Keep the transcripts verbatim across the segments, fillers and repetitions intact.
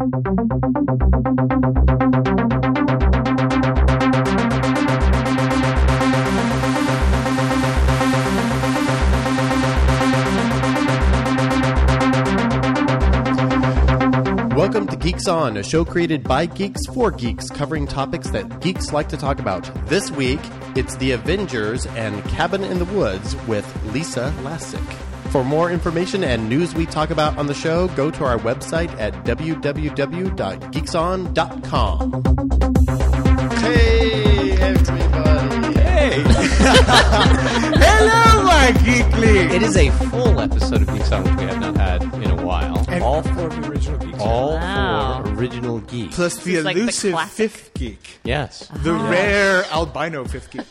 Welcome to Geeks On, a show created by geeks for geeks, covering topics that geeks like to talk about. This week, it's The Avengers and Cabin in the Woods with Lisa Lassick. For more information and news we talk about on the show, go to our website at w w w dot geeks on dot com. Hey, everybody. Hey. Hello, my geekly. It is a full episode of Geeks On, which we have not had in a while. And all four of the original geeks. All Wow. four original geeks. Plus the is like the elusive classic. fifth geek. Yes. The rare albino fifth geek.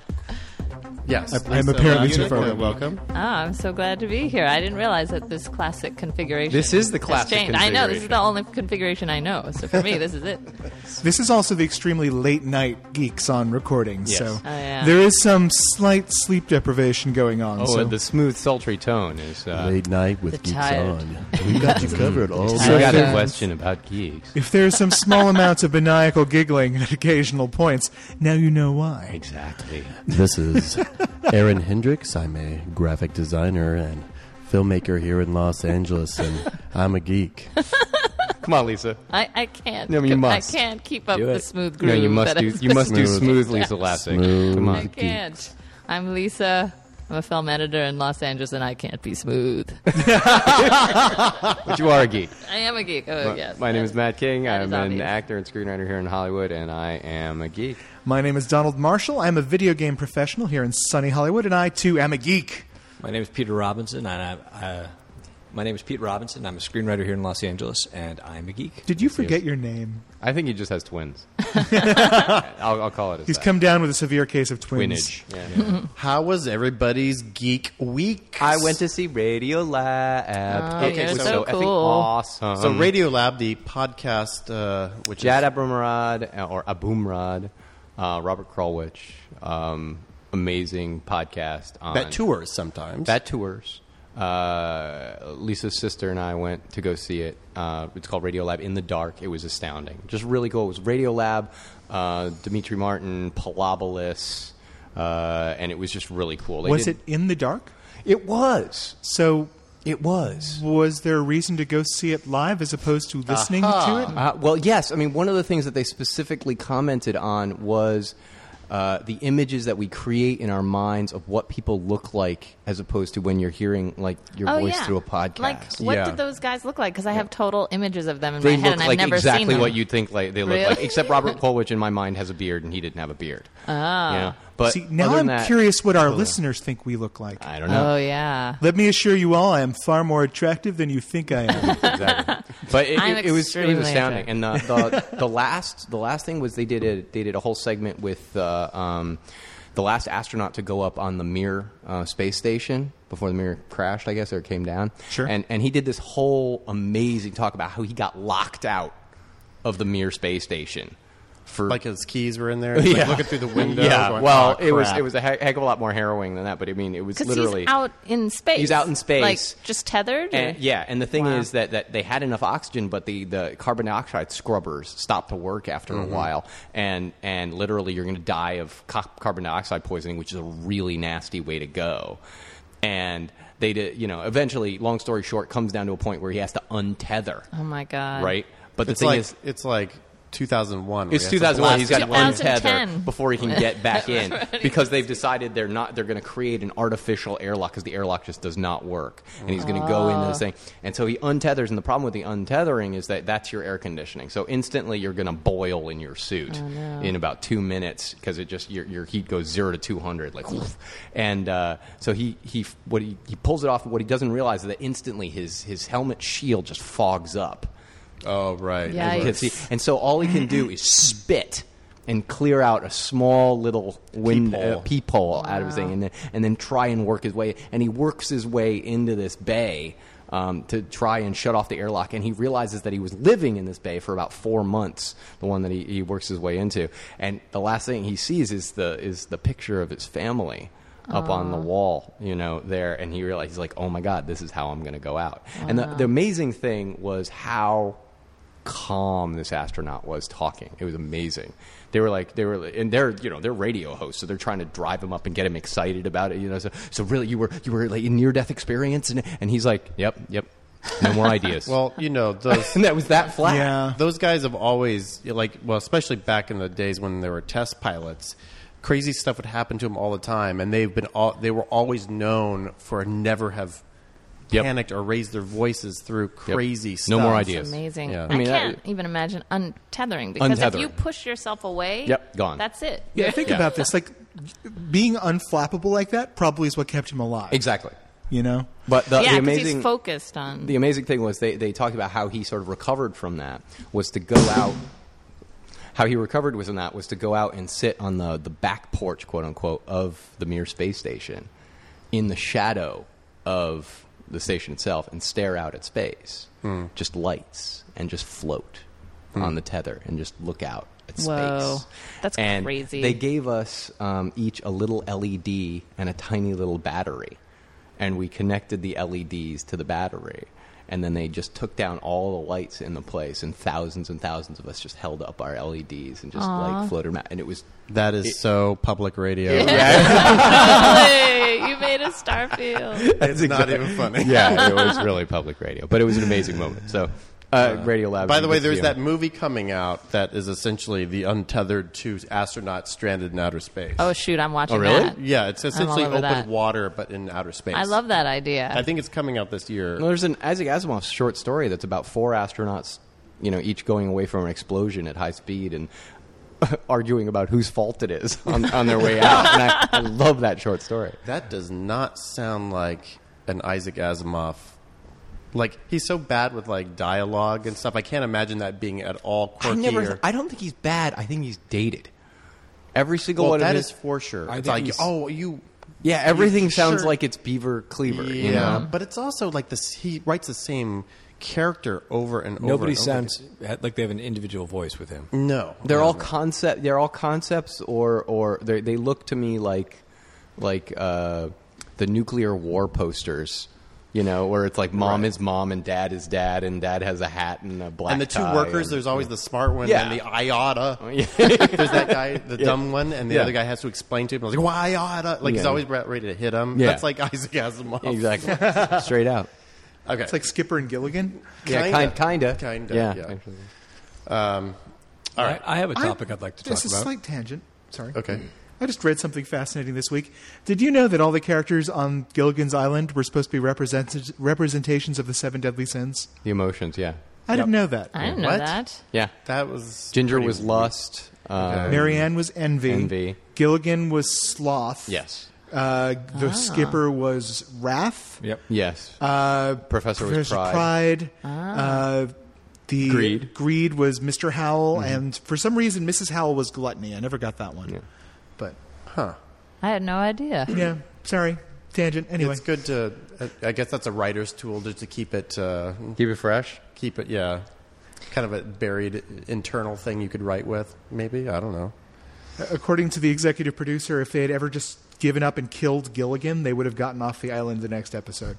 Yes, I- I'm Lisa apparently Lassick, too far. welcome. Oh, I'm so glad to be here. I didn't realize that this classic configuration. This is the has classic changed. I know, this is configuration. the only configuration I know. So for me, this is it. This is also the extremely late night geeks on recording, Yes. so Oh, yeah. there is some slight sleep deprivation going on. Oh, so. and the smooth, sultry tone is... Uh, Late night with The Geeks tired. On. We got you covered all I So got if a there- question about geeks. If there's some small amounts of maniacal giggling at occasional points, now you know why. Exactly. This is Aaron Hendricks. I'm a graphic designer and filmmaker here in Los Angeles, and I'm a geek. Come on, Lisa. I, I can't. No, you must. I can't keep up Do the it. smooth groove. No, you must that do. is- You must do Smooth. smooth, Lisa Lassick. Smooth. Come I on. can't. I'm Lisa. I'm a film editor in Los Angeles, and I can't be smooth. But you are a geek. I am a geek. Oh, My- yes. My name is Matt King. That I'm is an obvious. actor and screenwriter here in Hollywood, and I am a geek. My name is Donald Marshall. I'm a video game professional here in sunny Hollywood, and I too am a geek. My name is Peter Robinson, and I, uh, my name is Pete Robinson. I'm a screenwriter here in Los Angeles, and I'm a geek. Did you forget your name? I think he just has twins. I'll, I'll call it as He's that. come down with a severe case of twins. Twinnage. Yeah. How was everybody's geek week? I went to see Radio Lab. Oh, it you're was so effing cool. awesome. So Radio Lab, the podcast, uh, which Jad is Abumrad, uh, or Abumrad, uh, Robert Krulwich, um, amazing podcast. On, that tours sometimes. That tours. Uh, Lisa's sister and I went to go see it. Uh, it's called Radio Lab in the Dark. It was astounding. Just really cool. It was Radio Lab, uh, Dimitri Martin, Palabolis, uh, and it was just really cool. They Was did- it in the dark? It was. So It was. was there a reason to go see it live as opposed to listening to it? Uh, well, yes. I mean, one of the things that they specifically commented on was uh, the images that we create in our minds of what people look like, as opposed to when you're hearing like your Oh, voice yeah. through a podcast. Like, what Yeah. did those guys look like? Because I have total images of them in They my head, look and I've like never exactly seen them. what you'd think like they look Really? like. Except Robert Krulwich in my mind has a beard, and he didn't have a beard. Ah. You know? But See, now other I'm than that, curious what our listeners think we look like. I don't know. Oh, yeah. Let me assure you all, I am far more attractive than you think I am. Exactly. But it, I'm it, it was it extremely was astounding. attracted. And the, the the last the last thing was they did a they did a whole segment with uh, um, the last astronaut to go up on the Mir uh, space station before the Mir crashed, I guess, or came down. Sure. And and he did this whole amazing talk about how he got locked out of the Mir space station. For, like his keys were in there, like looking through the window. yeah, going, well, "Oh, it was crap." it was a heck, heck of a lot more harrowing than that. But I mean, it was Because literally he's out in space. He's out in space. Like, just tethered? or- And, yeah, and the thing Wow. is that, that they had enough oxygen, but the, the carbon dioxide scrubbers stopped to work after Mm-hmm. a while, and and literally you're going to die of ca- carbon dioxide poisoning, which is a really nasty way to go. And they did, you know, eventually, long story short, comes down to a point where he has to untether, Oh, my God. right? But the It's thing like is, it's like two thousand one. it's two thousand one. He's got to blast it. untether twenty ten. before he can get back in because they've decided they're not. They're going to create an artificial airlock because the airlock just does not work, and he's going to go into this thing. And so he untethers, and the problem with the untethering is that that's your air conditioning. So instantly you're going to boil in your suit in about two minutes because it just your your heat goes zero to two hundred like, woof. and uh, so he he what he he pulls it off. What he doesn't realize is that instantly his his helmet shield just fogs up. Oh, right. Yeah, You you- can see. And so all he can do is spit and clear out a small little window, Peephole. uh, peephole out of his thing, and then, and then try and work his way. And he works his way into this bay um, to try and shut off the airlock. And he realizes that he was living in this bay for about four months, the one that he, he works his way into. And the last thing he sees is the is the picture of his family up on the wall, you know, there. And he realized, he's like, oh, my God, this is how I'm going to go out. And the, the amazing thing was how calm this astronaut was talking. It was amazing. They were like, they were, and they're, you know, they're radio hosts, so they're trying to drive him up and get him excited about it. You know, so, so really, you were, you were like in near death experience, and and he's like, yep, yep, no more ideas. Well, you know, those and that was that flat. Yeah. those guys have always like, well, especially back in the days when there were test pilots. Crazy stuff would happen to them all the time, and they've been all, they were always known for never have Yep. panicked or raised their voices through crazy Yep. stuff. No more It's ideas. amazing. Yeah. I, I mean, that- can't even imagine untethering because if Untethering. you push yourself away, Yep, gone. That's it. Yeah, think Yeah. about this. Like, being unflappable like that probably is what kept him alive. Exactly. You know? But the, yeah, the because amazing he's focused on. the amazing thing was they, they talked about how he sort of recovered from that was to go out. How he recovered was in that was to go out and sit on the, the back porch, quote unquote, of the Mir space station, in the shadow of the station itself, and stare out at space, Mm. just lights, and just float Mm. on the tether, and just look out at space. Whoa. That's and crazy. They gave us um, each a little L E D and a tiny little battery, and we connected the L E Ds to the battery. And then they just took down all the lights in the place, and thousands and thousands of us just held up our L E Ds and just Aw. like floated around. And it was That is It- so public radio. Hey, you made a Starfield. It's not even funny. yeah, it was really public radio, but it was an amazing moment. So, uh, Radio Lab. By the way, there's that movie coming out that is essentially the untethered two astronauts stranded in outer space. Oh shoot, I'm watching Oh, really? that. Yeah, it's essentially over open that. water, but in outer space. I love that idea. I think it's coming out this year. Well, there's an Isaac Asimov short story that's about four astronauts, you know, each going away from an explosion at high speed and arguing about whose fault it is on, on their way out. And I, I love that short story. That does not sound like an Isaac Asimov. Like, he's so bad with, like, dialogue and stuff. I can't imagine that being at all I quirky. never. or, I don't think he's bad. I think he's dated. Every single well, one that of is his. for sure. I It's think like, he's- oh, you... Yeah, everything you sounds sure- like it's Beaver Cleaver. Yeah, You know? but it's also like this. He writes the same character over and over. Nobody and over sounds like they have an individual voice with him. again. No, They're all never. concept. They're all concepts, or or they they look to me like like uh, the nuclear war posters. You know, where it's like mom Right. is mom and dad is dad, and dad has a hat and a black And the two tie workers, and- there's always the smart one Yeah. and the I oughta. Yeah. There's that guy, the Yeah. dumb one, and the Yeah. other guy has to explain to him, like, why oughta? Like, he's Yeah. always re- ready to hit him. Yeah. That's like Isaac Asimov. exactly, straight out. Okay. It's like Skipper and Gilligan. Yeah, Kinda. kind, kinda, Kinda, yeah. yeah. actually. Um, all right. I, I have a topic I, would like to talk Just a about. slight tangent. Sorry. Okay. I just read something fascinating this week. Did you know that all the characters on Gilligan's Island were supposed to be represented, representations of the seven deadly sins? The emotions, yeah, I didn't know that. I didn't know What? that. yeah. That was... Ginger pretty was weird. lust. Uh, Okay. Marianne was envy. Envy. Gilligan was sloth. Yes, Uh, Ah. the skipper was wrath. Yep. yes. Uh, Professor was Professor pride. Pride. Uh, the Greed. Greed was Mister Howell, and for some reason, Missus Howell was gluttony. I never got that one. Yeah. But Huh. I had no idea. yeah, sorry, tangent. Anyway, It's good to... I guess that's a writer's tool just to keep it... Uh, Keep it fresh. keep it, yeah. Kind of a buried internal thing you could write with, maybe. I don't know. according to the executive producer, if they had ever just given up and killed Gilligan, they would have gotten off the island the next episode.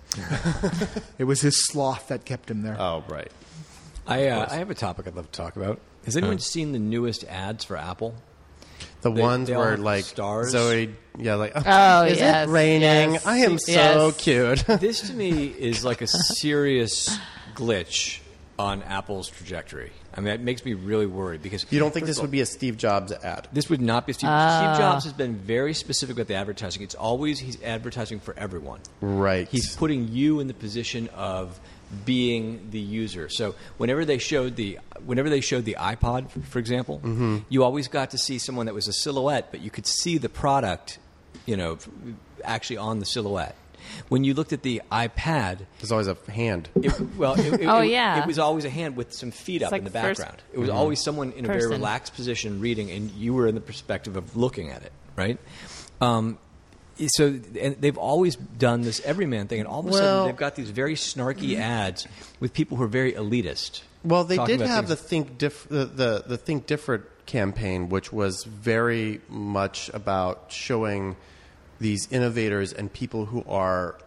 It was his sloth that kept him there. Oh, right. I, uh, I have a topic I'd love to talk about. Has anyone seen the newest ads for Apple? The They- ones they all where, have like, stars. Zoe, yeah, like, Oh, is yes, it raining? yes, I am so yes. cute. This to me is like a serious glitch on Apple's trajectory. I mean, it makes me really worried because You don't think first this of all, would be a Steve Jobs ad? This would not be Steve. Ah. Steve Jobs has been very specific with the advertising. It's always he's advertising for everyone. Right. He's putting you in the position of being the user. So whenever they showed the whenever they showed the iPod, for, for example, Mm-hmm. you always got to see someone that was a silhouette, but you could see the product, you know, actually on the silhouette. When you looked at the iPad, There's always a hand. it, well, it, it, Oh, it- yeah. it was always a hand with some feet up like in the first- background. It was always someone in a very person. relaxed position reading, and you were in the perspective of looking at it, right? Um, so and they've always done this everyman thing, and all of a Well- sudden they've got these very snarky ads with people who are very elitist. Well, they talking did about have the things- think diff- the, the the think different campaign, which was very much about showing these innovators and people who are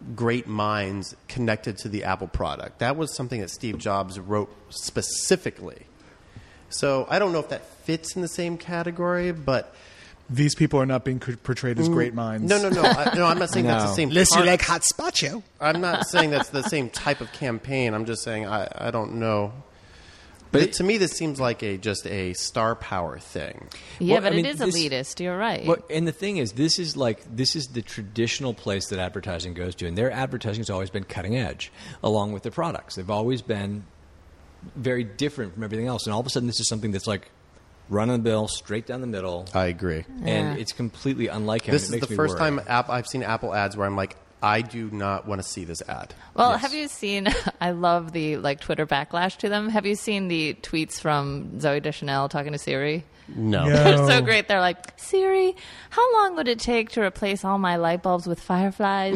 great minds connected to the Apple product. That was something that Steve Jobs wrote specifically. So I don't know if that fits in the same category, but These people are not being portrayed as great minds. no, no, no, I, no. I'm not saying that's the No. same. Unless you part- like hot spaccio. I'm not saying that's the same type of campaign. I'm just saying I, I don't know. But But it- to me, this seems like a just a star power thing. Yeah, Well, but I mean, it is this- elitist. You're right. Well, and the thing is, this is like this is the traditional place that advertising goes to, and their advertising has always been cutting edge, along with their products. They've always been very different from everything else, and all of a sudden, this is something that's like run of the mill, straight down the middle, I agree. and it's completely unlike him. This It is makes the me first worry. time App, I've seen Apple ads where I'm like, I do not want to see this ad. Well, Yes. have you seen? I love the like Twitter backlash to them. Have you seen the tweets from Zoe Deschanel talking to Siri? No. No. They're so great. They're like, Siri, how long would it take to replace all my light bulbs with fireflies?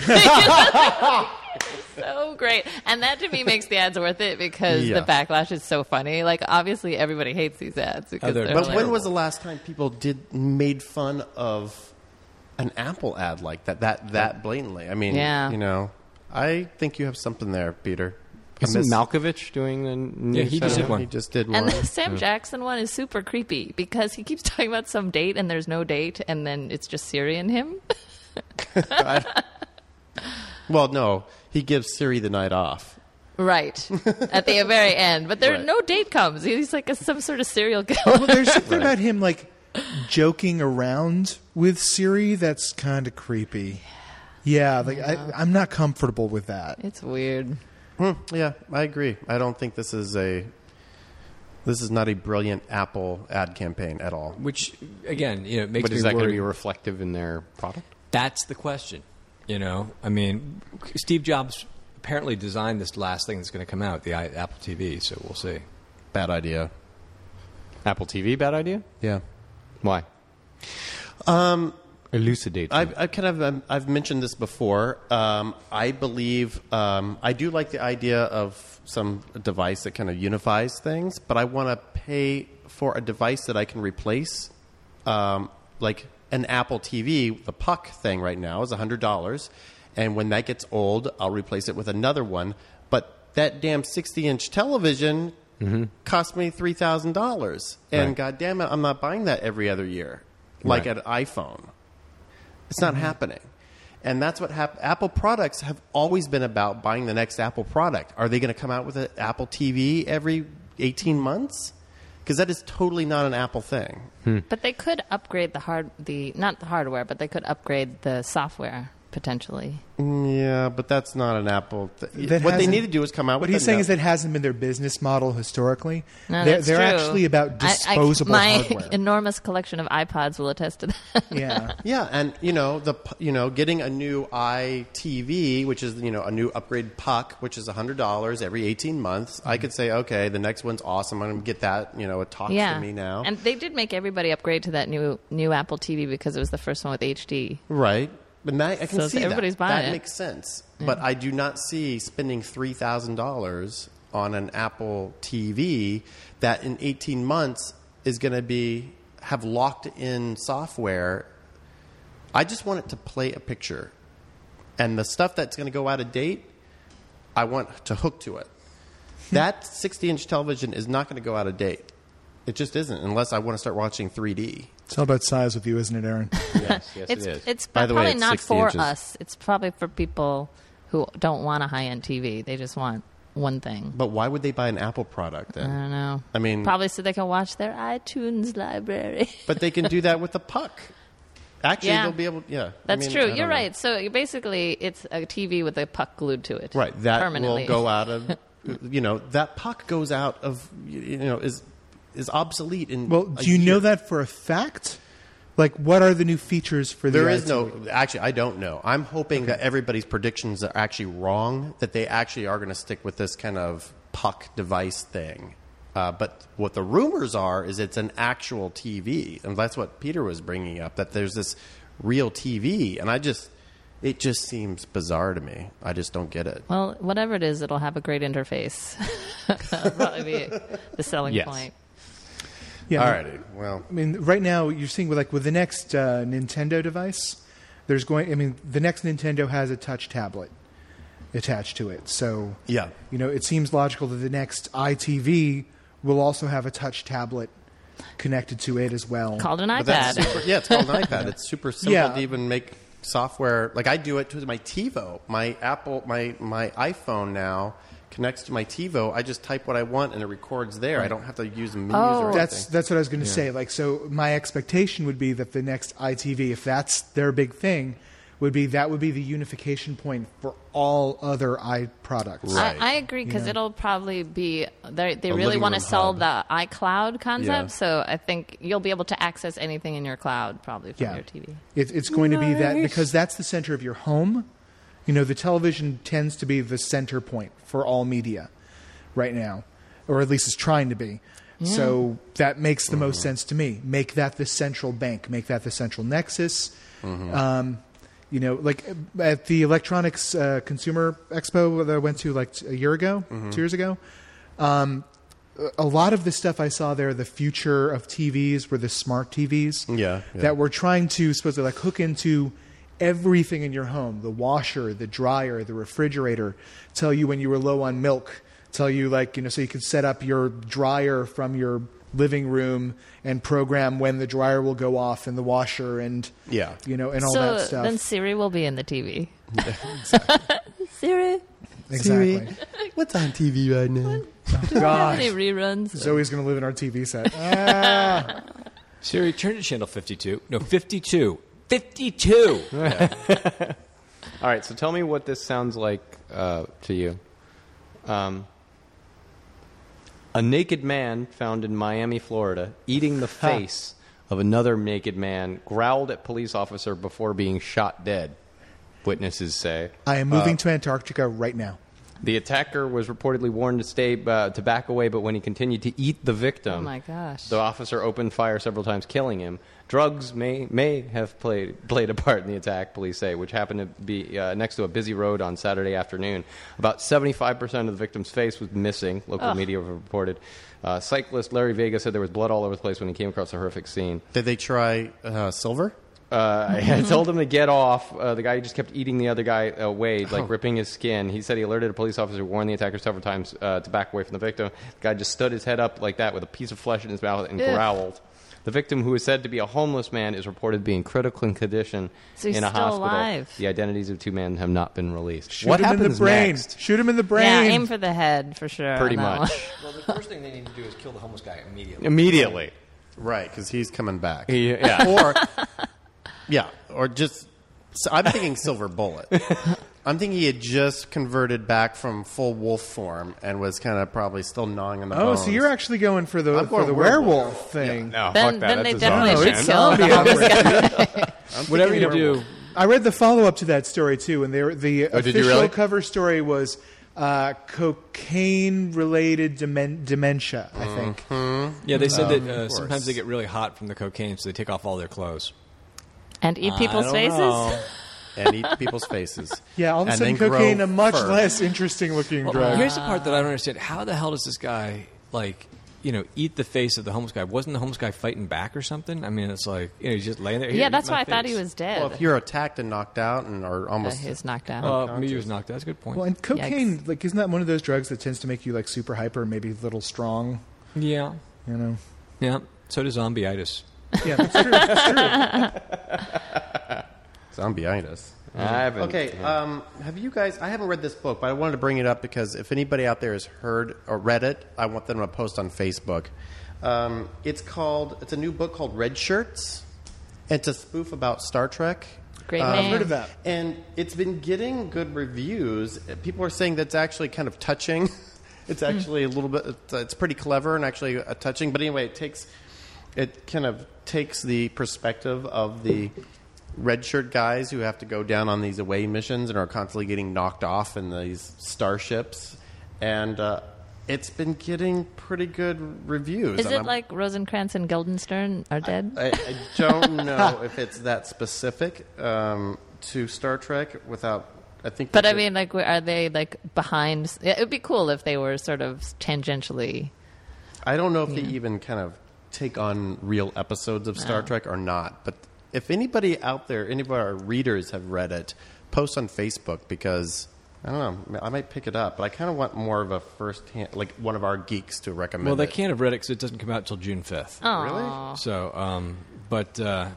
So great. And that to me makes the ads worth it because Yeah. the backlash is so funny. Like obviously everybody hates these ads because they're they're But like, when was the last time people did made fun of an Apple ad like that? That that blatantly. I mean, Yeah. you know, I think you have something there, Peter. I Isn't miss- Malkovich doing the new Yeah, he just set did of- one. He just did one. And the Sam Jackson one is super creepy because he keeps talking about some date and there's no date and then it's just Siri and him. Well, no, he gives Siri the night off. Right. At the very end. But there Right. no date comes. He's like a, some sort of serial killer. Well, there's something about him like joking around with Siri that's kind of creepy. Yeah, like I, I'm not comfortable with that. It's weird. Hmm, yeah, I agree. I don't think this is a this is not a brilliant Apple ad campaign at all. Which again, you know, it makes But me is that going to worry. be reflective in their product? That's the question. You know, I mean, Steve Jobs apparently designed this last thing that's going to come out, the I- Apple T V. So we'll see. Bad idea. Apple T V, bad idea? Yeah. Why? Um, Elucidate. I've, I've kind of um, I've mentioned this before. Um, I believe um, I do like the idea of some device that kind of unifies things, but I want to pay for a device that I can replace, um, like an Apple T V. The Puck thing right now is a hundred dollars, and when that gets old, I'll replace it with another one. But that damn sixty-inch television cost me three thousand dollars, and Right. God damn it, I'm not buying that every other year, like Right. an iPhone. It's not happening. And that's what hap- Apple products have always been about, buying the next Apple product. Are they going to come out with an Apple T V every eighteen months? Because that is totally not an Apple thing. But they could upgrade the hard the not the hardware, but they could upgrade the software potentially. Mm, Yeah, but that's not an Apple. Th- That what they hasn't- need to do is come out What with he's a saying no- is that hasn't been their business model historically. No, they're that's they're true. actually about I- I- disposable my hardware. enormous collection of iPods will attest to that. Yeah. Yeah, and you know the pu- you know getting a new iTV, which is you know a new upgrade Puck, which is a hundred dollars every eighteen months. I could say, okay, the next one's awesome. I'm going to get that. You know, it talks yeah. to me now. And they did make everybody upgrade to that new new Apple T V because it was the first one with H D. Right. But now I can So see everybody's that. buying that it. makes sense. But I do not see spending three thousand dollars on an Apple T V that in eighteen months is going to be have locked in software. I just want it to play a picture. And the stuff that's going to go out of date, I want to hook to it. That sixty-inch television is not going to go out of date. It just isn't, unless I want to start watching three D. It's all about size with you, isn't it, Aaron? yes, yes, It's it is. it's By the way, probably it's not sixty for inches. us. It's probably for people who don't want a high end T V. They just want one thing. But why would they buy an Apple product I then? don't know. I mean, Probably so they can watch their iTunes library. but they can do that with the Puck. Actually, Yeah. they'll be able. Yeah, I That's mean, true. I don't You're know. right. So you basically, it's a T V with a puck glued to it. Right, that permanently. will go out of. You know, that Puck goes out of. You know, is is obsolete in. Well, a do you know year. that for a fact? Like, what are the new features for the There is iTunes? no. Actually, I don't know. I'm hoping that everybody's predictions are actually wrong. That they actually are going to stick with this kind of Puck device thing. Uh, but what the rumors are is it's an actual T V, and that's what Peter was bringing up. That there's this real T V, and I just, it just seems bizarre to me. I just don't get it. Well, whatever it is, it'll have a great interface. That'll probably be the selling Yes. point. Yeah, All I mean- righty. Well, I mean, right now you're seeing with like with the next uh, Nintendo device, there's going. I mean, the next Nintendo has a touch tablet attached to it, so Yeah. you know, it seems logical that the next I T V will also have a touch tablet connected to it as well. Called an But that's iPad. super, yeah, it's called an iPad. It's super simple Yeah. to even make software. Like I do it to my TiVo. My Apple, my my iPhone now connects to my TiVo. I just type what I want and it records there. I don't have to use menus Oh. or That's anything. that's what I was going to say. Like, so my expectation would be that the next I T V, if that's their big thing, would be that would be the unification point for all other i products. Right. I, I agree because You know? it'll probably be they they A really living want to room sell hub. the iCloud concept. Yeah. So I think you'll be able to access anything in your cloud probably from Yeah, your T V. It, it's going to be that because that's the center of your home. You know, the television tends to be the center point for all media right now, or at least it's trying to be. So that makes the most sense to me. Make that the central bank. Make that the central nexus. Um, you know, like at the Electronics uh, Consumer Expo that I went to like t- a year ago, two years ago, um, a lot of the stuff I saw there, the future of T Vs were the smart T Vs Yeah, yeah. that were trying to supposedly like hook into everything in your home, the washer, the dryer, the refrigerator, tell you when you were low on milk, tell you like, you know, so you can set up your dryer from your living room and program when the dryer will go off and the washer and, Yeah. you know, and all so that stuff. then Siri will be in the T V. Siri, Exactly. What's on T V right now? do we have any reruns? Zoe's going to live in our T V set. Siri, turn to channel fifty-two. No, fifty-two. fifty-two. All right, so tell me what this sounds like uh, to you. Um, a naked man found in Miami, Florida, eating the face of another naked man, growled at police officer before being shot dead. Witnesses say. I am moving to Antarctica right now. The attacker was reportedly warned to stay uh, to back away, but when he continued to eat the victim, Oh my gosh. the officer opened fire several times, killing him. Drugs may may have played played a part in the attack, police say, which happened to be uh, next to a busy road on Saturday afternoon. About seventy-five percent of the victim's face was missing, local Ugh. media reported. Uh, cyclist Larry Vega said there was blood all over the place when he came across the horrific scene. Did they try uh, silver? Uh, I had told him to get off. Uh, the guy just kept eating the other guy away, like ripping his skin. He said he alerted a police officer, warned the attacker several times uh, to back away from the victim. The guy just stood his head up like that with a piece of flesh in his mouth and Ugh. growled. The victim, who is said to be a homeless man, is reported being critical condition So he's in a still hospital. alive. The identities of two men have not been released. Shoot what him in happens the brain. next? Shoot him in the brain. Yeah, aim for the head for sure. Pretty on that much. one. Well, the first thing they need to do is kill the homeless guy immediately. Immediately. Right, because he's coming back. He- yeah. Or, yeah, or just. So I'm thinking silver bullet. I'm thinking he had just converted back from full wolf form and was kind of probably still gnawing on the Oh, bones. so you're actually going for the I'm for going the werewolf. werewolf thing. No, Then, fuck that. then they That's a definitely zombie should it's man. kill the zombie homeless outbreak. guy. Whatever you werewolf. do, I read the follow up to that story too, and they were, the Oh, did you official really? cover story was uh, cocaine related demen- dementia. I think. yeah, they said that uh, course. sometimes they get really hot from the cocaine, so they take off all their clothes. And eat people's I don't faces? know. and eat people's faces. Yeah, all of a And sudden, then grow cocaine a much fur. less interesting looking Well, drug. here's the part that I don't understand. How the hell does this guy, like, you know, eat the face of the homeless guy? Wasn't the homeless guy fighting back or something? I mean, it's like, you know, he's just laying there. Here, Yeah, eat that's my why I thought he face. was dead. Well, if you're attacked and knocked out and are Uh, almost he's knocked out. Uh, maybe he was knocked out. That's a good point. Well, and cocaine, Yikes. like, isn't that one of those drugs that tends to make you like super hyper, maybe a little strong? yeah. You know. Yeah. So does zombie-itis. Yeah, that's true. That's true. zombie-itis. I haven't. Okay, um, have you guys? I haven't read this book, but I wanted to bring it up because if anybody out there has heard or read it, I want them to post on Facebook. Um, it's called. It's a new book called Red Shirts. It's a spoof about Star Trek. Great Um, name. I've heard of that. And it's been getting good reviews. People are saying that's actually kind of touching. It's actually a little bit. It's, it's pretty clever and actually uh, touching. But anyway, it takes. It kind of takes the perspective of the red shirt guys who have to go down on these away missions and are constantly getting knocked off in these starships, and uh, it's been getting pretty good reviews. Is And it I'm- like Rosencrantz and Guildenstern are dead? I, I don't know if it's that specific um, to Star Trek. Without, I think. but that I the- mean, like, are they like behind? It would be cool if they were sort of tangentially. I don't know if they Yeah. even kind of take on real episodes of Star Oh. Trek or not, but if anybody out there, any of our readers have read it, post on Facebook because I don't know, I might pick it up, but I kind of want more of a first hand, like one of our geeks to recommend. Well, they it. can't have read it because it doesn't come out until June fifth. Aw. So, um, but uh,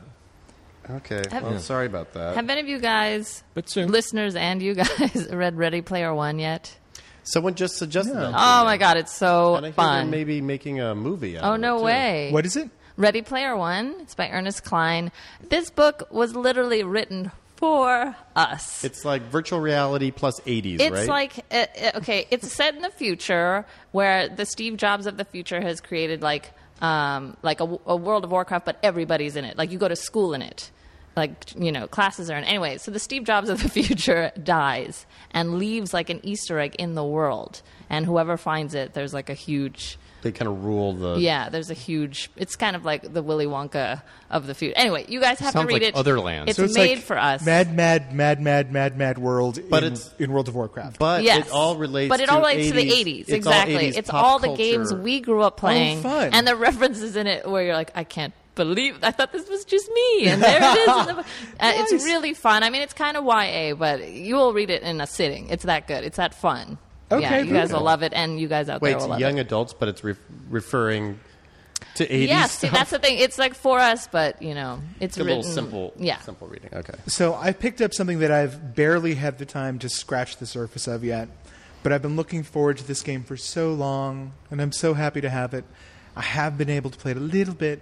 Okay, Have- well, sorry about that. Have any of you guys, But soon. listeners and you guys, read Ready Player One yet? Someone just suggested Yeah. that. to Oh me. my God, it's so And I hear fun. they're maybe making a movie out Oh, of it, no too. way. What is it? Ready Player One. It's by Ernest Cline. This book was literally written for us. It's like virtual reality plus eighties, It's right? like, uh, uh, okay, it's set in the future where the Steve Jobs of the future has created like um, like a, a World of Warcraft, but everybody's in it. Like you go to school in it. Like, you know, classes are in. Anyway, so the Steve Jobs of the future dies and leaves like an Easter egg in the world. And whoever finds it, there's like a huge... they kind of rule the. Yeah, there's a huge... It's kind of like the Willy Wonka of the future. Anyway, you guys have Sounds to read like it. Otherland. It's So it's made like for us. Mad, mad, mad, mad, mad, mad world But in, it's- in World of Warcraft. But Yes. it all relates. But it to all relates to the eighties. eighties. It's all Exactly. eighties It's pop all the culture. games we grew up playing. fun. And the references in it where you're like, I can't believe I thought this was just me. And there it is. In the, uh, It's Nice. really fun. I mean, it's kind of Y A, but you will read it in a sitting. It's that good. It's that fun. Okay, yeah, you guys cool. will love it, and you guys out Wait, there will it's love young it. adults, but it's re- referring to eighties. Yes, see, stuff? that's the thing. It's like for us, but, you know, it's It's a written. little simple. Yeah. simple reading. Okay. So I picked up something that I've barely had the time to scratch the surface of yet, but I've been looking forward to this game for so long, and I'm so happy to have it. I have been able to play it a little bit.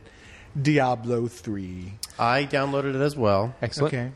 Diablo three. I downloaded it as well. Excellent. Okay.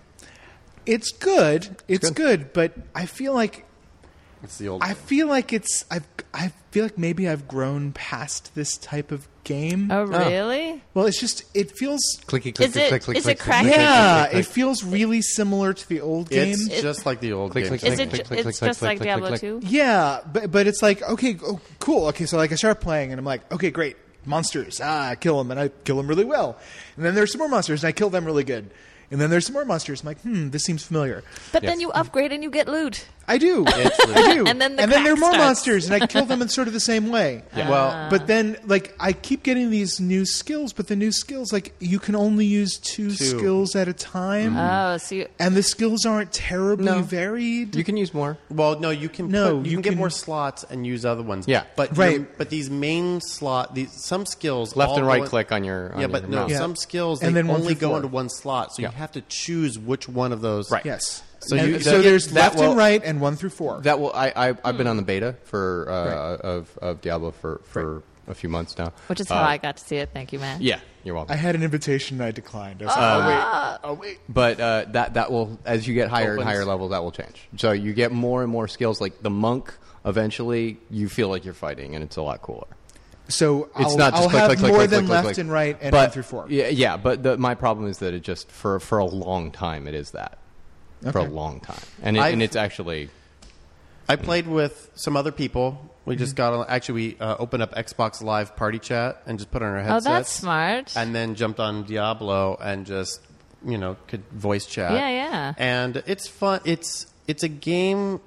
It's good. It's good. but I feel like It's the old. I feel like it's I've I feel like maybe I've grown past this type of game. Oh, really? Well, it's just it feels Clicky, click, Is click, it- click, click, is click, it click, cracky? click, yeah, click, click, it feels really similar to the old game. it's It- just like the old Click, game. click, Is click, it? click, ju- click, It's click, just click, like click, Diablo click, two. Yeah, but but it's like okay, oh, cool. Okay, so like I start playing and I'm like, okay, great, monsters. Ah, I kill them and I kill them really well. And then there's some more monsters and I kill them really good. And then there's some more monsters. I'm like, hmm, this seems familiar. But Yes. then you upgrade and you get loot. I do. It's I do. And then the and then there are crack more starts. monsters, and I kill them in sort of the same way. Well, But then, like, I keep getting these new skills, but the new skills, like, you can only use two, Two. skills at a time, Oh, so you, and the skills aren't terribly No. varied. You can use more. well, no, you can. No, put, you, you can get can- more slots and use other ones. Yeah. but Right. your- But these main slot, these some skills Left all and right go in- click on your. On Yeah, but your no, mouse. Yeah. some skills And they then one only through go four. into one slot, so Yeah. you have to choose which one of those. Right. Yes. So And- you- so that- there's that left will- and right, and one through four. That will. I, I I've been on the beta for uh, Right. of of Diablo for for a few months now. which is how Uh, I got to see it. Thank you, man. Yeah, you're welcome. I had an invitation, and I declined. I was like, oh wait, oh wait. But uh, that that will, as you get higher and Opens. higher levels, that will change. So you get more and more skills. Like the monk, eventually you feel like you're fighting, and it's a lot cooler. So It's I'll, not just I'll click, have click, click, more click, than click, left click. and right, and but, one through four. Yeah, yeah. But the, my problem is that it just for for a long time it is that for a Okay. long time, and it, I've- and it's actually I played with some other people. We just got on. Actually, we uh, opened up Xbox Live Party Chat and just put on our Oh, headsets. that's smart. And then jumped on Diablo and just you know could voice chat. Yeah, yeah. And it's fun. It's it's a game.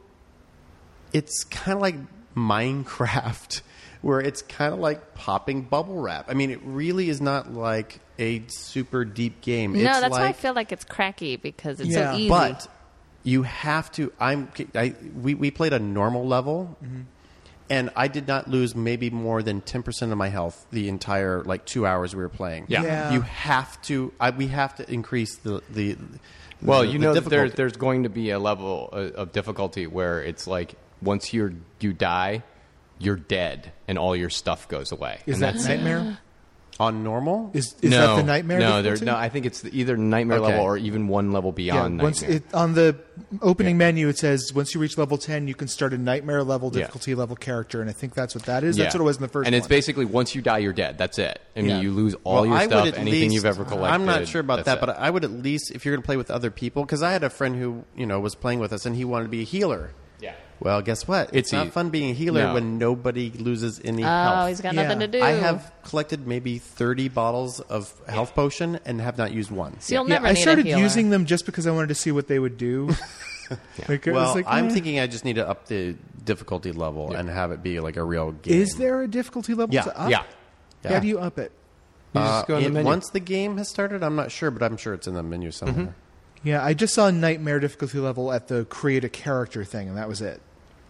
It's kind of like Minecraft, where it's kind of like popping bubble wrap. I mean, it really is not like a super deep game. no, it's that's like, why I feel like it's cracky because it's Yeah. so easy. But you have to. I'm. I, we we played a normal level, and I did not lose maybe more than ten percent of my health the entire like two hours we were playing. Yeah. Yeah. You have to. I, we have to increase the the. well, the- you the know that there's difficulty. there's going to be a level of, of difficulty where it's like once you're you die, you're dead, and all your stuff goes away. Is and that that's nightmare? on normal. Is is no, that the nightmare? No, there, difficulty? no. I think it's the, either nightmare Okay. level or even one level Yeah, beyond once nightmare. it, on the opening menu, it says once you reach level ten, you can start a nightmare level Yeah. difficulty level character, and I think that's what that is. That's Yeah. what it was in the first And one. it's basically once you die, you're dead. That's it. I mean, Yeah. you lose all Well, your I would stuff, at anything least- you've ever collected. I'm not sure about that's that, it. but I would at least, if you're going to play with other people, because I had a friend who you know was playing with us, and he wanted to be a healer. Yeah. Well, guess what? It's, It's not e- fun being a healer No. when nobody loses any oh, health. he's got Yeah. nothing to do. I have collected maybe thirty bottles of health potion and have not used one. So you'll yeah, never I need started a healer. using them just because I wanted to see what they would do. Like, it was Well, like, I'm eh. thinking I just need to up the difficulty level and have it be like a real game. Is there a difficulty level Yeah, to up? yeah. How Yeah. do you up it? You Uh, just go on the it- menu. once the game has started, I'm not sure, but I'm sure it's in the menu somewhere. Yeah, I just saw Nightmare difficulty level at the create a character thing, and that was it.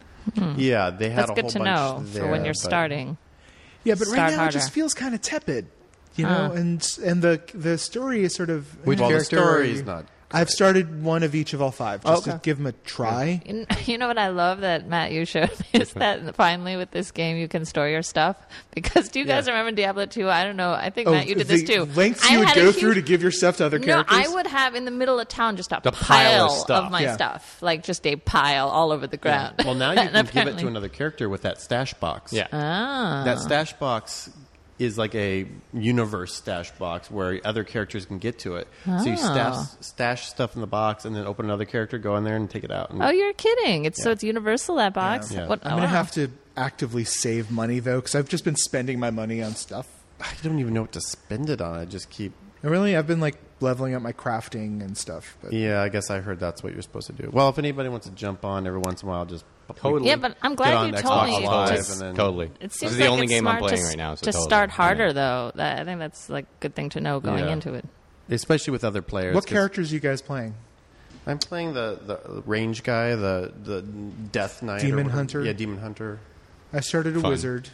Yeah, they had That's a good whole to bunch know there, for when you're but- starting. Yeah, but Start right now harder. it just feels kind of tepid, you Huh. know, and and the the story is sort of Which eh, well, the character- story is not. I've started one of each of all five just Okay. to give them a try. You you know what I love that Matt you showed me is that finally with this game you can store your stuff, because do you guys Yeah. remember Diablo two? I don't know. I think Oh, Matt you did this the too. lengths I you would had a go huge- through to give your stuff to other No, characters. I would have in the middle of town just a The pile of pile stuff. of my Yeah. stuff, like just a pile all over the ground. Well, now you And can give it apparently- to another character with that stash box. Yeah. Ah. That stash box is like a universe stash box where other characters can get to it. So you stash, stash stuff in the box and then open another character, go in there and take it out. And Oh, you're kidding! It's so Yeah. it's universal that box. Yeah. What, I'm oh, gonna wow. have to actively save money though, because I've just been spending my money on stuff. I don't even know what to spend it on. I just keep. Really, I've been like leveling up my crafting and stuff. But Yeah, I guess I heard that's what you're supposed to do. Well, if anybody wants to jump on every once in a while, just Totally. Yeah, but I'm get glad on you Xbox told me. Live to- and then Totally. It This seems is the like only it's game I'm smart playing to, right now. So to totally. start I harder, mean, though. That, I think that's like a good thing to know going Yeah. into it. especially with other players. what 'cause characters are you guys playing? I'm playing the, the range guy, the the Death Knight, or Demon whatever. Hunter? Yeah, Demon Hunter. I started a Fun. wizard.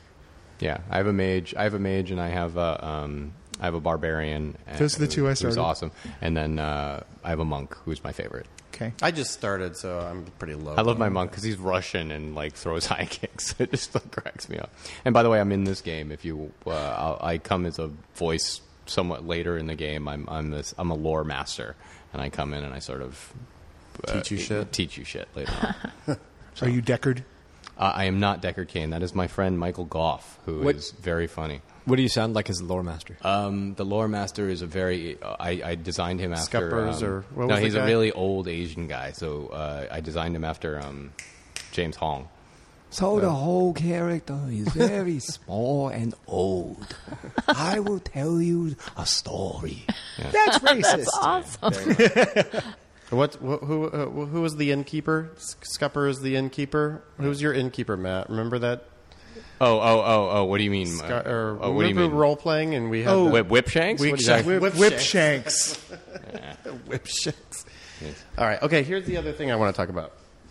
Yeah, I have a mage. I have a mage, and I have a um, I have a barbarian. and- Those are the two I Who's started. awesome, and then uh, I have a monk who's my favorite. Okay. I just started, so I'm pretty low. I love my monk because he's Russian and like throws high kicks. It just like cracks me up. And by the way, I'm in this game. If you, uh, I'll, I come as a voice somewhat later in the game. I'm I'm this I'm a lore master, and I come in and I sort of uh, Teach you shit? Teach you shit later on. Are you Deckard? uh, I am not Deckard Cain. That is my friend Michael Goff, who is What- very funny. What do you sound like as a lore master? Um, the lore master is a very. Uh, I, I designed him after. Scuppers um, or- what no, was the he's guy? a really old Asian guy. So uh, I designed him after um, James Hong. So the whole character is very small and old. I will tell you a story. That's racist. Awesome. What? Wh- who? Uh, who was the innkeeper? S- Scupper is the innkeeper. Who's your innkeeper, Matt? Remember that? Oh, oh, oh, oh! What do you mean? Scu- or oh, what do you remember mean? role playing and we had Oh, the Whip, whip shanks? Weak What is that? shank- Whip, Whip whip shanks. whip shits. All right. Okay. Here's the other thing I want to talk about.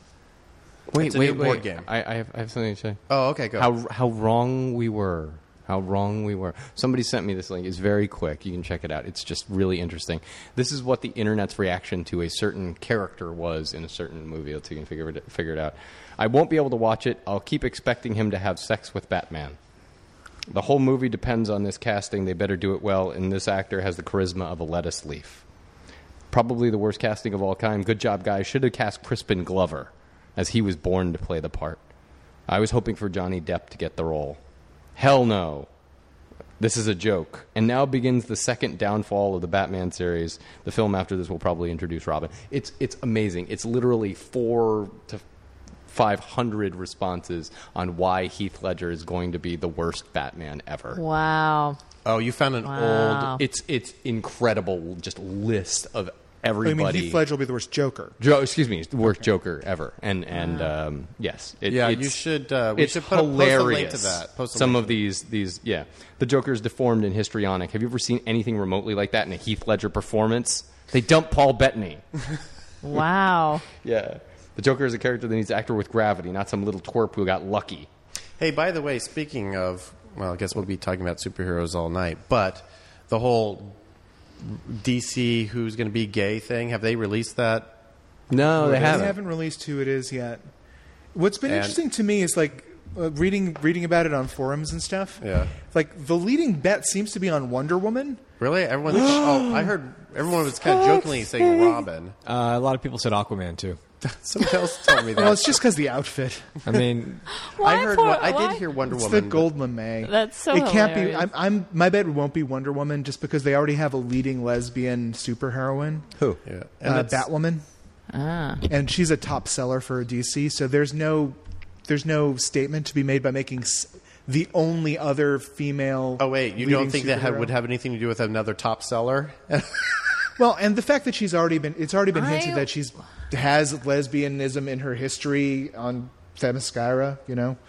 Wait, It's a wait, new wait! board game. I, I, have, I have something to say. Oh, okay. Go. How how wrong we were. How wrong we were. Somebody sent me this link. It's very quick. You can check it out. It's just really interesting. This is what the internet's reaction to a certain character was in a certain movie. Let's see if you can figure it, figure it out. I won't be able to watch it. I'll keep expecting him to have sex with Batman. The whole movie depends on this casting. They better do it well, and this actor has the charisma of a lettuce leaf. Probably the worst casting of all time. Good job, guys. Should have cast Crispin Glover, as he was born to play the part. I was hoping for Johnny Depp to get the role. Hell no. This is a joke. And now begins the second downfall of the Batman series. The film after this will probably introduce Robin. It's it's amazing. It's literally four to five hundred responses on why Heath Ledger is going to be the worst Batman ever. Wow. oh, you found an Wow. old. It's it's incredible. Just list of I everybody. mean, Heath Ledger will be the worst Joker. Jo- excuse me, the worst Joker ever. And and um, yes, it, Yeah, it's, you should, uh, we it's should put a- post a hilarious. link to that. Post a Some link of these these yeah, the Joker is deformed and histrionic. Have you ever seen anything remotely like that in a Heath Ledger performance? They dump Paul Bettany. Wow. Yeah, the Joker is a character that needs to actor with gravity, not some little twerp who got lucky. Hey, by the way, speaking of, well, I guess we'll be talking about superheroes all night, but the whole D C who's going to be gay thing, have they released that? No, they They haven't. haven't released who it is yet. What's been And- interesting to me is like uh, reading reading about it on forums and stuff. Yeah. Like the leading bet seems to be on Wonder Woman. Really? Everyone? oh, I heard everyone was kind of jokingly saying Robin. Uh, a lot of people said Aquaman too. Somebody else told me that. Well, it's just because the outfit. I mean, Why I heard. for- one- I why? did hear Wonder It's Woman. the Gold LeMay. That's so It can't be. hilarious. I'm, I'm. My bet won't be Wonder Woman just because they already have a leading lesbian superheroine, who? but- yeah. And uh, it's- Batwoman, Ah. and she's a top seller for D C. So there's no, there's no statement to be made by making s- the only other female. Oh wait, you leading don't think that ha- superhero. would have anything to do with another top seller? Well, and the fact that she's already been, it's already been I- hinted that she's has lesbianism in her history on Themyscira, you know.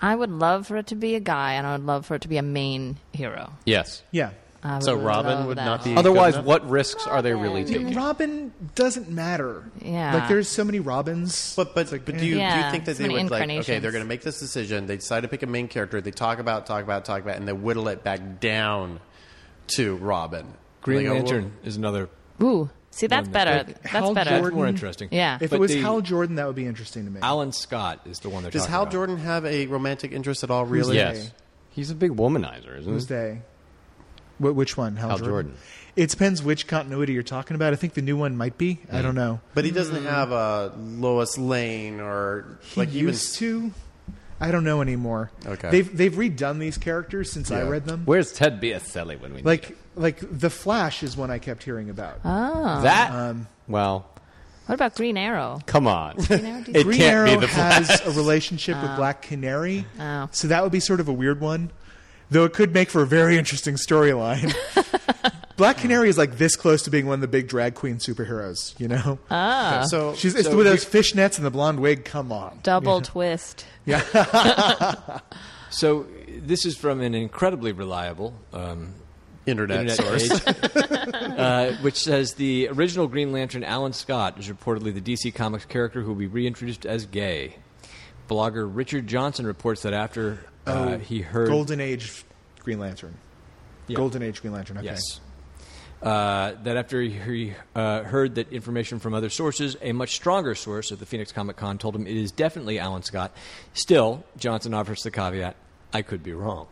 I would love for it to be a guy, and I would love for it to be a main hero. Yes. Yeah. I would So Robin love would that. not be- Otherwise, good enough? what risks are they really taking? Robin doesn't matter. Yeah. Like there's so many Robins. But but It's like, but eh. do you do you Yeah, think that so they many would like okay incarnations. they're going to make this decision, they decide to pick a main character, they talk about talk about talk about and they whittle it back down to Robin. Green They go, Lantern is another. Ooh, see, that's One better. that's big. That's Hal better. That's Jordan- more interesting. Yeah. If But it was the- Hal Jordan, that would be interesting to me. Alan Scott is the one they're Does talking Hal about. Jordan have a romantic interest at all? Really? Yes. He's a big womanizer, isn't Who's he? they? Wh- which one? Hal, Hal Jordan. It depends which continuity you're talking about. I think the new one might be. I don't know. But he doesn't have a Lois Lane or He like even used to. I don't know anymore. Okay. They've they've redone these characters since I Yeah. read them. Where's Ted Biaselli when we need Like like the Flash is one I kept hearing about. Oh. that? Um, well, What about Green Arrow? come on. Green Arrow? It Green can't Arrow be the has Flash. a relationship with Black Canary, Oh. so that would be sort of a weird one. Though it could make for a very interesting storyline. Black Canary is like this close to being one of the big drag queen superheroes. You know, Ah. so she's it's So with those fishnets and the blonde wig. Come on, Double twist. So this is from an incredibly reliable um, internet, internet source. page, uh, which says the original Green Lantern, Alan Scott, is reportedly the D C Comics character who will be reintroduced as gay. Blogger Richard Johnson reports that after uh, he heard Golden Age Green Lantern. Yeah. Golden Age Green Lantern. Okay. Yes. Uh, that after he uh, heard that information from other sources, a much stronger source at the Phoenix Comic Con told him it is definitely Alan Scott. Still, Johnson offers the caveat, I could be wrong.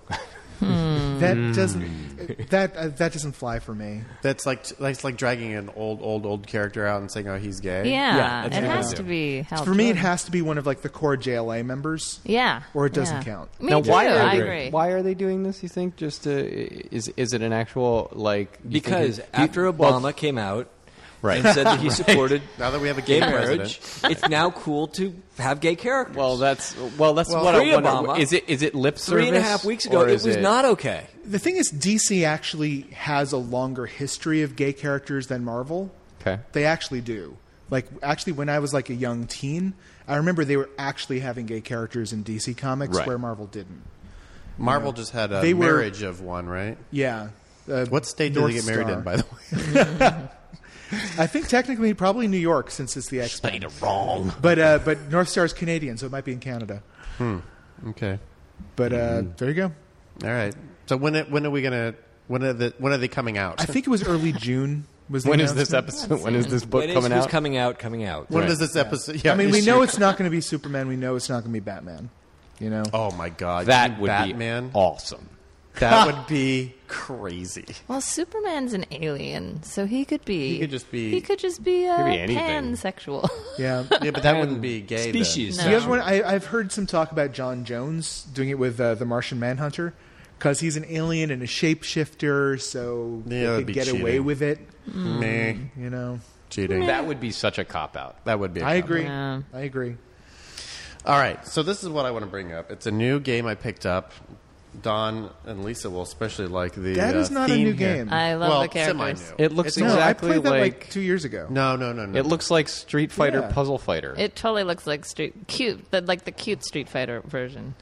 That doesn't that uh, that doesn't fly for me. That's like that's like dragging an old old old character out and saying, "Oh, he's gay." Yeah, Yeah, that's it what I has do. to be. Hal For me, it Jordan. has to be one of like the core J L A members. Yeah. or it doesn't yeah. count. Me now, too. why are I they, agree. Why are they doing this? You think just to, is is it an actual like you think Because it- after you- Obama well, came out Right. and said that he supported Now that we have a gay gay marriage, president. it's now cool to have gay characters. Well, that's well, that's what pre I wonder. Obama, Is it is it lip service? Three and a half weeks ago, or it is was not okay. The thing is, D C actually has a longer history of gay characters than Marvel. Okay. They actually do. Like, actually, when I was like a young teen, I remember they were actually having gay characters in D C Comics Right. where Marvel didn't. Marvel just had a They were- marriage of one, right? Yeah. Uh, What state did North they get married Star. in, by the way? I think technically probably New York since it's the X Men. wrong. But uh, but North Star is Canadian, so it might be in Canada. Okay. But uh, Mm-hmm. there you go. All right. So when it, when are we gonna when are the when are they coming out? I think it was early June. Was the When is this announcement. episode? When is this book When is coming who's out? coming out? Coming out. when Right. does this episode? Yeah, I mean, we issue- know it's not going to be Superman. We know it's not going to be Batman. You know. Oh my god, That you would Batman. be awesome. That would be crazy. Well, Superman's an alien, so he could be. He could just be- He could just be, uh, be anything. pansexual. Yeah. Yeah, but that wouldn't be gay. then. Species. No. Do you guys want? I, I've heard some talk about John Jones doing it with uh, the Martian Manhunter because he's an alien and a shapeshifter, so Yeah, they that'd could be get cheating. away with it. Meh. You know. Cheating. That would be such a cop out. That would be. a I cop. agree. Yeah. I agree. All right, so this is what I want to bring up. It's a new game I picked up. Don and Lisa will especially like the. That uh, is not a theme new here. game. I love well, the characters. semi-new. It looks It's No, exactly I played that like, like. two years ago. No, no, no, no. It looks like Street Fighter Yeah. Puzzle Fighter. It totally looks like street cute, the, like the cute Street Fighter version.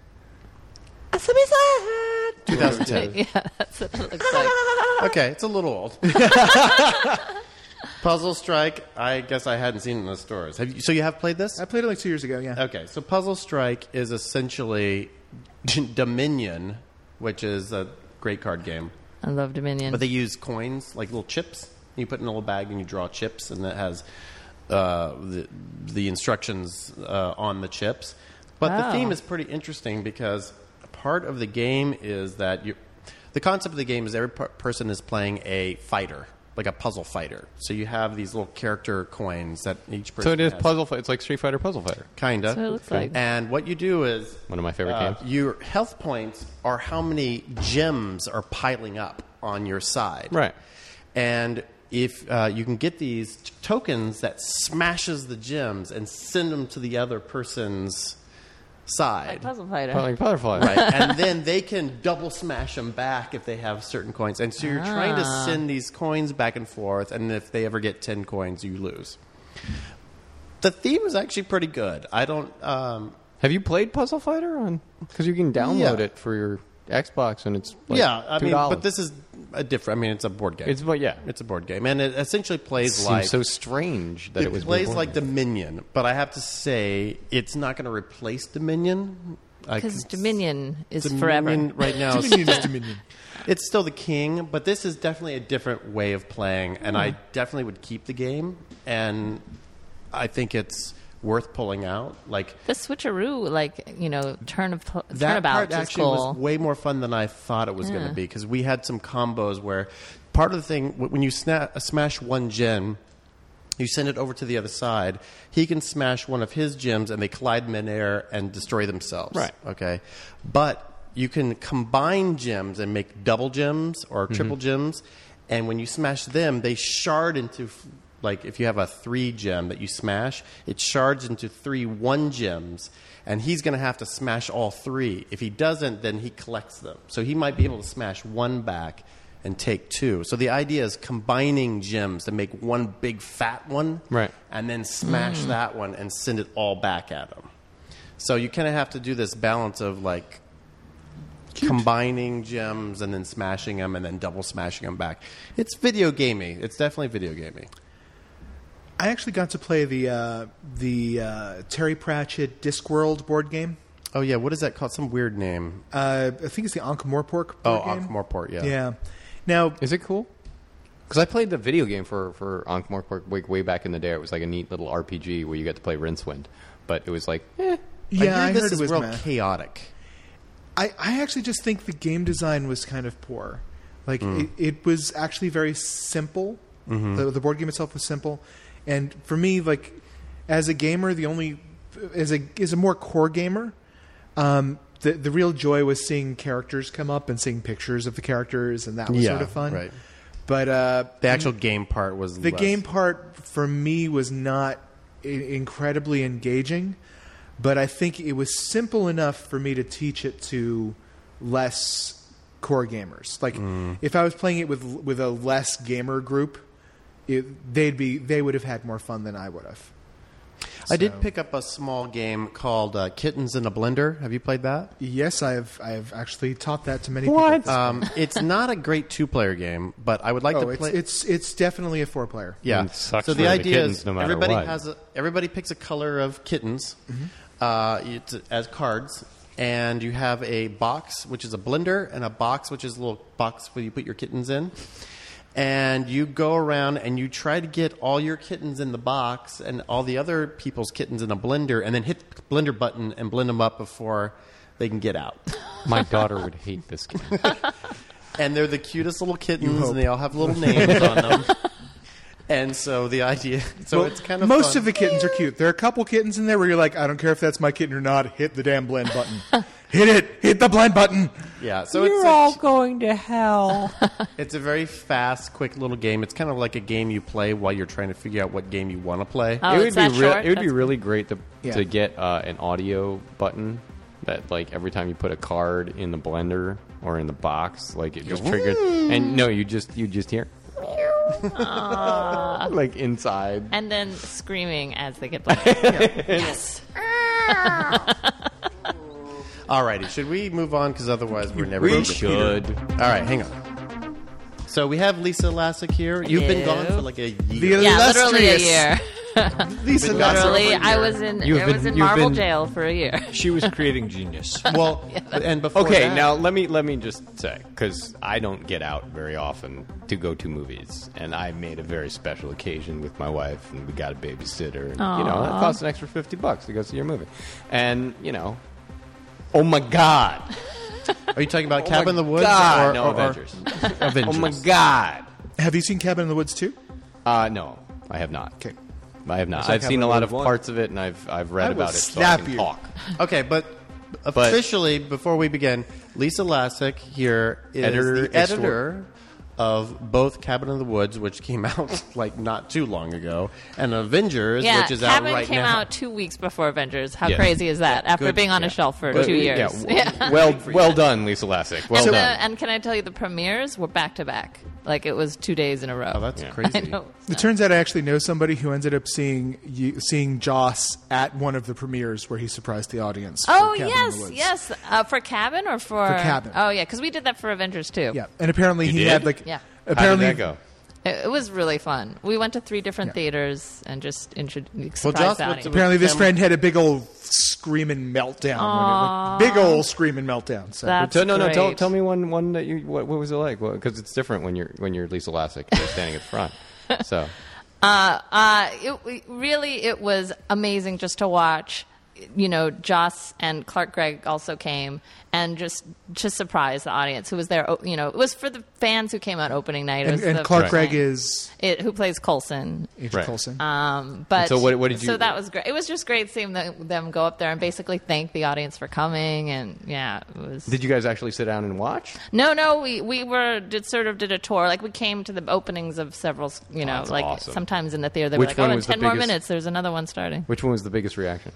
twenty ten. Yeah, that's what it looks like. Okay, it's a little old. Puzzle Strike. I guess I hadn't seen it in the stores. Have you? So you have played this? I played it like two years ago. Yeah. Okay, so Puzzle Strike is essentially Dominion, which is a great card game. I love Dominion. But they use coins, like little chips. You put in a little bag and you draw chips, and it has uh, the, the instructions uh, on the chips. But the Wow. theme is pretty interesting because part of the game is that you, the concept of the game is every per- person is playing a fighter, like a puzzle fighter. So you have these little character coins that each person so it is has. Puzzle Fighter. It's like Street Fighter Puzzle Fighter. Kind of. That's what it looks like. And what you do is One of my favorite uh, games. your health points are how many gems are piling up on your side. Right. And if uh, you can get these t- tokens that smashes the gems and send them to the other person's side. Like Puzzle Fighter. Like Butterfly. Right, and then they can double smash them back if they have certain coins. And so you're trying to Ah. send these coins back and forth, and if they ever get ten coins, you lose. The theme is actually pretty good. I don't. Um, Have you played Puzzle Fighter on? Because you can download Yeah. it for your Xbox, and it's like yeah, I mean, two dollars. but this is a different. I mean, it's a board game. It's but yeah, It's a board game, and it essentially plays seems like so strange that it, it was plays before. like Dominion. But I have to say, it's not going to replace Dominion. I Because can- Dominion is Dominion forever. right now. is- Dominion is Dominion. It's still the king, but this is definitely a different way of playing, and I definitely would keep the game. And I think it's worth pulling out. Like The switcheroo, like, you know, turn of that turnabout part is actually cool. was way more fun than I thought it was going Yeah. to be, because we had some combos where part of the thing wh- when you sna- uh, smash one gem, you send it over to the other side. He can smash one of his gems, and they collide midair and destroy themselves. Right. Okay, but you can combine gems and make double gems or triple gems, and when you smash them, they shard into f- like if you have a three gem that you smash, it shards into three one gems, and he's going to have to smash all three. If he doesn't, then he collects them. So he might be able to smash one back and take two. So the idea is combining gems to make one big fat one, Right. and then smash that one and send it all back at him. So you kind of have to do this balance of like combining gems and then smashing them and then double smashing them back. It's video gamey. It's definitely video gamey. I actually got to play the uh, the uh, Terry Pratchett Discworld board game. Oh yeah, what is that called? Some weird name. Uh, I think it's the Ankh-Morpork Oh, board game. Ankh-Morpork, yeah. Yeah. Now, Is it cool? Because I played the video game for for Ankh-Morpork way, way back in the day. It was like a neat little R P G where you get to play Rincewind, but it was like, eh. yeah, I, I, hear this heard is it was real meh. chaotic. I, I actually just think the game design was kind of poor. Like Mm. it, it was actually very simple. Mm-hmm. The, the board game itself was simple, and for me, like as a gamer, the only as a as a more core gamer, um, the the real joy was seeing characters come up and seeing pictures of the characters, and that was Yeah, sort of fun. right. But uh, The actual game part was the less. game part for me was not I- incredibly engaging, but I think it was simple enough for me to teach it to less core gamers. Like if I was playing it with with a less gamer group, it, they'd be they would have had more fun than I would have. I did So- pick up a small game called uh, Kittens in a Blender. Have you played that? Yes, I have. I have actually taught that to many What? people. Um, it's not a great two-player game, but I would like oh, to it's, play. it's it's definitely a four player. Yeah. It sucks so for the the idea kittens is no matter everybody what. has a, everybody picks a color of kittens Mm-hmm. uh, it's, as cards, and you have a box which is a blender and a box which is a little box where you put your kittens in. And you go around and you try to get all your kittens in the box and all the other people's kittens in a blender, and then hit the blender button and blend them up before they can get out. My daughter would hate this game. And they're the cutest little kittens, hope. and they all have little names on them. And so the idea, so Well, it's kind of most fun. of the kittens are cute. There are a couple kittens in there where you're like, I don't care if that's my kitten or not. Hit the damn blend button. Hit it. Hit the blend button. Yeah, so it's a, going to hell. it's a very fast, quick little game. It's kind of like a game you play while you're trying to figure out what game you want to play. Oh, it would it's be that real, short? it would be That's- really great to Yeah. to get uh, an audio button that like every time you put a card in the blender or in the box, like it just triggered. And no, you just you just hear like inside. And then screaming as they get blown. Yes. Alrighty, should we move on? Because otherwise we're never We gonna get should. Peter. All right, hang on. So we have Lisa Lassick here. You've been gone for like a year. The Yeah, literally a illustrious year. Lisa Been gone for Lassick. Literally, over a I year. was in You've I been- was in you've Marvel been- jail for a year. She was creating genius. Well, and before Okay, that- now let me let me just say because I don't get out very often to go to movies, and I made a very special occasion with my wife, and we got a babysitter. And, you know, that costs an extra fifty bucks to go see your movie, and you know, oh my god, Are you talking about oh Cabin in my the Woods? God, or, no or- or- Avengers. Avengers. Oh my god. Have you seen Cabin in the Woods too? Uh, no, I have not. Okay. I have not. It's like I've seen having a a lot little of one. parts of it, and I've I've read I will about it, so I slap can you. talk. Okay, but officially, before we begin, Lisa Lassick here is Editor the editor of both Cabin in the Woods, which came out like not too long ago, and Avengers, Yeah, which is Cabin out right came now. out two weeks before Avengers. How Yes. crazy is that? After Good. being on Yeah. a shelf for Good. two years. Yeah, w- well, well done, Lisa Lassick. Well and, done. the, and can I tell you, the premieres were back to back. Like it was two days in a row. Oh, that's Yeah. crazy. I know. It turns out I actually know somebody who ended up seeing you, seeing Joss at one of the premieres where he surprised the audience. for Oh Cabin in the yes, Woods. yes. Uh, for Cabin or for For Cabin. Oh yeah, because we did that for Avengers too. Yeah, and apparently You he did? had like Yeah. apparently How did that go? It, it was really fun. We went to three different Yeah. theaters and just intro- surprised Joss the went audience. to- apparently this Cam- friend had a big old screaming meltdown. When it, like, big old screaming meltdown. So That's Tell- no, no. Tell, great. tell me one, one that you. What, what was it like? Because it's different when you're when you're Lisa Lassick. You're standing at the front. So Uh, uh, it, it really, it was amazing just to watch. You know, Joss and Clark Gregg also came and just to surprise the audience who was there. You know, it was for the fans who came out opening night. It and, was and the Clark first Gregg night. is It, who plays Coulson. Agent Right. Coulson. Um, but so what- what did you- So that was great. It was just great seeing the, them go up there and basically thank the audience for coming. And yeah, it was. did you guys actually sit down and watch? No, no, we we were did sort of did a tour. Like we came to the openings of several. You know, that's like awesome. sometimes in the theater they Which were like, one oh, in was the ten more biggest- minutes, there's another one starting. Which one was the biggest reaction?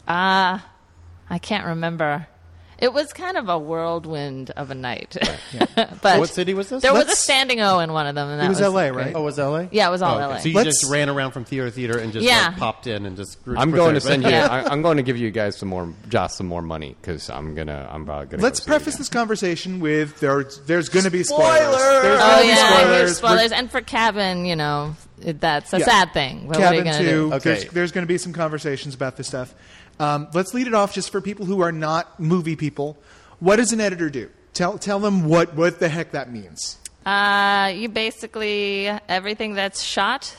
Ah, I can't remember. It was kind of a whirlwind of a night. but What city was this? there was a Let's- standing O in one of them, and that It was L A, great. right? Oh, it was L A? Yeah, it was all Oh, okay. L A. So you Let's- just ran around from theater to theater and just Yeah. like, popped in and just. I'm going to send you. Yeah. I, I'm going to give you guys some more, Josh, some more money because I'm gonna. I'm probably gonna. Let's go see it preface again. this conversation with there's there's going to be spoilers. Spoilers! There's Oh gonna be yeah, spoilers. there's spoilers. And for Cabin, you know, it, that's a Yeah. sad thing. What, what are you Cabin going to two. do? Okay. There's, there's going to be some conversations about this stuff. Um, let's lead it off just for people who are not movie people. What does an editor do? Tell tell them what, what the heck that means. Uh, you basically everything that's shot,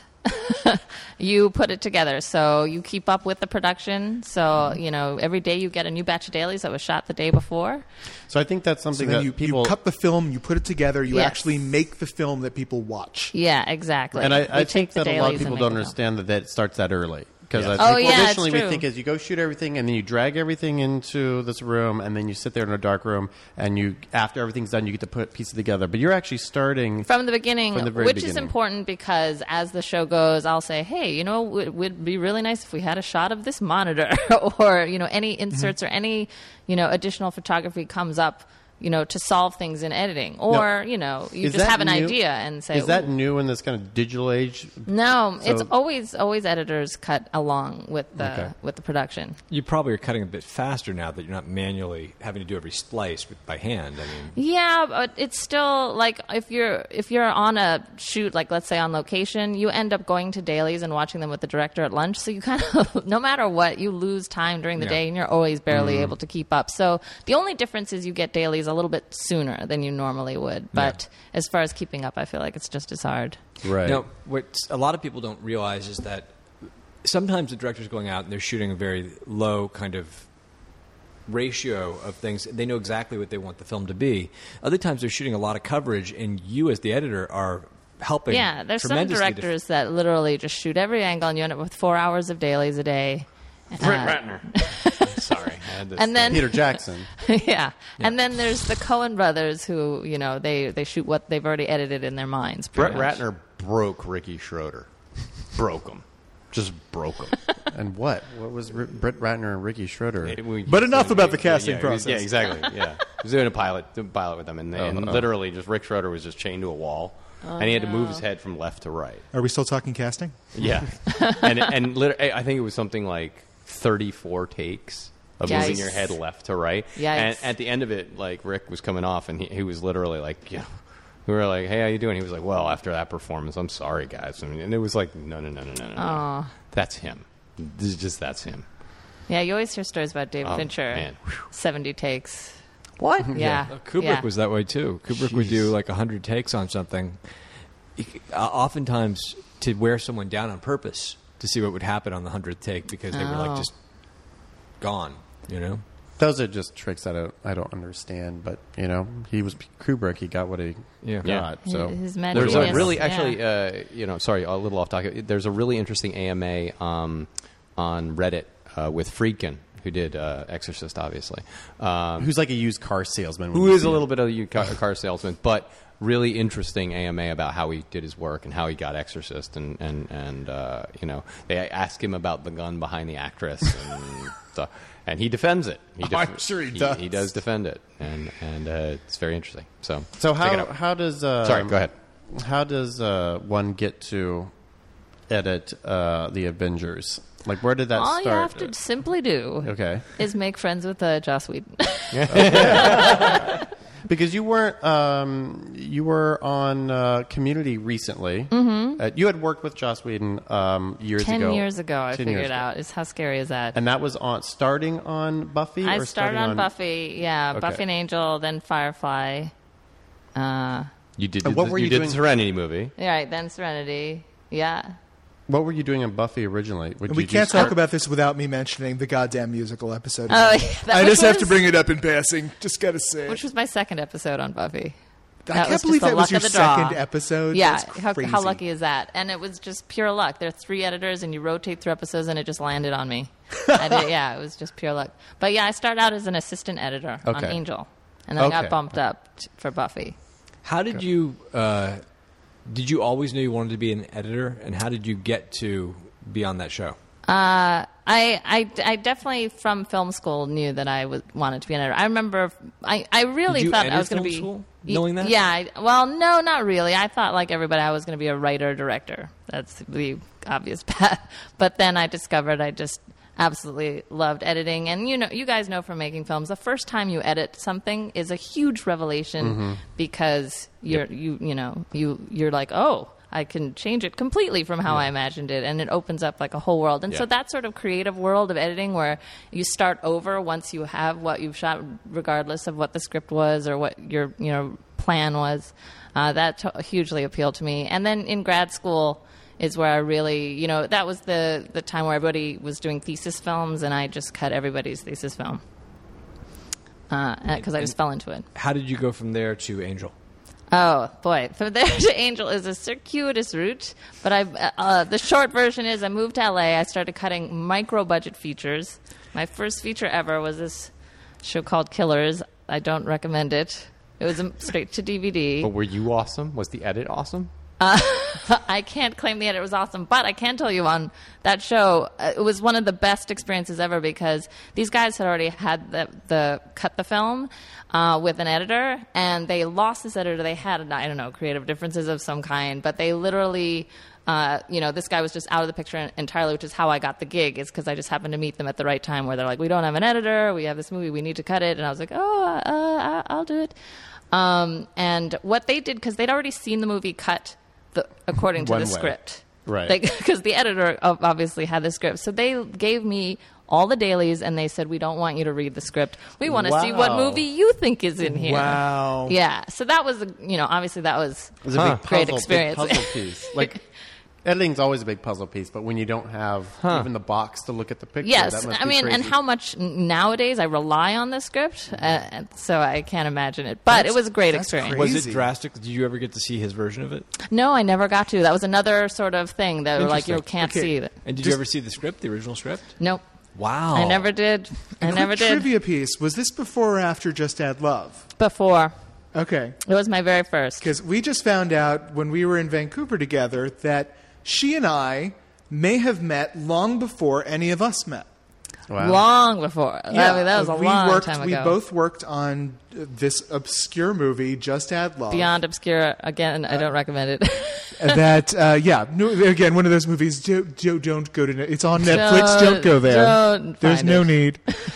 you put it together. So you keep up with the production. So you know every day you get a new batch of dailies that was shot the day before. So I think that's So something then that you, people. you cut the film, you put it together, you Yes. actually make the film that people watch. Yeah, exactly. and I, We I take think the that a lot of dailies and people make don't the film. understand that that starts that early. Because Yeah. I Oh, think yeah, it's traditionally we true. think is you go shoot everything and then you drag everything into this room and then you sit there in a dark room and you after everything's done you get to put pieces together. But you're actually starting From the beginning, From the very which is beginning. important because as the show goes, I'll say, hey, you know, it would be really nice if we had a shot of this monitor or, you know, any inserts Mm-hmm. or any, you know, additional photography comes up, you know, to solve things in editing. Or, you know, you Is just that have an new? idea and say, Is that "Ooh." new in this kind of digital age? No, So- it's always always editors cut along with the Okay. with the production. You probably are cutting a bit faster now that you're not manually having to do every splice with, by hand. I mean, Yeah, but it's still like if you're if you're on a shoot, like let's say on location, you end up going to dailies and watching them with the director at lunch. So you kind of, no matter what, you lose time during the Yeah. day, and you're always barely Mm-hmm. able to keep up. So the only difference is you get dailies a little bit sooner than you normally would. But as far as keeping up, I feel like it's just as hard. Right. Now, what a lot of people don't realize is that sometimes the director's going out and they're shooting a very low kind of ratio of things. They know exactly what they want the film to be. Other times they're shooting a lot of coverage, and you, as the editor, are helping. Yeah, there's some tremendously to- directors that literally just shoot every angle, and you end up with four hours of dailies a day. Britt Uh, Ratner. Sorry, I had this And then Peter Jackson. yeah. And then there's the Coen brothers who, you know, they, they shoot what they've already edited in their minds. Brett pretty much. Ratner broke Ricky Schroeder. Broke him. Just broke him. And what? What was R- Britt Ratner and Ricky Schroeder? It- we- But enough about the yeah, casting yeah, he was- process. Yeah, exactly. Yeah, he was doing a pilot, doing a pilot with them, and, and oh. literally, just Rick Schroeder was just chained to a wall, and he had to move his head from left to right. Are we still talking casting? Yeah, and and literally, I think it was something like thirty-four takes of moving Yikes. your head left to right. Yikes. And at the end of it, like Rick was coming off, and he, he was literally like, "Yeah." We were like, "Hey, how you doing?" He was like, "Well, after that performance, I'm sorry, guys." I mean, and it was like, "No, no, no, no, no, no, no. Aw. That's him. This is just that's him." Yeah, you always hear stories about David Oh, Fincher. man. seventy takes. What? Yeah. Uh, Kubrick yeah. was that way too. Kubrick would do like a hundred takes on something, He- uh, oftentimes to wear someone down on purpose to see what would happen on the hundredth take because they were Oh. like just gone. You know. Those are just tricks I don't I don't understand. But you know, he was Kubrick. He got what he Yeah. got. So His mad There's genius. a really, Yeah. actually, uh, you know, sorry, a little off topic. There's a really interesting A M A um, on Reddit uh, with Friedkin. who did uh, Exorcist, obviously. Um, Who's like a used car salesman. when who you is see a him. little bit of a car, car salesman, but really interesting A M A about how he did his work and how he got Exorcist, and and and uh, you know, they ask him about the gun behind the actress, and so, and he defends it. He def- I'm sure he does. He, does defend it, and and uh, it's very interesting. So So check it how out. how does uh, Sorry, go ahead. How does uh, one get to edit uh, the Avengers? Like, where did that All start? you have to simply do Okay. is make friends with uh, Joss Whedon. Because you weren't, um, you were on uh, Community recently. Mm-hmm. Uh, you had worked with Joss Whedon um, years Ten ago. years ago, I Ten figured years ago. out. Is how scary is that? And that was on starting on Buffy. I or started starting on Buffy, yeah, Okay. Buffy and Angel, then Firefly. Uh, You did. And the, what were you, you did doing- the Serenity movie? yeah, right, then Serenity. Yeah. What were you doing in Buffy originally? Would And we you can't just talk start- about this without me mentioning the goddamn musical episode. Oh, yeah, that- I which just have to was- bring it up in passing. Just gotta say. it. Which was my second episode on Buffy. I That can't was believe just the that was luck your of the draw. second episode. Yeah, That's how, crazy. how lucky is that? And it was just pure luck. There are three editors, and you rotate through episodes, and it just landed on me. I did, yeah, it was just pure luck. But yeah, I started out as an assistant editor on Okay. Angel, and then I Okay. got bumped up t- for Buffy. How did you? Uh, did you always know you wanted to be an editor, and how did you get to be on that show? Uh, I, I, I definitely from film school knew that I was, wanted to be an editor. I remember I, I really Did you thought enter I was going to film be school Y- knowing that? Yeah, I, well, no, not really. I thought like everybody I was going to be a writer director. That's the obvious path. But then I discovered I just absolutely loved editing. And you know, you guys know from making films, the first time you edit something is a huge revelation because you're you you know you you're like, oh, I can change it completely from how I imagined it, and it opens up like a whole world. And so Yeah. that sort of creative world of editing where you start over once you have what you've shot, regardless of what the script was or what your you know plan was, uh, that to- hugely appealed to me. And then in grad school is where I really, you know, that was the, the time where everybody was doing thesis films, and I just cut everybody's thesis film because I just fell into it. How did you go from there to Angel? Oh boy, from there to Angel is a circuitous route. But I, uh, the short version is, I moved to L A. I started cutting micro budget features. My first feature ever was this show called Killers. I don't recommend it. It was a straight to D V D. But were you awesome? Was the edit awesome? I can't claim the edit was awesome, but I can tell you on that show, uh, it was one of the best experiences ever because these guys had already had the, the cut the film uh, with an editor, and they lost this editor. They had, I don't know, creative differences of some kind, but they literally, uh, you know, this guy was just out of the picture entirely, which is how I got the gig, is because I just happened to meet them at the right time where they're like, we don't have an editor, we have this movie, we need to cut it, and I was like, oh, uh, I'll do it. Um, and what they did, because they'd already seen the movie cut the, according to One the way. script. Right. Because the editor ob- obviously had the script. So they gave me all the dailies, and they said, we don't want you to read the script. We want to see what Wow. movie you think is in here. Wow. Yeah. So that was, a- you know, obviously that was It was a Huh. big Great puzzle, experience. big puzzle piece. Like, editing's always a big puzzle piece, but when you don't have even the box to look at the picture, Yes, that must I be mean, and crazy. how much n- nowadays I rely on the script, uh, and so I can't imagine it. But That's- it was a great that's experience. crazy. Was it drastic? Did you ever get to see his version of it? No, I never got to. That was another sort of thing that like you Interesting. can't Okay. see. That. And did Just- you ever see the script, the original script? Nope, Wow. I never did. I A never quick did Trivia piece. Was this before or after Just Add Love? before. Okay. It was my very first. Because we just found out when we were in Vancouver together that she and I may have met long before any of us met. Wow. Long before. I mean, that was a we long worked, time We ago. both worked on uh, this obscure movie, Just Add Love. Beyond obscure. Again, I don't recommend it. That, uh, yeah, no, again, one of those movies, do, do, don't go to, it's on Netflix, don't, Don't- go there. don't There's find no it. need.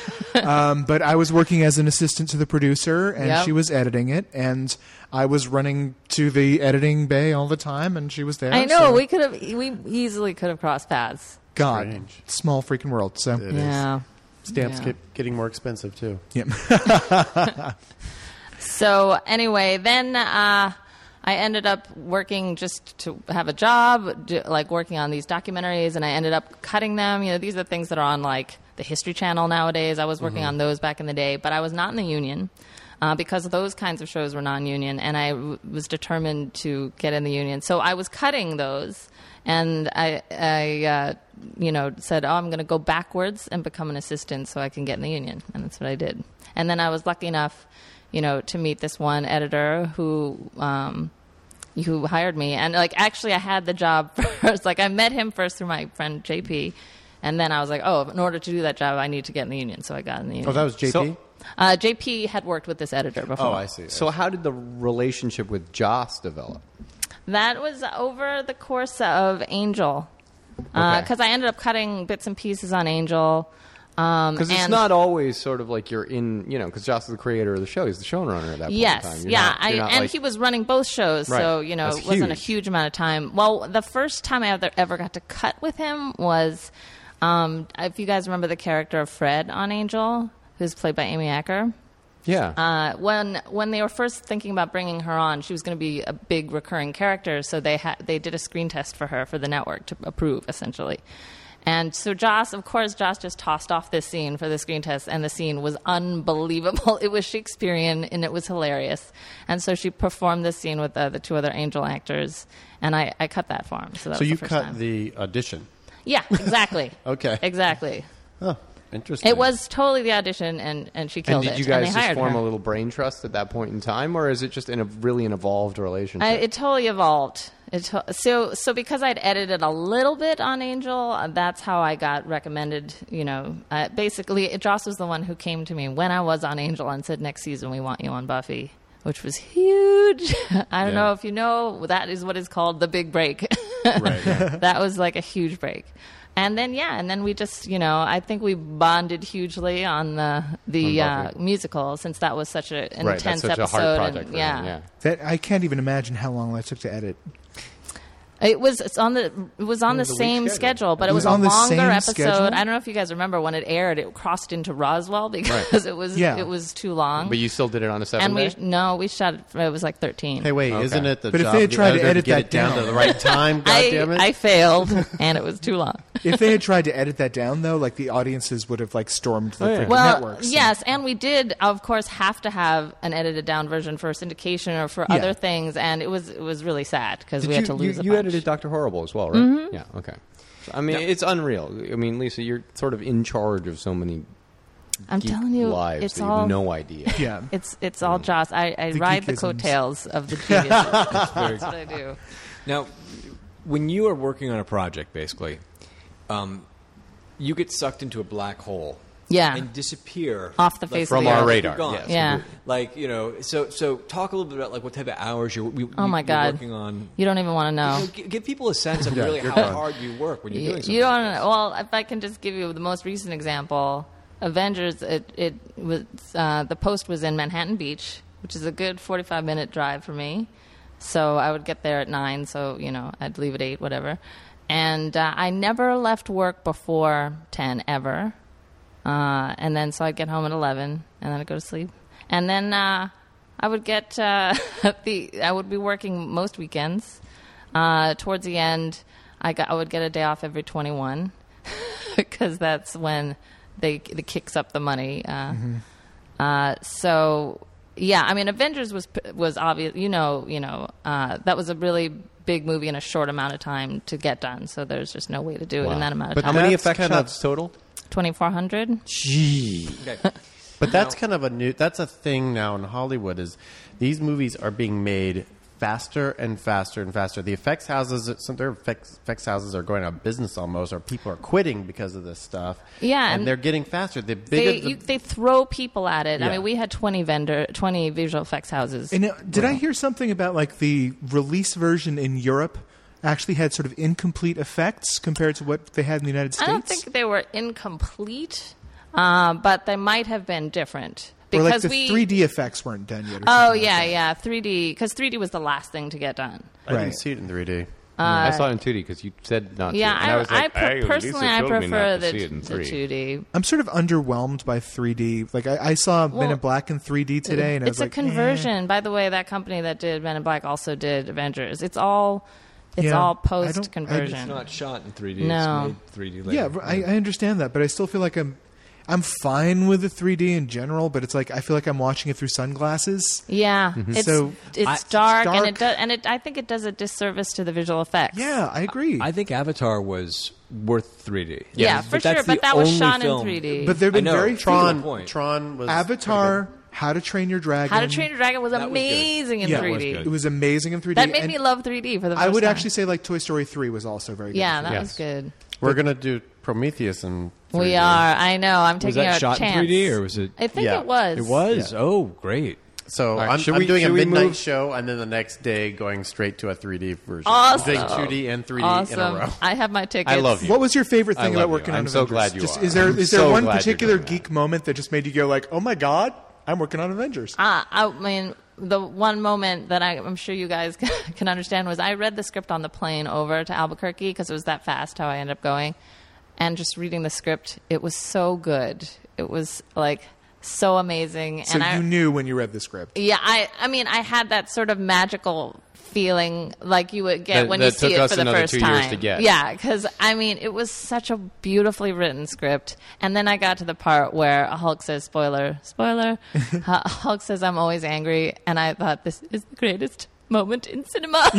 um, but I was working as an assistant to the producer, and Yep. she was editing it, and I was running to the editing bay all the time, and she was there. I know so- we could have. We easily could have crossed paths. God, Strange. small freaking world. So, It is. Yeah. Stamps Yeah. get getting more expensive, too. yeah. So anyway, then uh, I ended up working just to have a job, do, like working on these documentaries, and I ended up cutting them. You know, these are things that are on like the History Channel nowadays. I was working on those back in the day, but I was not in the union. uh, because those kinds of shows were non-union, and I w- was determined to get in the union. So I was cutting those, and I, I uh, you know, said, oh, I'm going to go backwards and become an assistant so I can get in the union, and that's what I did. And then I was lucky enough, you know, to meet this one editor who um, who hired me, and like actually I had the job first. Like I met him first through my friend J P, and then I was like, oh, in order to do that job, I need to get in the union, so I got in the union. Oh, that was J P? So- Uh, J P had worked with this editor before. Oh, I see. So how did the relationship with Joss develop? That was over the course of Angel, because Okay. I ended up cutting bits and pieces on Angel. Um, Because it's and- not always sort of like you're in, you know, because Joss is the creator of the show. He's the showrunner at that point Yes, in time. You're yeah, not- I, you're not and like- he was running both shows, Right. so you know That's it wasn't a huge. huge amount of time. Well, the first time I ever, ever got to cut with him was, um, if you guys remember the character of Fred on Angel, who's played by Amy Acker. Yeah. Uh, when when they were first thinking about bringing her on, she was going to be a big recurring character, so they ha- they did a screen test for her for the network to approve, essentially. And so Joss, of course, Joss just tossed off this scene for the screen test, and the scene was unbelievable. It was Shakespearean, and it was hilarious. And so she performed this scene with uh, the two other Angel actors, and I, I cut that for him. So, that So was you the first cut time. the audition. Yeah, exactly. Okay. Exactly. Oh, interesting. It was totally the audition, and, and she and killed did it. you and guys they just hired form her. a little brain trust at that point in time, or is it just in a really an evolved relationship? I, it totally evolved. It to- so so because I'd edited a little bit on Angel, uh, that's how I got recommended. You know, uh, basically, Joss was the one who came to me when I was on Angel and said, "Next season we want you on Buffy," which was huge. I don't Yeah. know if you know, that is what is called the big break. Right. Yeah. That was like a huge break. And then yeah, and then we just, you know, I think we bonded hugely on the the On uh, Buffy. musical, since that was such a, an right. That's intense such episode. a hard and, project. for yeah. him, yeah. That I can't even imagine how long that took to edit. It was it's on the it was on the was a week same schedule. schedule, but It it was was, on a the longer same episode. schedule? I don't know if you guys remember when it aired. It crossed into Roswell because it was Yeah. it was too long. But you still did it on a seven and we day? no, we shot it. It was like thirteen. Hey, wait, Okay. isn't it the But if job they had of the tried to editor edit get that it down, down- to the right time? God I, damn it! I failed, and it was too long. If they had tried to edit that down, though, like the audiences would have like stormed the Oh, yeah. freaking Well, networks. yes, and we did, of course, have to have an edited down version for syndication or for Yeah. other things, and it was it was really sad because Did we you, had to lose you, a you bunch. edited Doctor Horrible as well, right? Mm-hmm. Yeah. Okay. So, I mean, it's unreal. I mean, Lisa, you're sort of in charge of so many I'm geek telling you, lives it's that you all have no idea. Yeah. It's it's all Joss. I, I The ride the geekisms. coattails of the geniuses. That's what I do. Now, when you are working on a project, basically, um, you get sucked into a black hole. Yeah. And disappear Off the like, face From of the our earth. radar, You're gone. yes. Yeah. Like, you know, so so talk a little bit about like what type of hours you're, we, Oh my you're God. working on. You don't even want to know. You know, give, give people a sense of Yeah, really you're how gone. hard you work when you're You, doing something. you don't. like this. Well, if I can just give you the most recent example, Avengers. It it was uh, the post was in Manhattan Beach, which is a good forty-five minute drive for me. So I would get there at nine. So you know, I'd leave at eight, whatever. And uh, I never left work before ten ever. Uh, and then so I'd get home at eleven, and then I'd go to sleep. And then uh, I would get uh, the I would be working most weekends. Uh, towards the end, I got I would get a day off every twenty-one because that's when they the kicks up the money. Uh, uh, so yeah, I mean, Avengers was was obvious. You know, you know uh, that was a really big movie in a short amount of time to get done. So there's just no way to do it in that amount of But How time. many That's effect kind of- shots total? twenty-four hundred. Gee. Okay. But that's kind of a new. That's a thing now in Hollywood. Is these movies are being made faster and faster and faster. The effects houses, some their effects, effects houses are going out of business almost, or people are quitting because of this stuff. Yeah, and, and they're getting faster. The bigger, They the, you, they throw people at it. Yeah. I mean, we had twenty vendor, twenty visual effects houses. And uh, did I hear something about like the release version in Europe actually had sort of incomplete effects compared to what they had in the United States? I don't think they were incomplete, uh, but they might have been different or like because the we. three D effects weren't done yet. Or Oh something like yeah, that. yeah, three D because three D was the last thing to get done. I didn't Right. see it in three D. I saw it in two D because you said not Yeah, to. And I, I was like, I per- "Hey, Lisa personally I told me prefer not to the, see it in the three." two D. I'm sort of underwhelmed by three D. Like I, I saw Men Well, in Black in three D today, and I It's was a like, conversion. By the way, that company that did Men in Black also did Avengers. It's all, it's Yeah, all I don't- I- post It's conversion. not shot in three D. No. It's made three D Eh. later. yeah, I, I understand that, but I still feel like I'm. I'm fine with the three D in general, but it's like I feel like I'm watching it through sunglasses. Yeah, Mm-hmm. it's So, it's I- dark, dark. and it does, and it I think it does a disservice to the visual effects. Yeah, I agree. I think Avatar was worth three D. Yeah, But for that's sure. the But that was only shot film- in three D. but there have been I know, very Tron- few. point. Tron was Avatar, How to Train Your Dragon. How to Train Your Dragon was That was good. amazing in Yeah, it three was D. good. It was amazing in three D. That made and me love three D for the first I would time. actually say like Toy Story three was also very good. Yeah, in that three D. was good. We're gonna do Prometheus in three D. We are. I know. I'm Was taking that a shot chance. in three D or was it? I think Yeah. it was. It was. Yeah. Oh, great. So right, I'm, should I'm we- doing a should we midnight move- show, and then the next day going straight to a three D version. Awesome. I'm doing two D and three D Awesome. in a row. I have my tickets. I love you. What was your favorite I thing love about working you. on I'm so Avengers? glad you just, are. Is there I'm is there so one glad you're particular doing that. geek moment that just made you go like, "Oh my god, I'm working on Avengers"? Uh, I mean, the one moment that I, I'm sure you guys can understand was I read the script on the plane over to Albuquerque because it was that fast how I ended up going. And just reading the script, it was so good. It was like so amazing. So and you I, knew when you read the script. yeah, I, I mean, I had that sort of magical feeling like you would get That- when that you see took it us for the another first two time. years to get. Yeah, because I mean, it was such a beautifully written script. And then I got to the part where Hulk says, "Spoiler, spoiler." uh, Hulk says, "I'm always angry," and I thought this is the greatest moment in cinema. Like,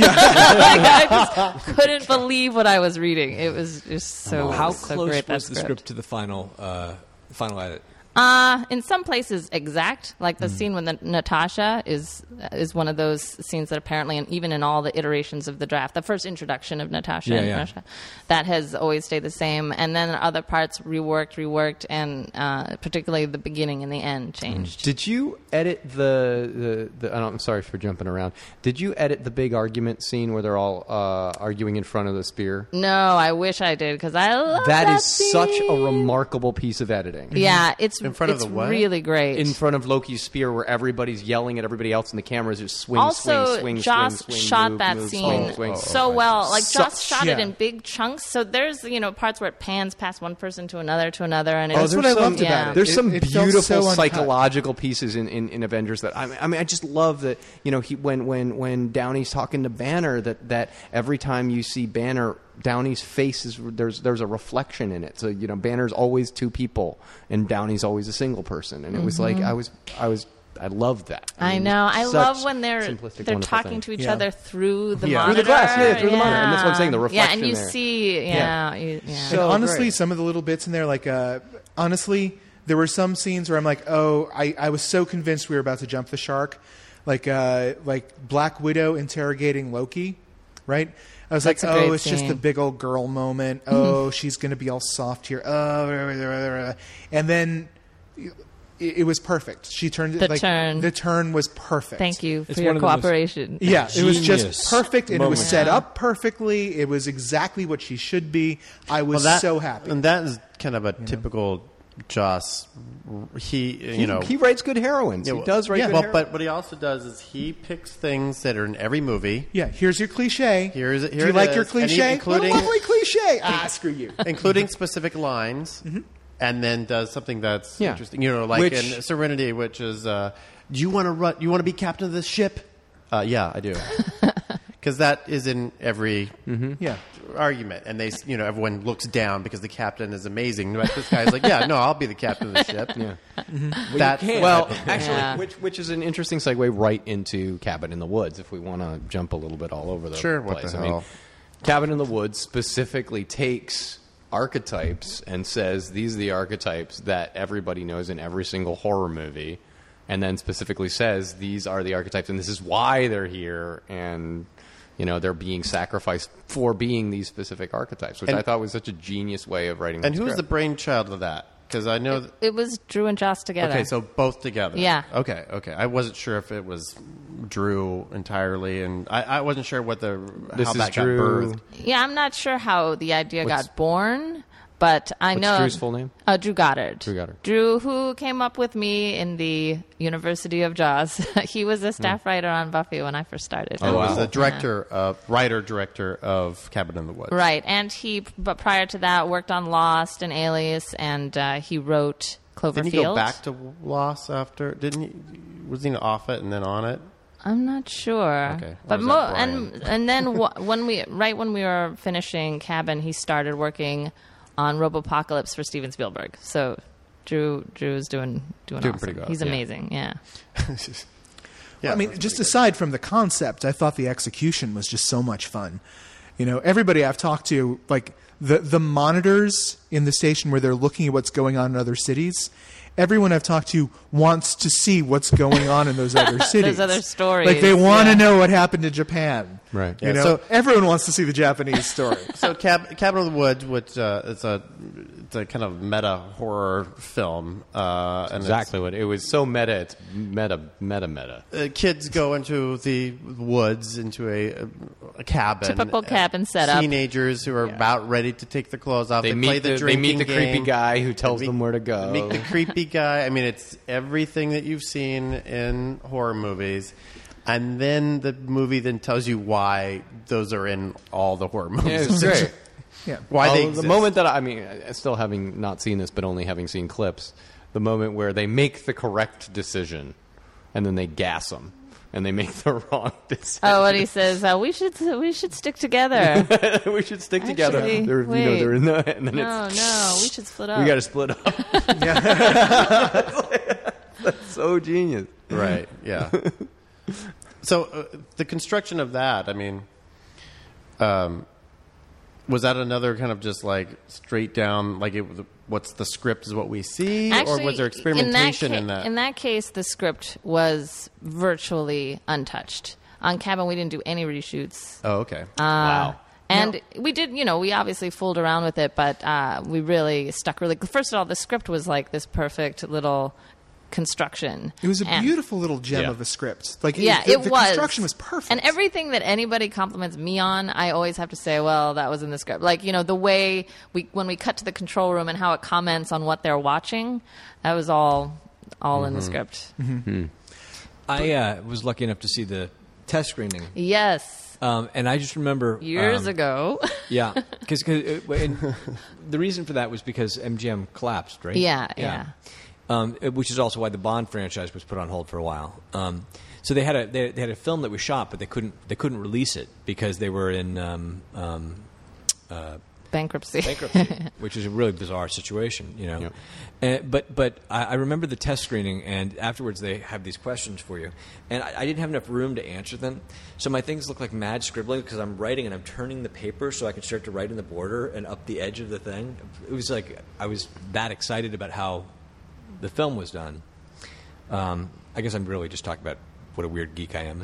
I just couldn't believe what I was reading. It was just so How so close great, that was the script to the final uh, final edit? Uh, in some places exact. Like Hmm. the scene with the, Natasha is is one of those scenes that apparently, and even in all the iterations of the draft, the first introduction of Natasha, Yeah, and yeah. Russia, that has always stayed the same. And then other parts reworked, reworked, and uh, particularly the beginning and the end changed. Did you edit the the? the I don't, I'm sorry for jumping around. Did you edit the big argument scene where they're all uh, arguing in front of the spear? No, I wish I did because I love that. That is scene. such a remarkable piece of editing. Yeah, it's In front of it's the what? really great. In front of Loki's spear, where everybody's yelling at everybody else, and the cameras just swing, also, swing, swing, Joss swing, swing, shot move, that move, scene swing, swing. so well. Like So- Joss shot it yeah. in big chunks. So there's you know parts where it pans past one person to another to another, and it Oh, was that's what I some- loved yeah. about it. There's It- some it felt beautiful so uncut. psychological pieces in, in, in Avengers that I mean, I mean I just love that you know he when when when Downey's talking to Banner that, that every time you see Banner Downey's face is there's there's a reflection in it. So you know Banner's always two people and Downey's always a single person, and it was like I was I was I loved that. I mean, know. I such love when they're simplistic, they're wonderful talking thing. to each Yeah. other through the Yeah. Through the monitor. glass, yeah, through the monitor. And that's what I'm saying, the Yeah, reflection and you there. see, yeah, you- yeah. And So honestly, great. some of the little bits in there, like uh, honestly, there were some scenes where I'm like, oh, I, I was so convinced we were about to jump the shark, like uh, like Black Widow interrogating Loki, right? I was That's a like, great oh, it's just scene. the big old girl moment. Oh, she's going to be all soft here. Oh, rah, rah, rah, rah, rah. And then it, it was perfect. She turned The like turn. the turn was perfect. Thank you It's for one your of the most- cooperation. Yeah, it was Genius just perfect, and it was moment. set Yeah. up perfectly. It was exactly what she should be. I was Well, that- so happy. And that is kind of a typical Joss. He, you He, know, he writes good heroines. Yeah, he does write yeah, good well, heroines. but what he also does is he picks things that are in every movie, Yeah, here's your cliche. Here is it- Do here you it like is. your And he- cliche? including- What a lovely cliche. Ah, screw you. including specific lines, Mm-hmm. and then does something that's Yeah. interesting. You know, like Which- in Serenity, which is, uh, do you want to run? You want to be captain of this ship? Uh, yeah, I do. Because that is in every Yeah. argument, and they, you know, everyone looks down because the captain is amazing. But this guy's like, yeah, no, I'll be the captain of the ship. yeah. That Well, actually, Yeah. which which is an interesting segue right into Cabin in the Woods. If we want to jump a little bit all over the Sure, what place, the I mean, hell. Cabin in the Woods specifically takes archetypes and says these are the archetypes that everybody knows in every single horror movie, and then specifically says these are the archetypes and this is why they're here, and you know they're being sacrificed for being these specific archetypes, which And- I thought was such a genius way of writing. And that who's the script. brainchild of that? Because I know. That, It was Drew and Joss together. okay, so both together. Yeah. Okay. Okay. I wasn't sure if it was Drew entirely, and I, I wasn't sure what the This how is that Drew. got birthed. Yeah, I'm not sure how the idea What's- got born, but I What's know Drew's full name? Uh, Drew Goddard. Drew Goddard. Drew, who came up with me in the University of Jaws. He was a staff writer on Buffy when I first started. Oh, He wow. was the director, of, writer director of Cabin in the Woods. Right, and he, but prior to that, worked on Lost and Alias, and uh, he wrote Cloverfield. Didn't he go back to Lost after? Didn't he? Was he off it and then on it? I'm not sure. Okay. Or But was mo- that Brian? and and then wh- when we right when we were finishing Cabin, he started working on Robopocalypse for Steven Spielberg. So Drew Drew's doing doing, Doing awesome. pretty good, He's yeah. amazing. Yeah. Yeah, I mean, that's just pretty aside from the concept, I thought the execution was just so much fun. You know, everybody I've talked to, like the the monitors in the station where they're looking at what's going on in other cities. Everyone I've talked to wants to see what's going on in those other cities. Those other stories, Like they want to yeah. know what happened to Japan. Right. You Yeah, know, so- everyone wants to see the Japanese story. So, Cab- Cabin in the Woods, which uh, it's a it's a kind of meta horror film, uh, and Exactly what it was. So meta. It's meta, meta, meta. Uh, kids go into the woods, into a, a cabin. Typical Uh, cabin setup. Teenagers who are about ready to take their clothes off. They, They, meet play the, the, they drinking meet the game. creepy guy who tells Meet- them where to go. Meet the creepy guy. I mean, it's everything that you've seen in horror movies. And then the movie then tells you why those are in all the horror movies. Yeah, it's great. Yeah. Why Well, they the exist. moment that I, I mean, uh, still having not seen this, but only having seen clips, the moment where they make the correct decision, and then they gas them, and they make the wrong decision. Oh, what he says, uh, we should we should stick together. we should stick together. Actually, They're, you know, wait. they're in the, and then No, it's no, we should split up. we got to split up. That's so genius. Right. Yeah. So uh, the construction of that, I mean, um, was that another kind of just like straight down, like it was, what's the script is what we see, Actually, or was there experimentation in in that, that? ca- In that case, the script was virtually untouched. On Cabin, we didn't do any reshoots. Oh, okay. Uh, Wow. And we did, you know, we obviously fooled around with it, but uh, we really stuck really. First of all, the script was like this perfect little construction. It was a And- beautiful little gem Yeah. of a script. Like Yeah, the, it the was. construction was perfect. And everything that anybody compliments me on, I always have to say, well, that was in the script. Like, you know, the way we when we cut to the control room and how it comments on what they're watching, that was all all in the script. I uh, was lucky enough to see the test screening, Yes. um, and I just remember Years um, ago. Yeah, because the reason for that was because M G M collapsed, right? Yeah, yeah. Um, it- which is also why the Bond franchise was put on hold for a while. Um, so they had a they, they had a film that was shot, but they couldn't they couldn't release it because they were in um, um, uh, Bankruptcy. bankruptcy, which is a really bizarre situation, you know. Uh, but but I, I remember the test screening, and afterwards they have these questions for you, and I, I didn't have enough room to answer them, so my things look like mad scribbling because I'm writing and I'm turning the paper so I can start to write in the border and up the edge of the thing. It was like I was that excited about how the film was done. Um, I guess I'm really just talking about what a weird geek I am.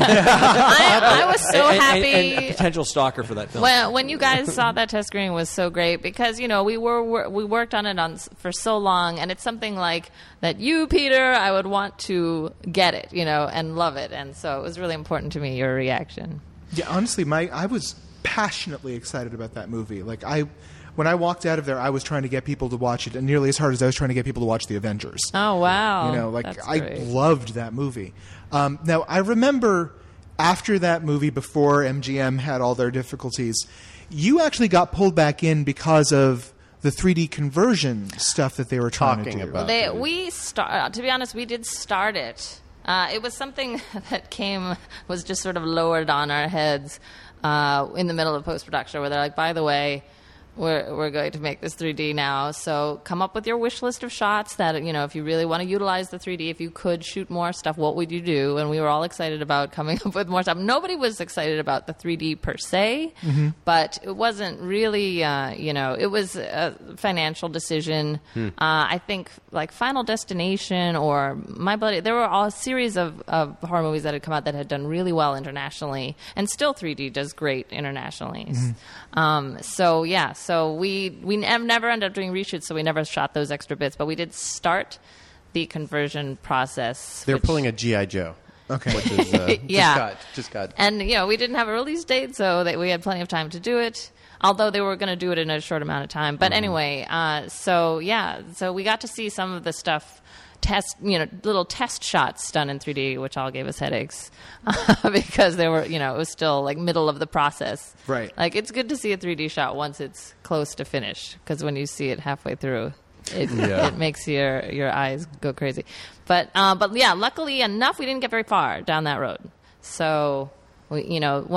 I, I was so and, happy. And, and a potential stalker for that film. Well, when you guys saw that test screening was so great because you know we were, were we worked on it on s- for so long, and it's something like that. You, Peter, I would want to get it, you know, and love it, and so it was really important to me your reaction. Yeah, honestly, my I was passionately excited about that movie. Like I, when I walked out of there, I was trying to get people to watch it, and nearly as hard as I was trying to get people to watch The Avengers. Oh wow! You know, like That's I great. loved that movie. Um, now I remember after that movie, before M G M had all their difficulties, you actually got pulled back in because of the three D conversion stuff that they were trying Talking to do. about. They, we start. To be honest, we did start it. Uh, it was something that came was just sort of lowered on our heads uh, in the middle of post production, where they're like, "By the way, we're we're going to make this three D now. So come up with your wish list of shots that you know if you really want to utilize the three D. If you could shoot more stuff, what would you do?" And we were all excited about coming up with more stuff. Nobody was excited about the three D per se, but it wasn't really. Uh, you know, it was a financial decision. Uh, I think like Final Destination or My Bloody. There were all a series of, of horror movies that had come out that had done really well internationally, and still three D does great internationally. Um, so yeah, so we we ne- never ended up doing reshoots, so we never shot those extra bits, but we did start the conversion process. They're which- pulling a G I. Joe. Okay. Which is, uh, Yeah. Just got, just got. And you know, we didn't have a release date, so that we had plenty of time to do it. Although they were going to do it in a short amount of time, but anyway, uh, so yeah, so we got to see some of the stuff, test, you know, little test shots done in three D, which all gave us headaches because they were, you know, it was still like middle of the process. Right. Like it's good to see a three D shot once it's close to finish, because when you see it halfway through, it, Yeah. it makes your your eyes go crazy. But uh, but yeah, luckily enough, we didn't get very far down that road. So we, you know, when the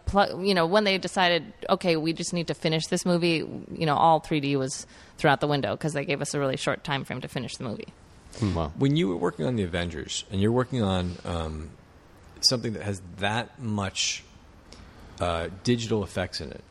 pl- you know, when they decided, okay, we just need to finish this movie, you know, all three D was throughout the window because they gave us a really short time frame to finish the movie. Wow. When you were working on the Avengers and you're working on um, something that has that much uh, digital effects in it,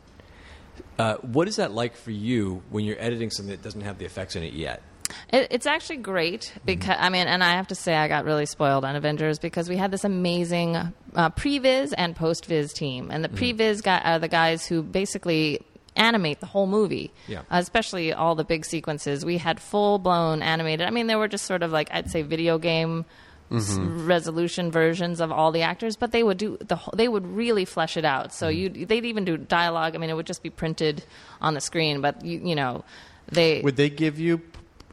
uh, what is that like for you when you're editing something that doesn't have the effects in it yet? It, it's actually great because I mean, and I have to say, I got really spoiled on Avengers because we had this amazing uh, pre-viz and post-viz team, and the pre-viz guy are the guys who basically animate the whole movie, Yeah. uh, especially all the big sequences. We had full-blown animated. I mean, they were just sort of like I'd say video game s- resolution versions of all the actors, but they would do the whole, they would really flesh it out. So you they'd even do dialogue. I mean, it would just be printed on the screen, but you you know they Would they give you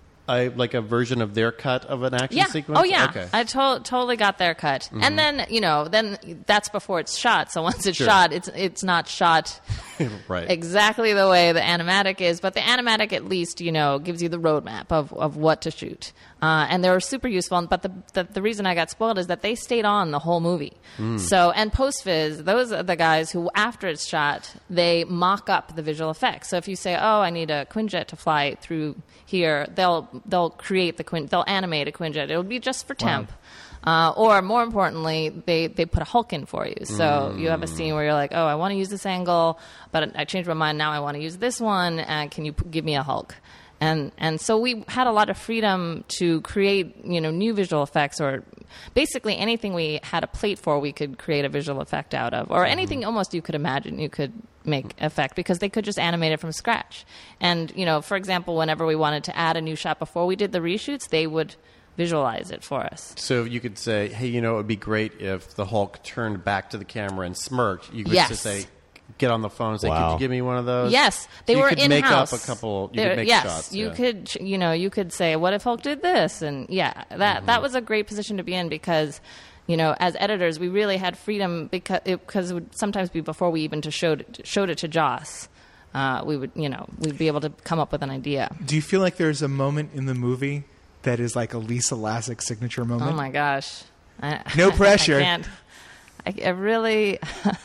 I, like a version of their cut of an action yeah. sequence? Oh, yeah. Okay. I to- totally got their cut. Mm-hmm. And then, you know, then that's before it's shot. So once it's Sure. shot, it's it's not shot Right. exactly the way the animatic is. But the animatic, at least, you know, gives you the roadmap of, of what to shoot. Uh, and they were super useful. But the, the the reason I got spoiled is that they stayed on the whole movie. Mm. So, and post-viz, those are the guys who, after it's shot, they mock up the visual effects. So if you say, oh, I need a Quinjet to fly through here, they'll they'll create the Quin- they'll animate a Quinjet. It'll be just for temp. Uh, or more importantly, they, they put a Hulk in for you. So you have a scene where you're like, oh, I want to use this angle, but I changed my mind. Now I want to use this one. And can you p- give me a Hulk? And and so we had a lot of freedom to create, you know, new visual effects, or basically anything we had a plate for, we could create a visual effect out of, or anything almost you could imagine you could make effect, because they could just animate it from scratch. And, you know, for example, whenever we wanted to add a new shot before we did the reshoots, they would visualize it for us. So you could say, hey, you know, it would be great if the Hulk turned back to the camera and smirked. You could Yes. just say, get on the phone and say, Wow. could you give me one of those? Yes, they So you were could in-house. make up a couple, you There- could make yes, shots. you yeah. could, you know, you could say, what if Hulk did this? And yeah, that, that was a great position to be in because, you know, as editors, we really had freedom because it, because it would sometimes be before we even to showed, it- showed it to Joss. Uh, we would, you know, we'd be able to come up with an idea. Do you feel like there's a moment in the movie that is like a Lisa Lassick signature moment? Oh my gosh. I, No pressure. I can't. I, I really,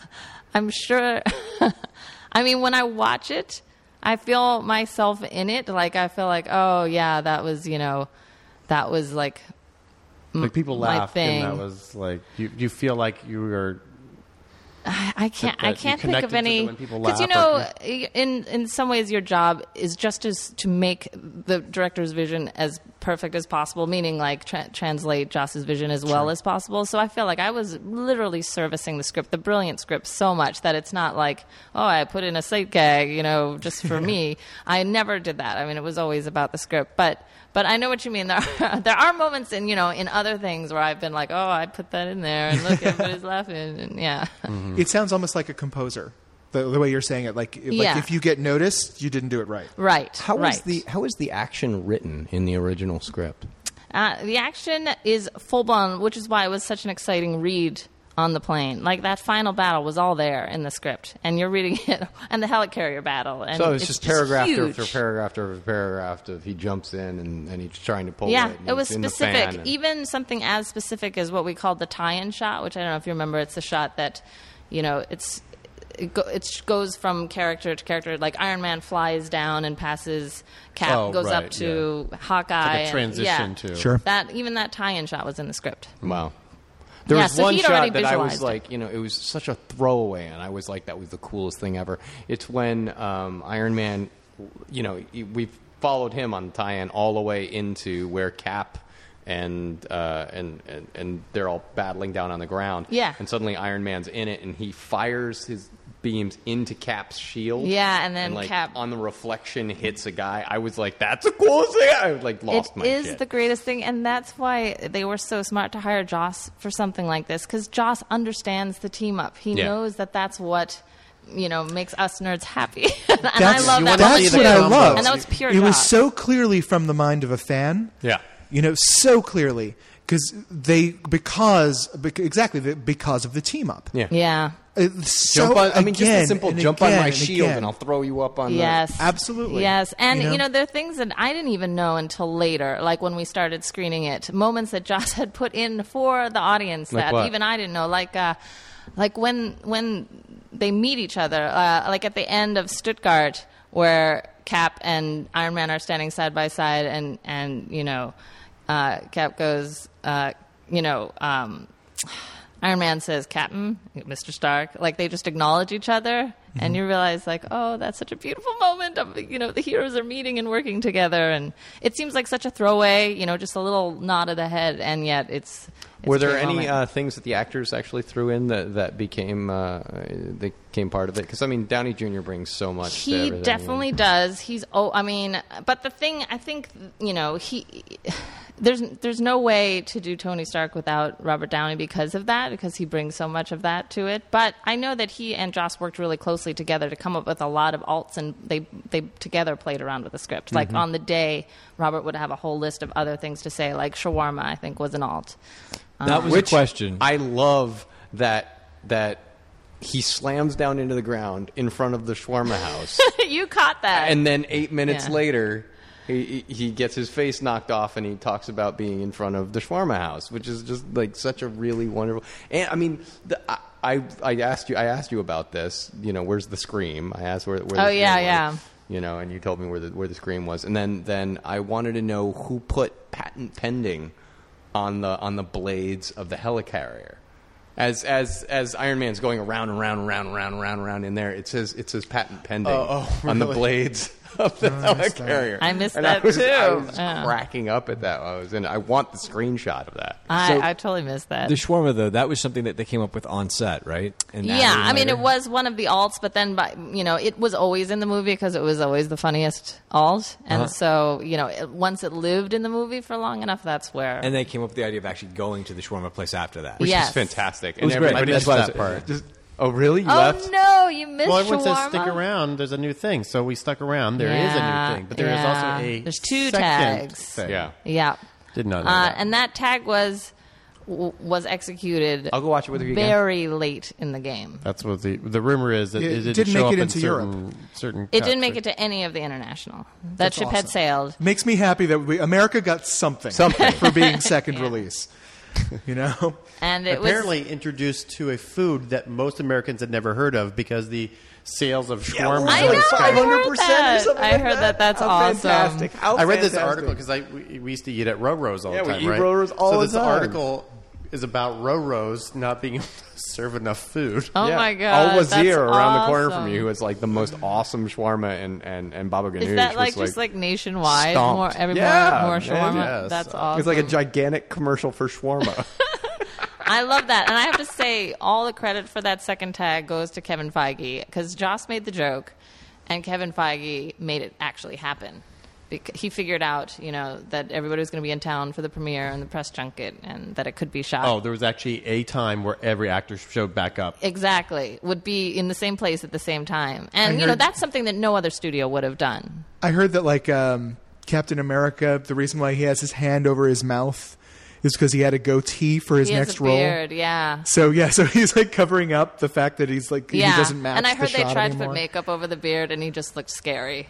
I'm sure. I mean, when I watch it, I feel myself in it. Like, I feel like, oh, yeah, that was, you know, that was like, Like people my laughed, thing. and that was like, you, you feel like you were. I, I can't. that I you can't think connected of to any the- when people because you laugh know, in in some ways, your job is just as to make the director's vision as perfect as possible. Meaning, like tra- translate Joss's vision as well as possible. So I feel like I was literally servicing the script, the brilliant script, so much that it's not like, oh, I put in a sight gag, you know, just for me. I never did that. I mean, it was always about the script, but. But I know what you mean. There are, there are moments in, you know, in other things where I've been like, oh, I put that in there, and look, everybody's laughing, and yeah. It sounds almost like a composer, the, the way you're saying it. Like, like Yeah. if you get noticed, you didn't do it right. Right. How right. was the how was the action written in the original script? Uh, the action is full blown, which is why it was such an exciting read on the plane. Like that final battle was all there in the script, and you're reading it, and the helicarrier battle. And So it's, it's just paragraph huge. after paragraph after paragraph of he jumps in and, and he's trying to pull Yeah, it. and it was he's in the specific. fan and- Even something as specific as what we called the tie-in shot, which I don't know if you remember. It's the shot that, you know, it's it, go, it goes from character to character. Like Iron Man flies down and passes Cap, Oh, goes right, up to Hawkeye. Like a and- transition yeah. to. Sure. That even that tie-in shot was in the script. Wow. There Yeah, was so one he'd already shot that I was visualized it. like, you know, it was such a throwaway, and I was like, that was the coolest thing ever. It's when um, Iron Man, you know, we've followed him on the tie-in all the way into where Cap and, uh, and and and they're all battling down on the ground. Yeah. And suddenly Iron Man's in it, and he fires his beams into Cap's shield. Yeah, and then like, Cap- on the reflection hits a guy. I was like, that's the coolest thing. I like lost It my is shit. the greatest thing, and that's why they were so smart to hire Joss for something like this, because Joss understands the team up. He Yeah. knows that that's what, you know, makes us nerds happy. and I That's, love that that's much what too. I love. And that was pure It was Joss. so clearly from the mind of a fan. Yeah. You know, so clearly because they because bec- exactly the- because of the team up. Yeah. Yeah. It's so, Jump on, I mean, just again a simple and jump on again my and shield again. and I'll throw you up on Yes. Absolutely. Yes. And, You you know? know? there are things that I didn't even know until later, like when we started screening it, moments that Joss had put in for the audience Like that what? even I didn't know. Like, uh, like when when they meet each other. Uh, like at the end of Stuttgart, where Cap and Iron Man are standing side by side, and and you know, uh, Cap goes, uh, you know. Um, Iron Man says, Captain, Mister Stark. Like, they just acknowledge each other, mm-hmm. and you realize, like, oh, that's such a beautiful moment of, you know, the heroes are meeting and working together. And it seems like such a throwaway, you know, just a little nod of the head, and yet it's... it's Were a there great any moment. uh, things that the actors actually threw in that, that became uh, they became part of it? Because, I mean, Downey Junior brings so much to He everything. definitely does. He's, oh, I mean, but the thing, I think, you know, he... There's there's no way to do Tony Stark without Robert Downey because of that, because he brings so much of that to it. But I know that he and Joss worked really closely together to come up with a lot of alts, and they they together played around with the script. Mm-hmm. Like on the day, Robert would have a whole list of other things to say, like shawarma, I think, was an alt. That Um, was Which a question. I love that that he slams down into the ground in front of the shawarma house, You caught that. and then eight minutes Yeah. later. He, he gets his face knocked off, and he talks about being in front of the shawarma house, which is just like such a really wonderful. And I mean, the, I, I I asked you I asked you about this. You know, where's the scream? I asked where. where the Oh, scream yeah, was, yeah. You know, and you told me where the where the scream was, and then then I wanted to know who put patent pending on the on the blades of the helicarrier. As as as Iron Man's going around and around and around and around and around and around in there, it says it says patent pending Oh, oh, on the really? blades of the I missed that. helicarrier. I missed And that I was, too. I was Yeah. cracking up at that. I was in. I want the screenshot of that. I, So- I totally missed that. The shawarma, though, that was something that they came up with on set, right? And Yeah, added I mean, later? it was one of the alts, but then, by, you know, it was always in the movie because it was always the funniest alt. And Uh-huh. so, you know, it, once it lived in the movie for long enough, that's where... And they came up with the idea of actually going to the shawarma place after that. Which Yes. is fantastic. It was and great. everybody I missed just- that part. just- oh, really? You oh, left? no, you missed Well, everyone says shawarma? stick around. There's a new thing, so we stuck around. There is a Yeah, new thing, but there is yeah. also a There's two second tags. thing. Yeah. Yeah. Did not know Uh, that. and that tag was w- was executed I'll go watch it with you again. very late in the game. That's what the the rumor is that It it, didn't, didn't show make up it in into certain, certain It cuts didn't make or- it to any of the international. That That's ship had awesome. sailed. Makes me happy that we, America got something, Something. for being second release. You know? And it Apparently was... introduced to a food that most Americans had never heard of because the sales of shawarma. I know, I five hundred heard percent that. or something I like heard that. That's How awesome. Fantastic. How I read this fantastic. article because I we, we used to eat at Roro's all Yeah, the we time, eat right? Roro's all so the this time. article is about Roro's not being able to serve enough food. Oh, Yeah. my God. Al Wazir that's around the corner from awesome. you, who has like the most awesome shawarma, and and and Baba Ganoush Is that like was just like nationwide? stomped. More, every Yeah, more, more man, shawarma. yes. That's awesome. It's like a gigantic commercial for shawarma. I love that, and I have to say, all the credit for that second tag goes to Kevin Feige because Joss made the joke, and Kevin Feige made it actually happen. Bec- He figured out, you know, that everybody was going to be in town for the premiere and the press junket, and that it could be shot. Oh, there was actually a time where every actor showed back up. Exactly, would be in the same place at the same time, I and you know heard- that's something that no other studio would have done. I heard that, like, um, Captain America, the reason why he has his hand over his mouth is because he had a goatee for his He has next a role. beard, yeah. So, yeah, so he's, like, covering up the fact that he's, like, Yeah, he doesn't match and I the heard they shot tried to anymore. put makeup over the beard, and he just looked scary.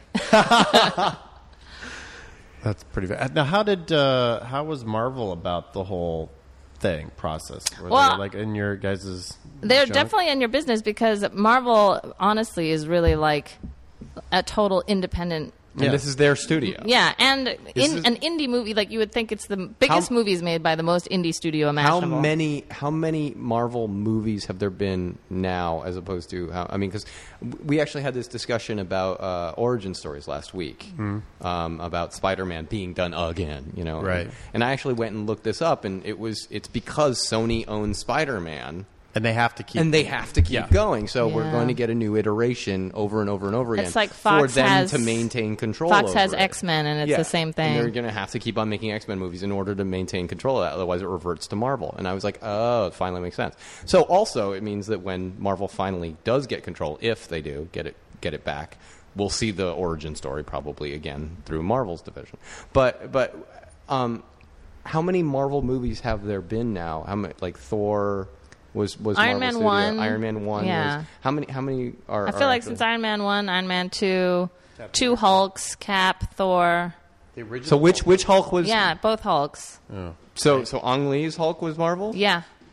That's pretty bad. Now, how did uh, how was Marvel about the whole thing process? Were Well, they like in your guys'? They're junk? definitely in your business because Marvel, honestly, is really like a total independent. And this is their studio. Yeah, and in, is- an indie movie, like you would think it's the biggest How- movies made by the most indie studio How imaginable. many how many Marvel movies have there been now, as opposed to how? I mean, because we actually had this discussion about uh, origin stories last week, um, about Spider-Man being done again. You know, Right. And, and I actually went and looked this up, and it was it's because Sony owns Spider-Man. and they have to keep. And they have to keep Yeah. going, so we're Yeah. going to get a new iteration over and over and over again It's like for Fox them has- to maintain control. Fox over has it. X-Men, and it's Yeah. the same thing. And they're going to have to keep on making X-Men movies in order to maintain control of that. Otherwise, it reverts to Marvel. And I was like, oh, it finally makes sense. So also, it means that when Marvel finally does get control, if they do get it get it back, we'll see the origin story probably again through Marvel's division. But but um, how many Marvel movies have there been now? How many, like Thor? Was was Iron Marvel Man Studio. one. Iron Man one. Yeah. Was, how many? How many are? I feel are like actually- since Iron Man one, Iron Man two, two Hulks, Cap, Thor. the original. So which which Hulk was? Yeah, both Hulks. So so Ang Lee's Hulk was Marvel. Yeah.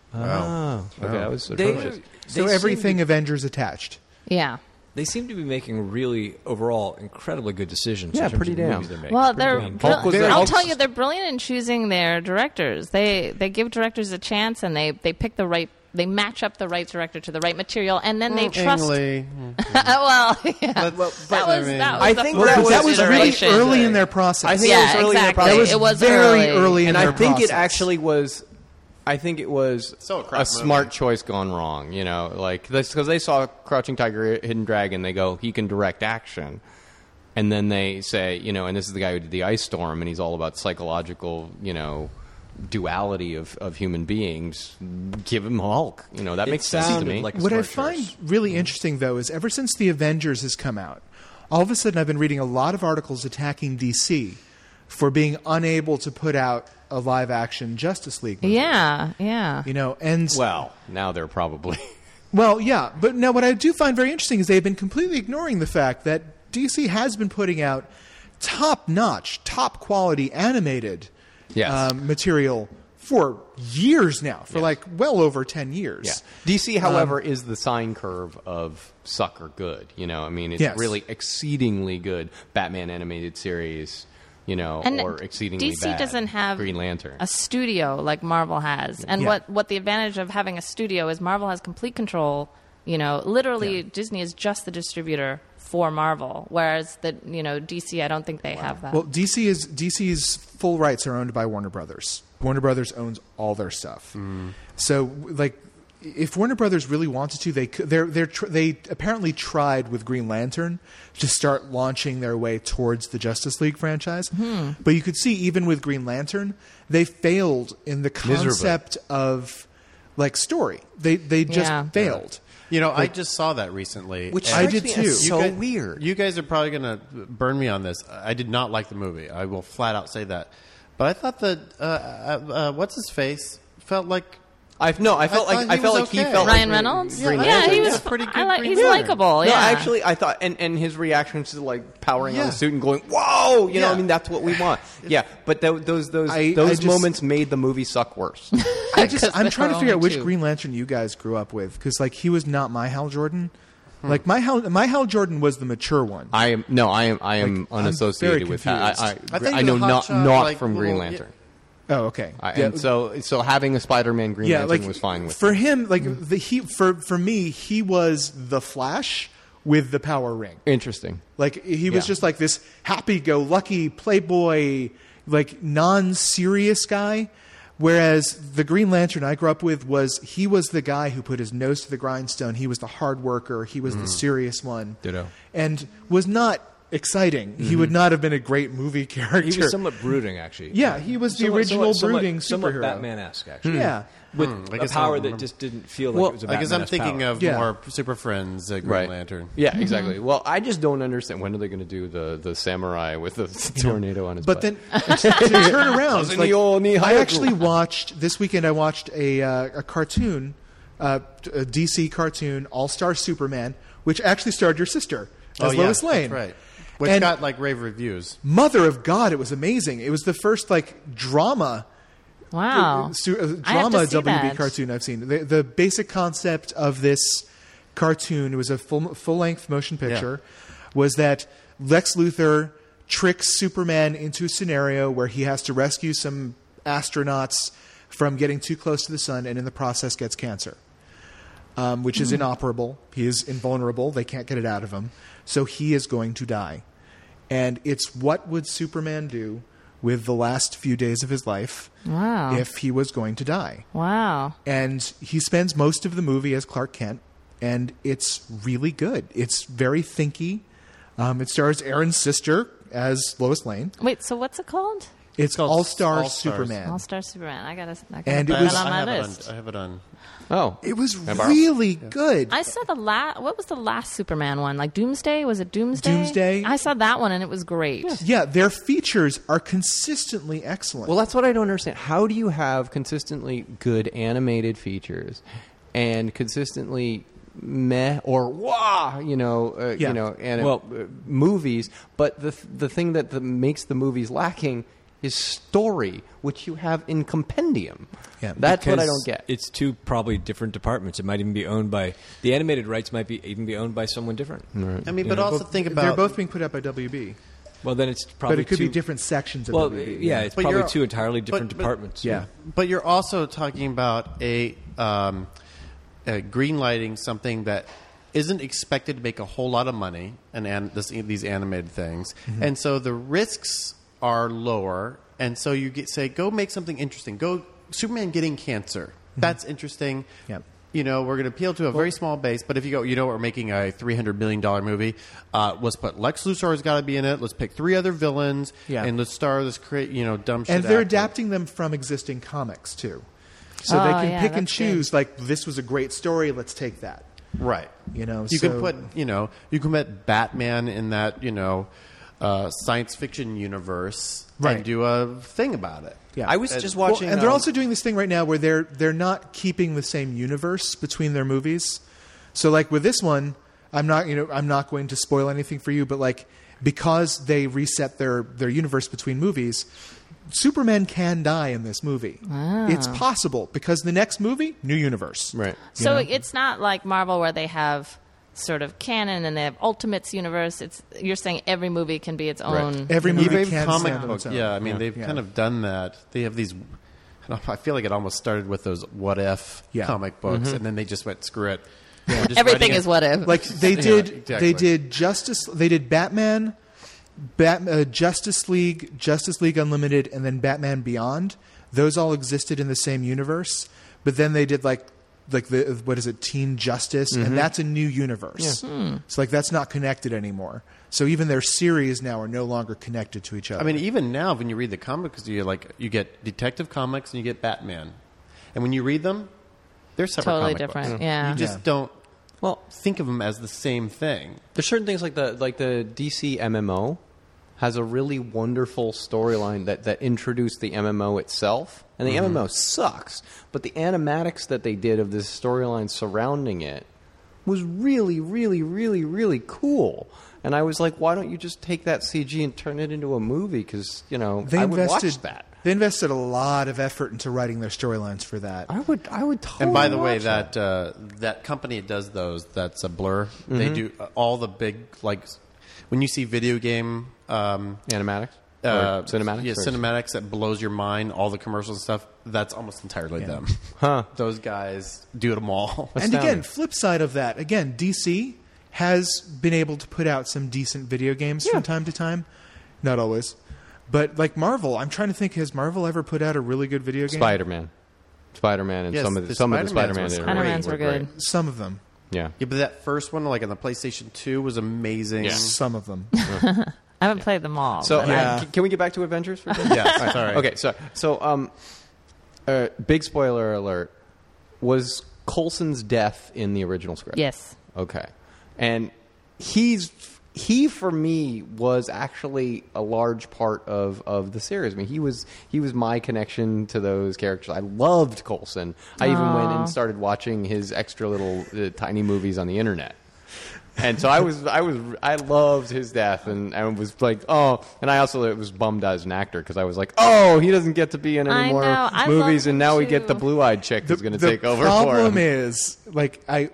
Oh, okay, that was They- atrocious. So They everything seem to- Avengers attached. Yeah. They seem to be making really, overall, incredibly good decisions. Yeah, in terms pretty of the damn. movies they're making. Well, Pretty they're. damn. brill- Hulk was I'll there. tell Hulk's- you, they're brilliant in choosing their directors. They they give directors a chance, and they they pick the right. They match up the right director to the right material, and then they trust. Ang Lee. well, yeah. But- but, that I was mean- that was I the think first that Because was- that was really iteration. early in their process. I think Yeah, it was early in their exactly. process. That was, It was very early. early in and their I think process. it actually was. I think it was So a crap movie. smart choice gone wrong. You know, like because they saw Crouching Tiger, Hidden Dragon, they go, he can direct action, and then they say, you know, and this is the guy who did the Ice Storm, and he's all about psychological, you know, duality of, of human beings. Give him Hulk. You know, that It makes sense to sounded me. like a What I smart find choice. really interesting, though, is ever since the Avengers has come out, all of a sudden I've been reading a lot of articles attacking D C for being unable to put out a live-action Justice League movie. Yeah, yeah. You know, and well, now they're probably. well, yeah, but now what I do find very interesting is they've been completely ignoring the fact that D C has been putting out top-notch, top-quality animated Yes. um, material for years now, for Yes. like well over ten years. Yeah. D C, however, is the sine curve of sucker good. You know, I mean, it's Yes. really exceedingly good Batman animated series, you know, And or exceedingly D C bad doesn't have Green Lantern. a studio like Marvel has. And Yeah. what, what the advantage of having a studio is Marvel has complete control. You know, literally Disney is just the distributor for Marvel, whereas the you know D C, I don't think they have that. Well, D C is D C's full rights are owned by Warner Brothers. Warner Brothers owns all their stuff. So, like, if Warner Brothers really wanted to, they could. They're, they're tr- they apparently tried with Green Lantern to start launching their way towards the Justice League franchise. But you could see, even with Green Lantern, they failed in the concept of like story. They they just Yeah. failed. You know, I just saw that recently. Which and- I strikes did me too. as You so guys, weird. You guys are probably going to burn me on this. I did not like the movie. I will flat out say that. But I thought that uh, uh, uh, what's his face felt like I no, I felt I like thought I he felt was like he okay. felt Ryan like Reynolds? Green Yeah, yeah, Lantern. he Lantern. was Yeah, pretty I good like, Green he's Lantern. likable. No, Yeah, actually, I thought, and, and his reactions to like powering on Yeah. the suit and going, "Whoa!" You know, Yeah. I mean, that's what we want. Yeah, but th- those those I- I those just- moments made the movie suck worse. I just Because I'm there trying are to figure out only which two. Green Lantern you guys grew up with, because like he was not my Hal Jordan. Like my Hal, my Hal Jordan was the mature one. I am no, I am I am Like, I'm unassociated very with that. I, I, I think I he know was a not hotshot, not like, from Green little- Lantern. Oh, okay. I, Yeah, and so so having a Spider-Man Green yeah, Lantern like was fine with for me. him. Like the he for for me, he was the Flash with the power ring. Interesting. Like he was Yeah. just like this happy-go-lucky playboy, like non-serious guy. Whereas the Green Lantern I grew up with was he was the guy who put his nose to the grindstone. He was the hard worker. He was the serious one. Ditto. And was not exciting. He would not have been a great movie character. He was somewhat brooding, actually. Yeah, he was the Somewhat- original somewhat- brooding somewhat superhero. Batman-esque, actually. Yeah. With Hmm, I a guess I power don't that remember. just didn't feel like Well, it was a I guess I'm Batman-esque thinking power. of Yeah. more Super Friends, uh, Green Right. Lantern. Yeah, exactly. Well, I just don't understand when are they going to do the, the samurai with the tornado on his But butt. then to, to turn around, Doesn't like, he all need I higher actually group? watched this weekend. I watched a uh, a cartoon, uh, a D C cartoon, All Star Superman, which actually starred your sister as Oh, yeah, Lois Lane. that's right. Which And got like rave reviews. Mother of God, it was amazing. It was the first like drama. wow. su- uh, I have drama to see W B that. cartoon I've seen. The, the basic concept of this cartoon, it was a full full length motion picture, was that Lex Luthor tricks Superman into a scenario where he has to rescue some astronauts from getting too close to the sun, and in the process gets cancer, um, which is inoperable. He is invulnerable. They can't get it out of him, so he is going to die. And it's what would Superman do with the last few days of his life Wow. if he was going to die. Wow. And he spends most of the movie as Clark Kent, and it's really good. It's very thinky. Um, it stars Aaron's sister as Lois Lane. Wait, so what's it called? It's called All Star All-Stars. Superman. All Star Superman. I gotta, I gotta And put it was- that on I my have list. It on, I have it on. oh, It was Can I borrow? really good. I saw the last. What was the last Superman one? Like Doomsday? Was it Doomsday? Doomsday. I saw that one and it was great. Yeah, their features are consistently excellent. well, that's what I don't understand. How do you have consistently good animated features and consistently meh or wah, you know, uh, Yeah. you know, and Well- uh, movies, but the the thing that the, makes the movies lacking is story, which you have in compendium. Yeah, That's what I Because don't get. It's two probably different departments. It might even be owned by the animated rights. Might be even be owned by someone different. I mean, You but know? also think about They're both being put out by W B, Well, then it's probably but it could two, be different sections of Well, W B. yeah, it's But probably you're- two entirely different but- but- departments. Yeah. But you're also talking about a, um, a greenlighting something that isn't expected to make a whole lot of money, and an, this, these animated things, Mm-hmm. and so the risks are lower, and so you get, say, go make something interesting. Go Superman getting cancer. That's interesting. Mm-hmm. Yep. You know, we're going to appeal to a very small base, but if you go, you know, we're making a three hundred million dollars movie. Uh, let's put Lex Luthor's got to be in it. Let's pick three other villains, Yeah. and let's star this, cra- you know, dumb shit. And they're actor. adapting them from existing comics too, so Oh, they can yeah, pick and that's choose. Like, this was a great story. Let's take that. Right. You know, you so- can put, you know, you can put Batman in that, you know, uh, science fiction universe Right. and do a thing about it. Yeah. I was And- just Well, watching. and they're um, also doing this thing right now where they're they're not keeping the same universe between their movies. So, like with this one, I'm not you know I'm not going to spoil anything for you, but like because they reset their their universe between movies, Superman can die in this movie. It's possible because the next movie, new universe. right. So know? it's not like Marvel where they have sort of canon and they have Ultimates universe. It's you're saying every movie can be its own. Every movie Even can comic stand on book, its own. yeah. I mean, they've Yeah. kind of done that. They have these. I feel like it almost started with those "What If" Yeah. comic books, and then they just went screw it. We're just Everything writing is it- what if. Like they Yeah, did, exactly. they did Justice, they did Batman, Bat, uh, Justice League, Justice League Unlimited, and then Batman Beyond. Those all existed in the same universe, but then they did like, like the what is it, Teen Justice, and that's a new universe. So like that's not connected anymore. So even their series now are no longer connected to each other. I mean, even now, when you read the comics, you like you get Detective Comics and you get Batman, and when you read them, they're separate. Totally comic different, books. yeah. You just Yeah. don't Well, think of them as the same thing. there's certain things like the like the D C M M O has a really wonderful storyline that, that introduced the M M O itself. And the M M O sucks, but the animatics that they did of this storyline surrounding it was really, really, really, really cool. And I was like, why don't you just take that C G and turn it into a movie? Because, you know, they I would invested watch that. They invested a lot of effort into writing their storylines for that. I would, I would totally And by the way, watch that uh, that company that does those, that's a Blur. They do uh, all the big like when you see video game um, Animatics? uh, Or cinematics? yeah, Or- cinematics that blows your mind. All the commercials and stuff. That's almost entirely them. Huh. Those guys do them all. And again, flip side of that, again, D C has been able to put out some decent video games from time to time. Not always. But like Marvel, I'm trying to think, has Marvel ever put out a really good video game? Spider-Man. Spider-Man and Yes, some of the, the some of the Spider-Mans Spider-Man. was did it. great. Spider-Mans were Were good. Some of them. Yeah. Yeah, but that first one, like on the PlayStation two, was amazing. Yeah. Some of them. I haven't played them all. So, but- uh, c- can we get back to Avengers for a second? Yes, sorry. Okay, so so um, uh, big spoiler alert: was Coulson's death in the original script? yes. Okay, and he's he for me was actually a large part of, of the series. I mean, he was he was my connection to those characters. I loved Coulson. I even went and started watching his extra little uh, tiny movies on the internet. And so I was, I was, I loved his death, and I was like, oh, and I also was bummed as an actor because I was like, oh, he doesn't get to be in any I more know. I movies, love and him now we too. get the blue-eyed chick who's going to take over The for problem him. is, like, I,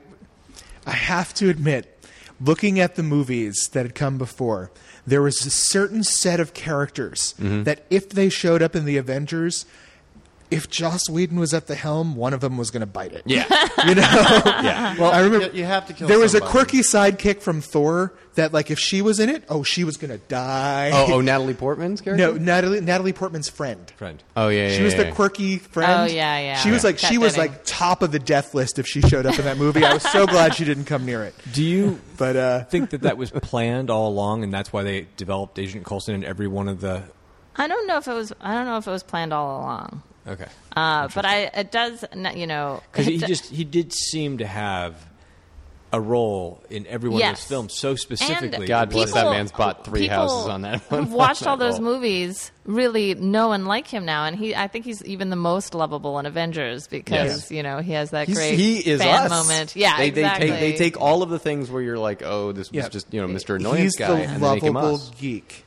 I have to admit, looking at the movies that had come before, there was a certain set of characters Mm-hmm. that if they showed up in the Avengers, if Joss Whedon was at the helm, one of them was going to bite it. Yeah, You know? yeah. Well, I remember You, you have to kill. there was a somebody. quirky sidekick from Thor that, like, if she was in it, oh, she was going to die. Oh, oh, Natalie Portman's character. no, Natalie Natalie Portman's friend. friend. Oh yeah, yeah She was yeah, the yeah. quirky friend. Oh, yeah, yeah. She was Yeah. like Kat she was Denning. like top of the death list if she showed up in that movie. I was so glad she didn't come near it. Do you But uh, think that that was planned all along, and that's why they developed Agent Coulson in every one of the? I don't know if it was. I don't know if it was planned all along. Okay, Uh, but I, it does. n- You know, because he it- just he did seem to have a role in every one of Yes. those films so specifically. God bless that people- man's bought three people houses on that one. who've watched that all those role. movies really know and like him now, and he. I think he's even the most lovable in Avengers because Yes. you know he has that He's- great he is fan us. moment. Yeah, they, exactly. They take, they take all of the things where you're like, oh, this was yeah, just you know Mister Annoyance he's guy, the and they make him lovable us. geek.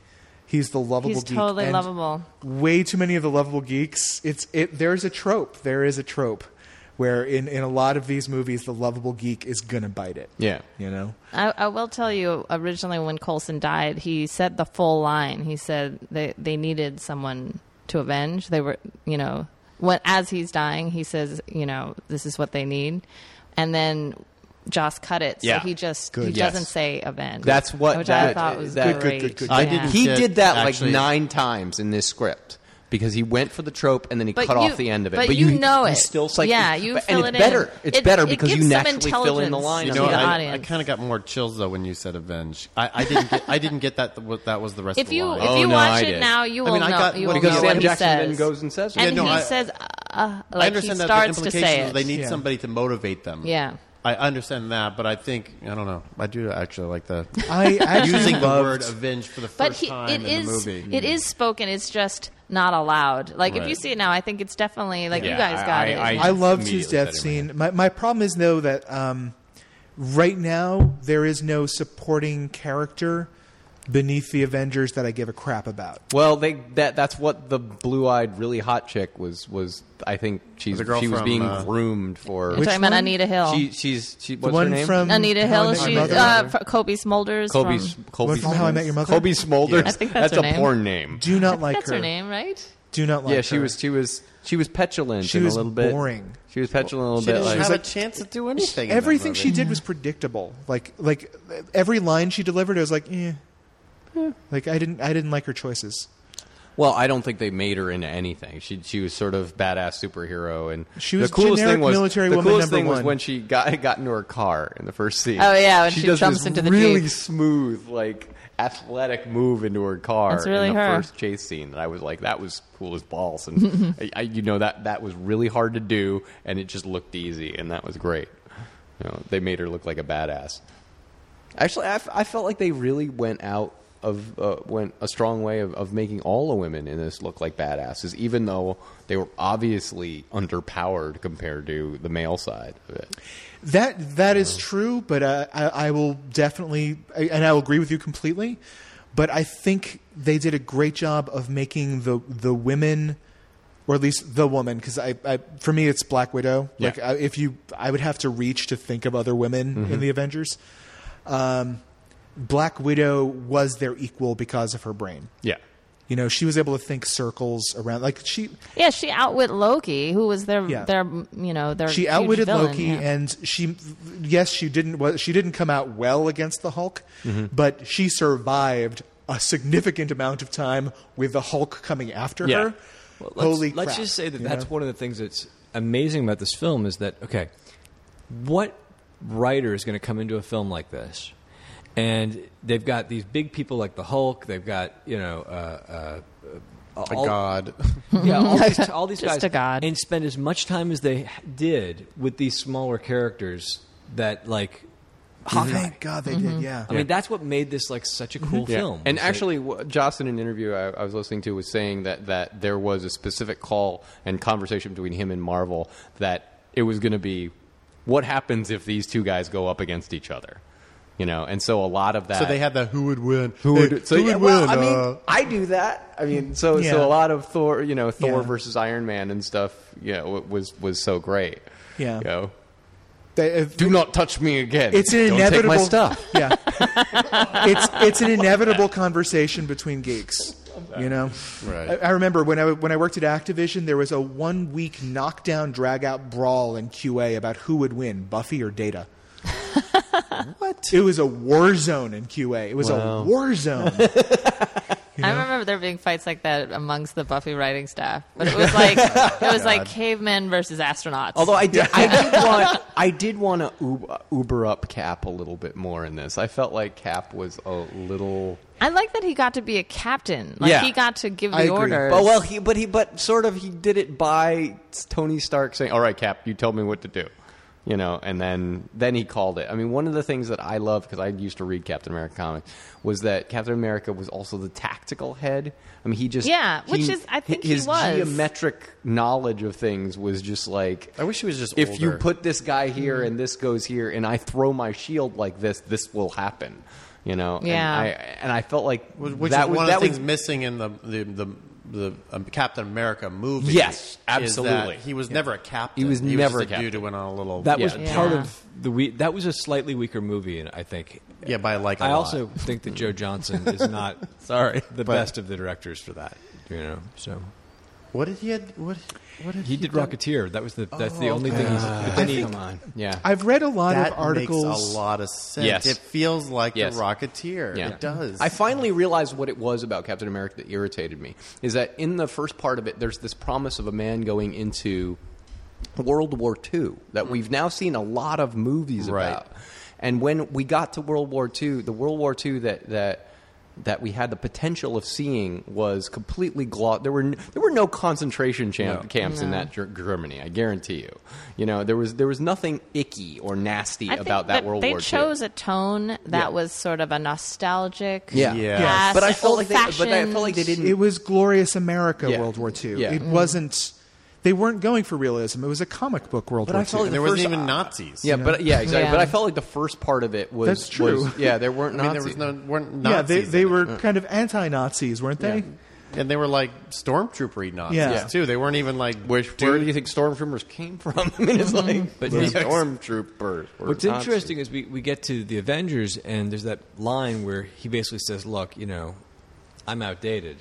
He's the lovable He's geek. totally And lovable. Way too many of the lovable geeks. It's it. There's a trope. There is a trope where in, in a lot of these movies, the lovable geek is gonna bite it. Yeah. You know. I, I will tell you, originally when Coulson died, he said the full line. He said they they needed someone to avenge. They were, you know, when as he's dying, he says, you know, this is what they need, and then Joss cut it, so Yeah. he just Good. he Yes. doesn't say avenge. That's what which that- I thought was that- great. Good, good, good, I Yeah. didn't He get- did that actually- like nine times in this script because he went for the trope and then he But cut you- off the end of it. but you know you it. Still like, Yeah, you but- fill and it it's better. in. It's It- better it because gives you some naturally fill in the intelligence line. You to know, the I, I audience. kind of got more chills though when you said avenge. I, I didn't get. I didn't get that. What that was the rest If of the you line. if Oh, you no, watch I it did. now, you I will mean, I know. got- you what- will because know Sam what he Jackson says. then goes and says, it. and Yeah, no, he I- says, uh, I like understand he that starts the to implications say is it. they need Yeah. somebody to motivate them. Yeah. I understand that, but I think I don't know. I do actually like the I actually using the loved- word avenge for the first But he, time it in is the movie. it is spoken. It's just not allowed. Like if Right. you see it now, I think it's definitely like Yeah, you guys I- got I- it. I- I loved his immediately death said it in my scene. My my problem is though that um, right now there is no supporting character beneath the Avengers that I give a crap about. Well, they that that's what the blue-eyed, really hot chick was. Was I think she's The girl she was from, being uh, groomed for. You're Which talking about one? Anita Hill. She she's she. The What's one her name? from Anita How I Hill. Met Your She's Mother? uh, fr- Kobe Smulders. Kobe's from, Kobe. One from How I Met Your Mother? Kobe Smulders. I think that's that's her a name. porn name. Do not like That's her. her name, right? Do not like Yeah, she her. was she was she was petulant She and was a little bit boring. She was petulant a little She bit. didn't Like, have like- a chance to do anything. in that Everything movie. she did was predictable. Like like every line she delivered, I was like, eh. Like I didn't I didn't like her choices. well, I don't think they made her into anything. She she was sort of badass superhero, and She was the coolest generic thing was military the woman coolest number thing was one. when she got got into her car in the first scene. Oh, yeah, when she does jumps this into the really Jeep. smooth, like athletic move into her car That's really in the her. first chase scene. That I was like, that was cool as balls, and I, I, you know that that was really hard to do, and it just looked easy, and that was great. You know, they made her look like a badass. Actually, I, f- I felt like they really went out of uh, went a strong way of, of making all the women in this look like badasses, even though they were obviously underpowered compared to the male side of it. That that is true, but uh, I, I will definitely, and I will agree with you completely. But I think they did a great job of making the the women, or at least the woman, because I, I for me it's Black Widow. Yeah. Like I, if you, I would have to reach to think of other women Mm-hmm. in the Avengers. Um, Black Widow was their equal because of her brain. Yeah. You know, she was able to think circles around. Like she, Yeah, she outwit Loki, who was their Yeah. their you know their she huge outwitted villain, Loki, yeah. and she, yes, she didn't. wa- She didn't come out well against the Hulk, but she survived a significant amount of time with the Hulk coming after Yeah. her. Well, let's, Holy let's crap, just say that you that's know? one of the things that's amazing about this film is that, okay, what writer is going to come into a film like this? And they've got these big people like the Hulk. They've got, you know, uh, uh, A all, god. yeah, all these, all these Just guys, a god. and spend as much time as they did with these smaller characters that, like, Hawkeye. Thank God they did. Yeah. I mean, that's what made this like such a cool film. And was that- actually, w- Joss, in an interview I, I was listening to, was saying that, that there was a specific call and conversation between him and Marvel that it was going to be, what happens if these two guys go up against each other? You know, and so a lot of that. So they had the who would win. Who Hey, would, so, who yeah, would well, win? I mean, uh, I do that. I mean, so Yeah. so a lot of Thor, you know, Thor Yeah. versus Iron Man and stuff, you know, w- was was so great. Yeah. You know, They- if- do not touch me again. it's an Don't inevitable take my stuff. Yeah, it's it's an inevitable conversation between geeks. You know, Right. I, I remember when I when I worked at Activision, there was a one week knockdown, drag out brawl in Q A about who would win, Buffy or Data. What? It was a war zone in Q A. It was a war zone. I remember there being fights like that amongst the Buffy writing staff, but it was like it was like cavemen versus astronauts. Although I did, I did want, I did want to uber, uber up Cap a little bit more in this. I felt like Cap was a little. I like that he got to be a captain. Like Yeah. he got to give I the agree. orders. But well, he, but he, but sort of, he did it by Tony Stark saying, "All right, Cap, you tell me what to do." you know, and then then he called it. I mean, one of the things that I love, because I used to read Captain America comics, was that Captain America was also the tactical head. I mean, he just Yeah, he- which is- I think he his was. geometric knowledge of things was just like, I wish he was just if you older. put this guy here and this goes here, and I throw my shield like this, this will happen. You know, Yeah. And I, and I felt like Which that is was one that of the things was, missing in the the the, the um, Captain America movie. Yes, is absolutely. that he was never a captain. He was never just a a dude captain. who went on a little. That was Yeah. part Yeah. of the we. That was a slightly weaker movie, and I think. yeah, by like a I lot. also think that Joe Johnson is not Sorry, the but- best of the directors for that. You know, so What did he had? What? What did he did done? Rocketeer. That was the that's the Oh, only okay. thing he's. But then he, come on, yeah. I've read a lot That of articles. makes a lot of sense. Yes. It feels like Yes. the Rocketeer. Yeah. It does. I finally realized what it was about Captain America that irritated me. Is that in the first part of it, there's this promise of a man going into World War Two that we've now seen a lot of movies Right. about. And when we got to World War Two, the World War Two that that that we had the potential of seeing was completely glossed. There were n- there were no concentration champ- No. camps in that ger- Germany. I guarantee you. You know, there was there was nothing icky or nasty I think about that that World they War Two. chose a tone that Yeah. was sort of a nostalgic. Yeah. Yeah. past, But I felt like they, but I old-fashioned- felt like they didn't. It was Glorious America Yeah. World War Two. Yeah. It wasn't. They weren't going for realism. It was a comic book World But War I felt Two. like and there the wasn't first- even Nazis. Yeah, but yeah, exactly. Yeah. But I felt like the first part of it was That's true. was- yeah, there weren't I mean, Nazis. there was no weren't yeah, they Nazis. they in were it. kind of anti-Nazis, weren't they? and they were like stormtrooper Nazis Yeah. too. They weren't even like Which dude, where do you think stormtroopers came from? I mean, it's like, but Yeah. stormtroopers. were What's Nazis. interesting is we, we get to the Avengers, and there's that line where he basically says, "Look, you know, I'm outdated,"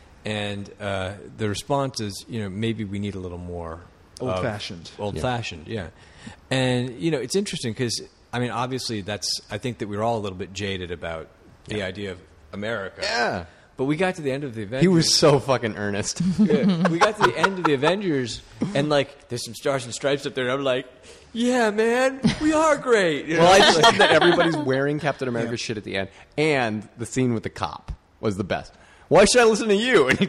and uh, the response is, "You know, maybe we need a little more of- Old-fashioned. old-fashioned." Yeah, and you know, it's interesting because I mean, obviously, that's I think that we were all a little bit jaded about the idea of America. Yeah. But we got to the end of the Avengers. He was so fucking earnest. Yeah. We got to the end of the Avengers, and like, there's some stars and stripes up there, and I'm like, yeah, man, we are great. You know? Well, I just love that everybody's wearing Captain America shit at the end, and the scene with the cop was the best. Why should I listen to you? And he,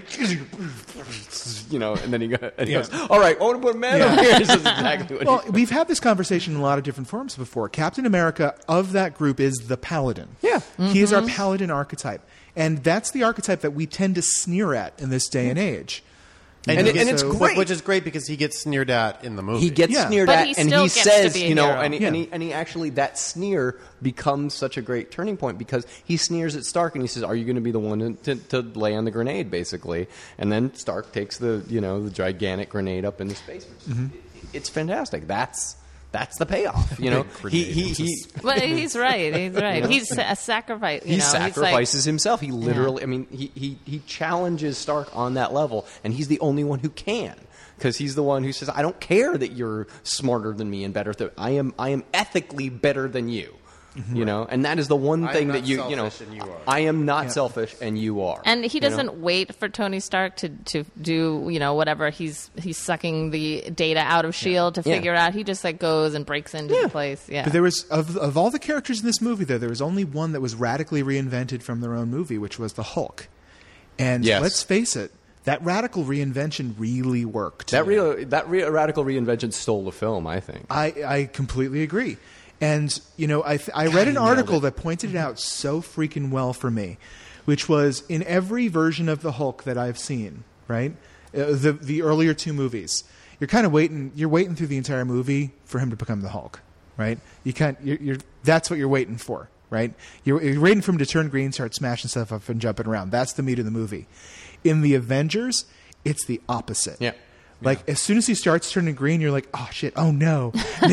you know, and then he, go, and he goes, "All right, I want to put a man Yeah. over here." This is exactly what. Well, he, we've had this conversation in a lot of different forms before. Captain America of that group is the paladin. Yeah. He is our paladin archetype. And that's the archetype that we tend to sneer at in this day and age. You And know, it- and it's so- great. which is great because he gets sneered at in the movie. he gets Yeah. sneered But at, he and still he gets to says, be a you know, hero. and he, Yeah. and he and he actually that sneer becomes such a great turning point because he sneers at Stark and he says, "Are you going to be the one to, to, to lay on the grenade?" Basically, and then Stark takes the you know the gigantic grenade up into space. Mm-hmm. It- it's fantastic. That's that's the payoff. You know, he he he. But he's right. He's right. He's a sacrifice. You He know, sacrifices He's himself. He literally, I mean, he, he, he challenges Stark on that level, and he's the only one who can. Because he's the one who says, I don't care that you're smarter than me and better than I am. I am ethically better than you. You know, and that is the one I am thing not that you you know. selfish and you are. I am not selfish, and you are. and he you know? doesn't wait for Tony Stark to, to do you know whatever he's he's sucking the data out of Shield to Yeah. figure out. He just like goes and breaks into the place. Yeah. But there was of of all the characters in this movie, though, there was only one that was radically reinvented from their own movie, which was the Hulk. And Yes. let's face it, that radical reinvention really worked. that real that re- radical reinvention stole the film. I think. I, I completely agree. And, you know, I, th- I read an article that pointed it out so freaking well for me, which was in every version of the Hulk that I've seen, right? Uh, the, the earlier two movies, you're kind of waiting, you're waiting through the entire movie for him to become the Hulk, right? You can't, you're, you're, that's what you're waiting for, right? You're, you're waiting for him to turn green, start smashing stuff up and jumping around. That's the meat of the movie. In the Avengers, it's the opposite. Yeah. Like, as soon as he starts turning green, you're like, oh, shit, oh, no, no,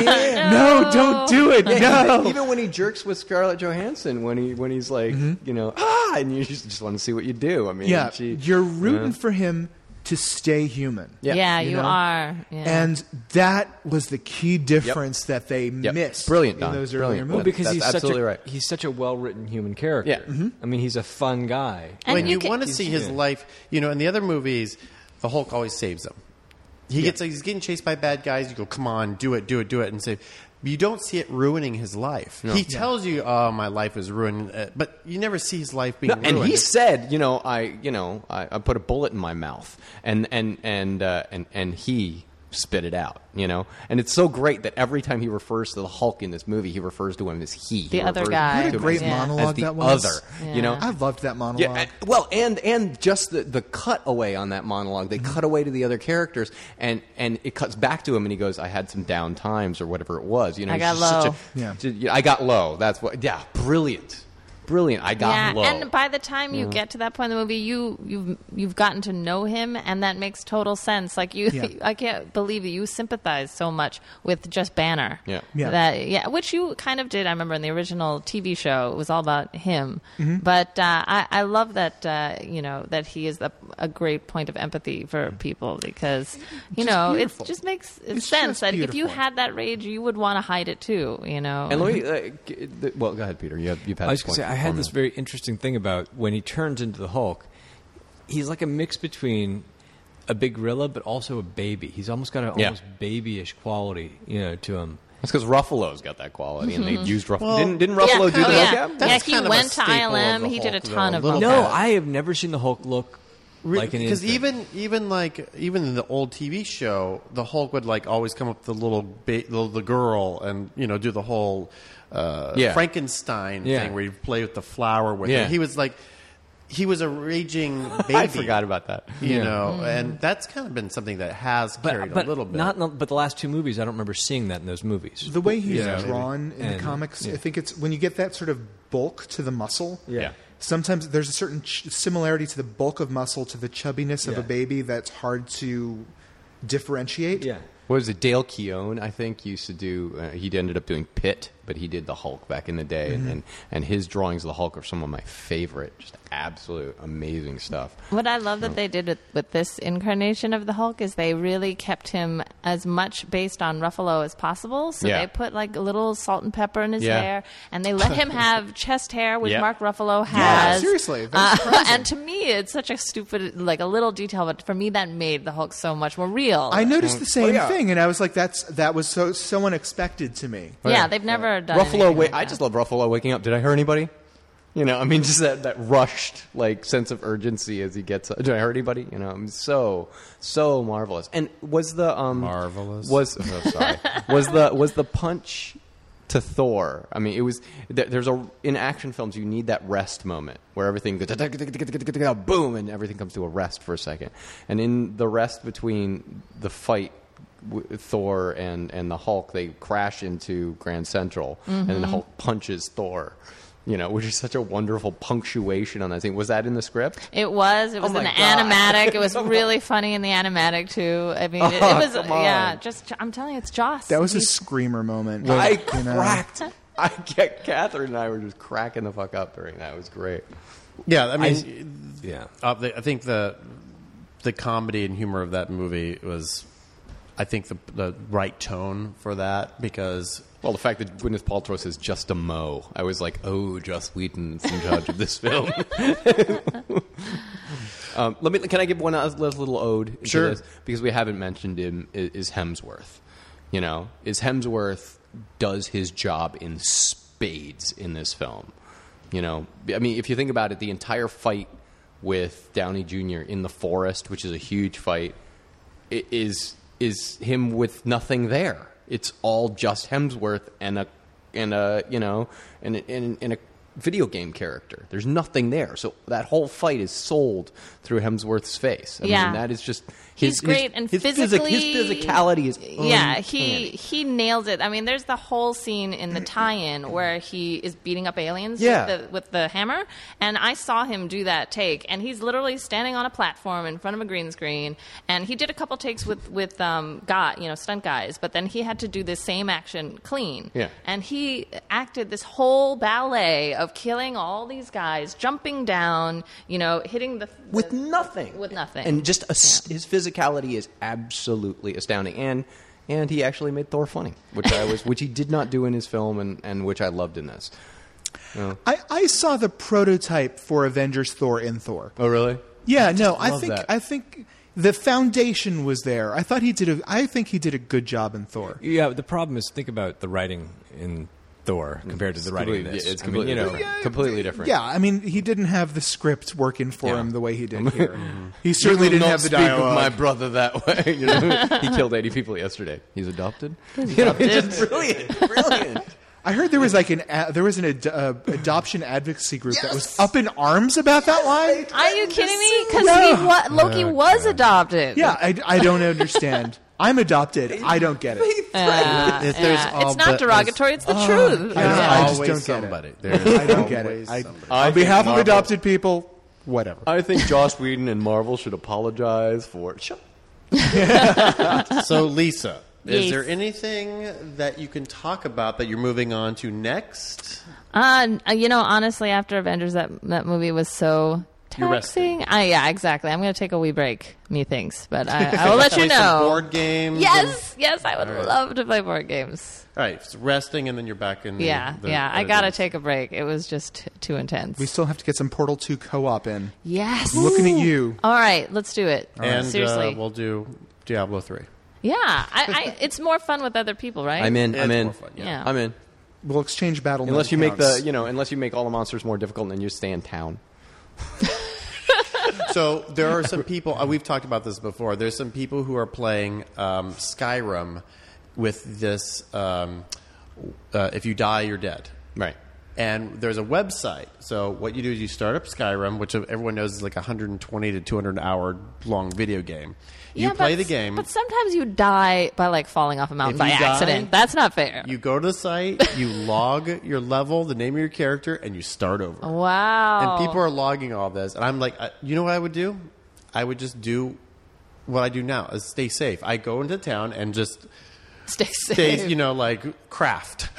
no, don't do it, no. Even when he jerks with Scarlett Johansson, when he when he's like, you know, ah, and you just, just want to see what you do. I mean, Yeah, she, you're rooting uh, for him to stay human. Yeah. yeah, you you, know? are. Yeah. And that was the key difference that they Yep. missed Brilliant, in Don. those earlier Brilliant. Well, movies. because That's he's such absolutely a right. he's such a well-written human character. Yeah. Mhm. I mean, he's a fun guy. And when you you, can- want to see his yeah. life, you know, in the other movies, the Hulk always saves him. He gets he's getting chased by bad guys. You go, come on, do it, do it, do it, and save. But you don't see it ruining his life. He tells you, "Oh, my life is ruined," uh, but you never see his life being No, ruined. and he said, you know, I, you know, I, I put a bullet in my mouth, and and and uh, and and he spit it out, you know? And it's so great that every time he refers to the Hulk in this movie, he refers to him as he. The he other refers guy. to What a him great as- monologue as the that was. other, Yeah. you know? I loved that monologue. Yeah, and- well, and and just the, the cut away on that monologue, they cut away to the other characters, and, and it cuts back to him, and he goes, "I had some down times," or whatever it was. You know, I he's got just such low. a- Yeah. ju- yeah, I got low. That's what. Yeah, brilliant, brilliant. I got yeah, low. and by the time you get to that point in the movie, you you've you've gotten to know him, and that makes total sense. Like you, Yeah. I can't believe that you sympathize so much with just Banner. Yeah. Yeah. that yeah, which you kind of did. I remember in the original T V show, it was all about him. Mm-hmm. But uh, I, I love that uh, you know that he is a, a great point of empathy for people because you Just know beautiful. it just makes It's sense just that if you beautiful. had that rage, you would want to hide it too. You know, And let me. Uh, g- the- well, go ahead, Peter. You have, you've had. I was this going to point say, I had before this me. very interesting thing about when he turns into the Hulk. He's like a mix between a big gorilla, but also a baby. He's almost got an Yeah. almost babyish quality, you know, to him. That's because Ruffalo's got that quality, and they used Ruffalo. Well, didn't didn't Ruffalo yeah. do the oh, Hulk yeah. app? Yeah, That's he kind of a went to staple I of L M. the He did a Hulk, though, ton a of little Hulk No, bit. apps. I have never seen the Hulk look like an because infant. even even like even in the old T V show, the Hulk would like always come up with the little ba- the, the girl and you know do the whole uh, Yeah. Frankenstein Yeah. thing where you play with the flower with Yeah. him. He was like he was a raging baby. I forgot about that. you Yeah. know, and that's kind of been something that has but, carried but a little bit. Not in the, but the last two movies, I don't remember seeing that in those movies. The way he's Yeah. drawn in the And- comics, yeah. I think it's when you get that sort of bulk to the muscle. Yeah. Sometimes there's a certain ch- similarity to the bulk of muscle to the chubbiness of Yeah. a baby that's hard to differentiate. Yeah. What was it? Dale Keown, I think, used to do. Uh, he ended up doing Pitt, but he did the Hulk back in the day, and, and and his drawings of the Hulk are some of my favorite. Just absolute amazing stuff. What I love that they did with, with this incarnation of the Hulk is they really kept him as much based on Ruffalo as possible. So Yeah. they put like a little salt and pepper in his Yeah. hair, and they let him have chest hair, which Yeah. Mark Ruffalo Yeah, has. seriously, very Uh, surprising. and to me, it's such a stupid, like a little detail, but for me, that made the Hulk so much more real. I noticed the same Oh, yeah. thing, and I was like, "That's that was so so unexpected to me." yeah, they've never done Ruffalo, anything wa- like I that. just love Ruffalo waking up. Did I hurt anybody? You know, I mean, just that, that rushed like sense of urgency as he gets. Did I hurt anybody? You know, I mean, so so marvelous. And was the um Marvelous. was oh, sorry was the was the punch to Thor? I mean, it was there, there's a in action films you need that rest moment where everything goes boom and everything comes to a rest for a second. And in the rest between the fight with Thor and, and the Hulk, they crash into Grand Central, and then the Hulk punches Thor. You know, which is such a wonderful punctuation on that thing. Was that in the script? It was. It was Oh in my the God. animatic. It was really funny in the animatic too. I mean, it, it Oh, was. come on. Yeah, just I'm telling you, it's Joss. That was a He's- screamer moment. I you know? cracked. I get Catherine and I were just cracking the fuck up during that. It was great. yeah, I mean, Yeah. uh, the, I think the the comedy and humor of that movie was, I think, the the right tone for that because. Well, the fact that Gwyneth Paltrow says just a mo, I was like, oh, Joss Whedon's in charge of this film. um, let me. Can I give one last little ode? into Sure. this? Because we haven't mentioned him. Is, is Hemsworth? You know, is Hemsworth does his job in spades in this film? You know, I mean, if you think about it, the entire fight with Downey Junior in the forest, which is a huge fight, i- is is him with nothing there. It's all just Hemsworth and a and a you know and a, and, and a video game character. There's nothing there. So that whole fight is sold through Hemsworth's face. I Yeah. mean, that is just his, He's great his, and his physic- physically, his physicality is yeah. He uncanny. he nails it. I mean, there's the whole scene in the tie-in where he is beating up aliens Yeah. with, the, with the hammer, and I saw him do that take, and he's literally standing on a platform in front of a green screen, and he did a couple takes with with um, guy, you know, stunt guys, but then he had to do this same action clean, Yeah. and he acted this whole ballet of killing all these guys, jumping down, you know, hitting the with the- nothing. with nothing. And just a, Yeah. his physicality is absolutely astounding. And and he actually made Thor funny, which I was which he did not do in his film, and, and which I loved in this. I, I saw the prototype for Avengers Thor in Thor. Oh, really? Yeah, no, I love think that. I think the foundation was there. I thought he did a I think he did a good job in Thor. Yeah, the problem is think about the writing in Thor compared to the writing of this. It's I mean, completely, you know, different. completely different. Yeah, I mean, he didn't have the script working for Yeah. him the way he did here. He You certainly will didn't not have the speak of dialogue. my brother that way. You know? He killed eighty people yesterday. He's adopted. You know, it's just brilliant, brilliant. I heard there was like an a- there was an ad- uh, adoption advocacy group that was up in arms about that line. Are you kidding me? Because Yeah. wa- Loki was adopted. Yeah, I, I don't understand. I'm adopted. I don't get it. Uh, If there's yeah. all It's not but- derogatory. It's the truth. I, There's I just always don't get somebody. it. There's I don't get it. always I, somebody. I on think behalf of Marvel- adopted people, whatever. I think Joss Whedon and Marvel should apologize for. Shut. So, Lisa, is Yes. there anything that you can talk about that you're moving on to next? Uh, you know, honestly, after Avengers, that that movie was so You're resting. taxing. I, yeah, exactly. I'm going to take a wee break, methinks, but I, I will let you Play some know. board games. Yes, yes, I would All right. love to play board games. All right, so resting, and then you're back in. the- Yeah, the, yeah. I the- got to take a break. It was just too intense. We still have to get some Portal two co-op in. yes. I'm looking at you. All right, let's do it. And Seriously. Uh, we'll do Diablo three. yeah, I, I, it's more fun with other people, right? I'm in. It's I'm in. more fun, yeah. Yeah. I'm in. We'll exchange battle. Unless mode you make the, counts. you know, unless you make all the monsters more difficult, and you stay in town. So there are some people. Uh, we've talked about this before. There's some people who are playing um, Skyrim with this. Um, uh, if you die, you're dead. Right. And there's a website. So what you do is you start up Skyrim, which everyone knows is like a one hundred twenty to two hundred hour long video game. You Yeah, play but, the game. But sometimes you die by like falling off a mountain If by you die, accident. That's not fair. You go to the site, you log your level, the name of your character, and you start over. wow. And people are logging all this, and I'm like, uh, you know what I would do? I would just do what I do now: is stay safe. I go into town and just stay safe. stay, you know, like craft.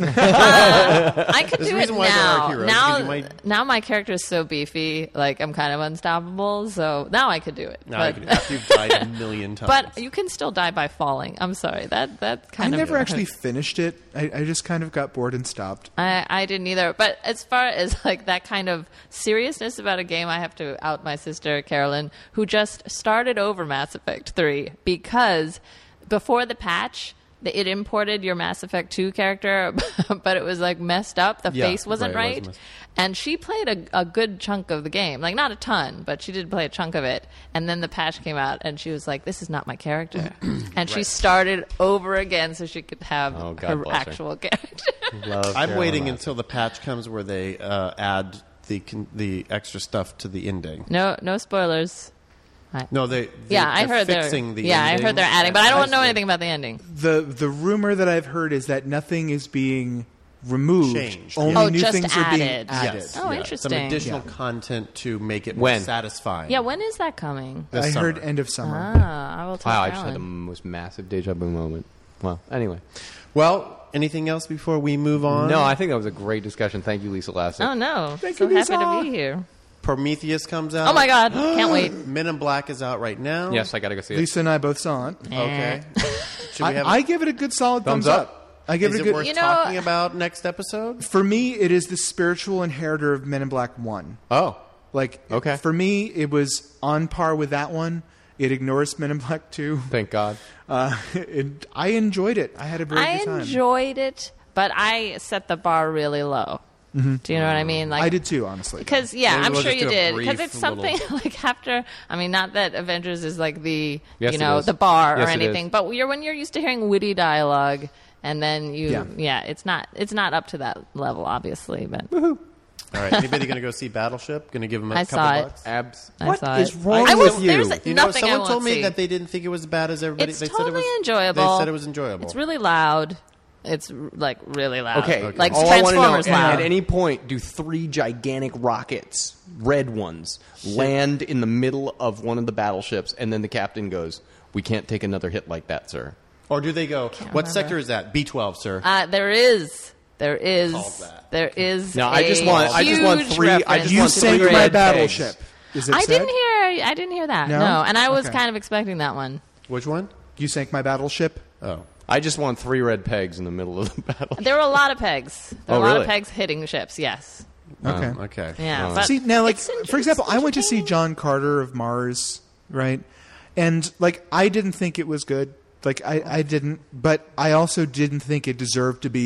I could There's do a it reason why there now. are heroes, now, because you might- now my character is so beefy, like I'm kind of unstoppable. So now I could do it. Now but, I can, after you've died a million times. but you can still die by falling. I'm sorry. That that I kind of never actually finished it. I, I just kind of got bored and stopped. I, I didn't either. But as far as like that kind of seriousness about a game, I have to out my sister Carolyn, who just started over Mass Effect three because before the patch, the- it imported your Mass Effect two character, but it was like messed up. The Yeah, face wasn't right, it right. was messed- And she played a, a good chunk of the game. Like, not a ton, but she did play a chunk of it. And then the patch came out, and she was like, this is not my character. And she started over again so she could have Oh, God her bless her. actual character. Love I'm Carolyn waiting Massey. until the patch comes where they uh, add the con- the extra stuff to the ending. no no spoilers. I- No, they, they yeah, I they're heard fixing they're the yeah, ending. I heard they're adding, but I don't know see. anything about the ending. The the rumor that I've heard is that nothing is being removed. Changed, Only yeah. Oh, new just things are being added. added. Yes, Oh, yeah. interesting. Some additional Yeah. content to make it more When? satisfying. Yeah, when is that coming? This I summer. heard end of summer. Ah, I will tell Wow, I just had the Carolyn. most massive deja vu moment. Well, anyway. Well, anything else before we move on? No, I think that was a great discussion. Thank you, Lisa Lassett. Oh no! Thank so you, happy Lisa. to be here. Prometheus comes out. Oh my God! Can't wait. Men in Black is out right now. Yes, I got to go see it. Lisa and I both saw it. Okay. Should we I, have? I give it a good solid thumbs, Thumbs up. up? I give is it a it good. worth You know- talking about next episode? For me, it is the spiritual inheritor of Men in Black One. Oh, Like, Okay. for me, it was on par with that one. It ignores Men in Black Two. Thank God. Uh, it, I enjoyed it. I had a very I good time. enjoyed it, but I set the bar really low. Mm-hmm. Do you know what I mean? Like I did too, honestly. Because yeah, Maybe I'm we'll sure just you do a did. brief Because it's something like after. I mean, not that Avengers is like the Yes, you it know is. the bar Yes, or it anything, is. but you're when you're used to hearing witty dialogue, and then you Yeah. yeah, it's not it's not up to that level, obviously. But all right. Anybody going to go see Battleship? Going to give them a I couple saw it. bucks? Abs. I What saw is it. wrong I with was, you? There's You know, nothing I someone won't told me see. that they didn't think it was as bad as everybody. It's they totally said it was, enjoyable. They said it was enjoyable. It's really loud. It's r- like really loud. Okay, like all I wanna know, Transformers at- loud. At any point, do three gigantic rockets, red ones, land in the middle of one of the battleships, and then the captain goes, "We can't take another hit like that, sir." Or do they go? What remember. sector is that? B twelve, sir. Uh, there is. There is. Called that. There is. No, I just a want- I just want huge three- I just reference you want to sank three the my red grid. battleship. Is it I said? didn't hear. I didn't hear that. No? No, and I was Okay. kind of expecting that one. Which one? You sank my battleship. Oh. I just want three red pegs in the middle of the battle. There were a lot of pegs. There Oh, were a lot really? of pegs hitting ships. Yes. Okay. Um, okay. Yeah. Oh. but See now, like it's inter- for example, it's I went to see entertaining. John Carter of Mars, right? And like I didn't think it was good. Like I, I didn't, but I also didn't think it deserved to be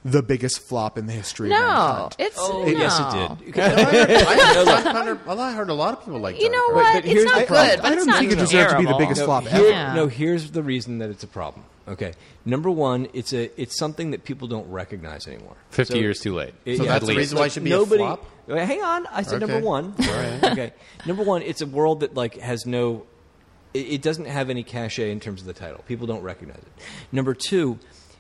the biggest flop in the history of No, mankind. it's Oh, no. yes, it did. I heard, I, heard John Connor, well, I heard a lot of people like You John know Connor. what? but It's here's not the good, problem. but I it's don't not think it deserved to be the terrible. biggest No, flop here- ever. Yeah. no, here's the reason that it's a problem. Okay, number one, it's a it's something that people don't recognize anymore. Fifty So- years too late. It- So yeah, that's at the least. reason why it Like, should be a nobody, flop? Wait, hang on, I said Okay. number one. All right. Okay, number one, it's a world that like has no, it, it doesn't have any cachet in terms of the title. People don't recognize it. Number two,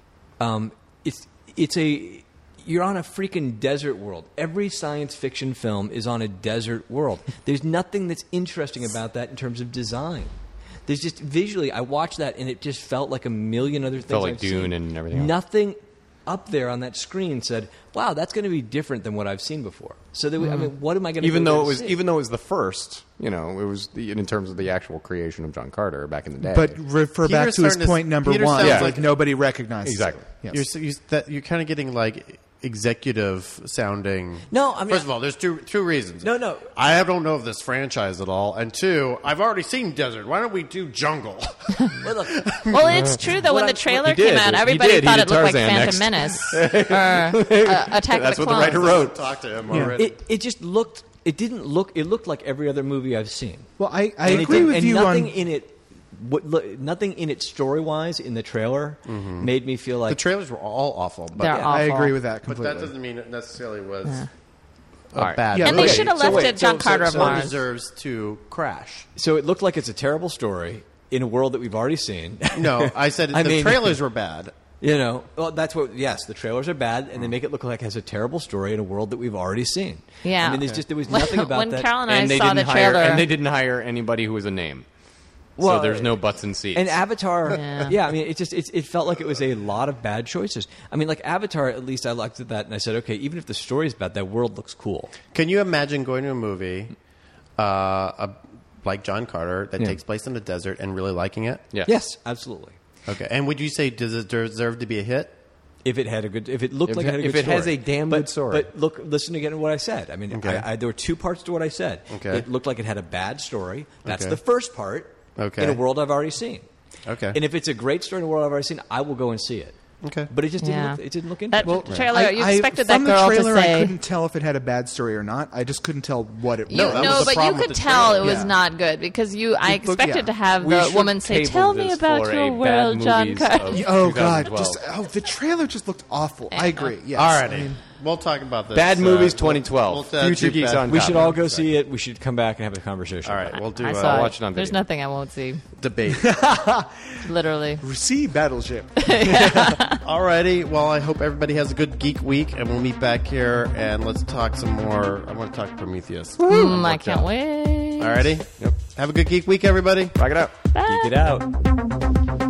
um, it's it's a you're on a freaking desert world. Every science fiction film is on a desert world. There's nothing that's interesting about that in terms of design. There's just visually, I watched that and it just felt like a million other things. Felt like I've Dune seen. and everything else. Nothing up there on that screen said, "Wow, that's going to be different than what I've seen before." So, there, I mean, what am I going to Even go though there it to was, see? even though it was the first, you know, it was the, in terms of the actual creation of John Carter back in the day. But refer Peter back to his starting to- point number Peter one. sounds Like, like- nobody recognizes Exactly. it. Yes. You're, so- you, that, you're kind of getting like executive sounding. No, I mean- first of all, there's two two reasons. No, no. I don't know of this franchise at all, and two, I've already seen Desert. Why don't we do Jungle? Well, look, Well, it's true though. When What the I- trailer he did. came out, He everybody did. He thought did it looked like Tarzan Phantom next. Menace or uh, Attack That's of what the the writer Clones. wrote. Talk to him already. it, it just looked. It didn't look. It looked like every other movie I've seen. Well, I, I And it agree didn't- with and you nothing on. in it. What, look, nothing in it story wise in the trailer made me feel like the trailers were all awful, but, They're yeah, I awful. agree with that but completely. that doesn't mean it necessarily was Yeah. a All right. bad. Yeah, And they Okay, should have so left wait, it John so- Carter so- of so One Mars. deserves to crash. So it looked like it's a terrible story in a world that we've already seen. No, I said I the mean- trailers were bad. You know, well, that's what. Yes, the trailers are bad, and they make it look like it has a terrible story in a world that we've already seen. Yeah. I mean, there's just there was nothing about when that. Carol and I and they saw didn't the hire, trailer, and they didn't hire anybody who was a name. Well, so there's no butts and seats. And Avatar, Yeah. yeah. I mean, it just it, it felt like it was a lot of bad choices. I mean, like Avatar, at least I looked at that and I said, okay, even if the story's bad, that world looks cool. Can you imagine going to a movie uh, a, like John Carter that Yeah. takes place in the desert and really liking it? yes. Yes, absolutely. Okay. And would you say does it deserve to be a hit? If it had a good, if it looked If like it- it had a if good it has story. a damn but, good story. But look, listen again to what I said. I mean, Okay. I, I, there were two parts to what I said. Okay. It looked like it had a bad story. That's Okay. the first part. Okay. In a world I've already seen. Okay. And if it's a great story in a world I've already seen, I will go and see it. Okay. But it just didn't. Yeah. Look, it didn't look that interesting. trailer, I- you I- expected that from girl the trailer, to I say. couldn't tell if it had a bad story or not. I just couldn't tell what it was. You, No, that no, was the but you problem could with the tell it trailer. was Yeah. not good because you. I It looked- expected yeah. to have We the should woman say, table "Tell me this about for your a bad world, John movies Carter." of- Oh God! 2012. Just oh, the trailer just looked awful. I agree. Yes. All righty. I mean, we'll talk about this. Bad uh, movies we'll- twenty twelve. we'll, uh, Future do Geeks bad- on We top. should all go see it. We should come back and have a conversation. All right. We'll do I uh, saw watch it on There's video. nothing I won't see. debate. Literally. see Battleship. Alrighty. Well, I hope everybody has a good geek week, and we'll meet back here and let's talk some more. I want to talk Prometheus. Mm, I can't wait. Alrighty. Yep. Have a good geek week, everybody. Rock it out. Geek it out.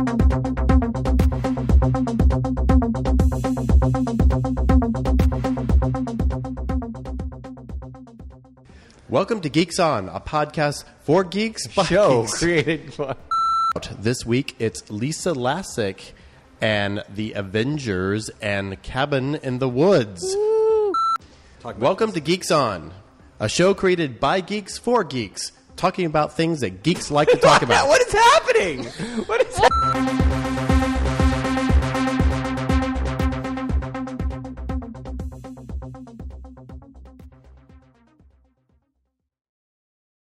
Welcome to Geeks On, a podcast for geeks by Show geeks. created by. This week, it's Lisa Lassick and the Avengers and Cabin in the Woods. Welcome to Geeks On, a show created by geeks for geeks, talking about things that geeks like to talk about. What is happening? What is happening?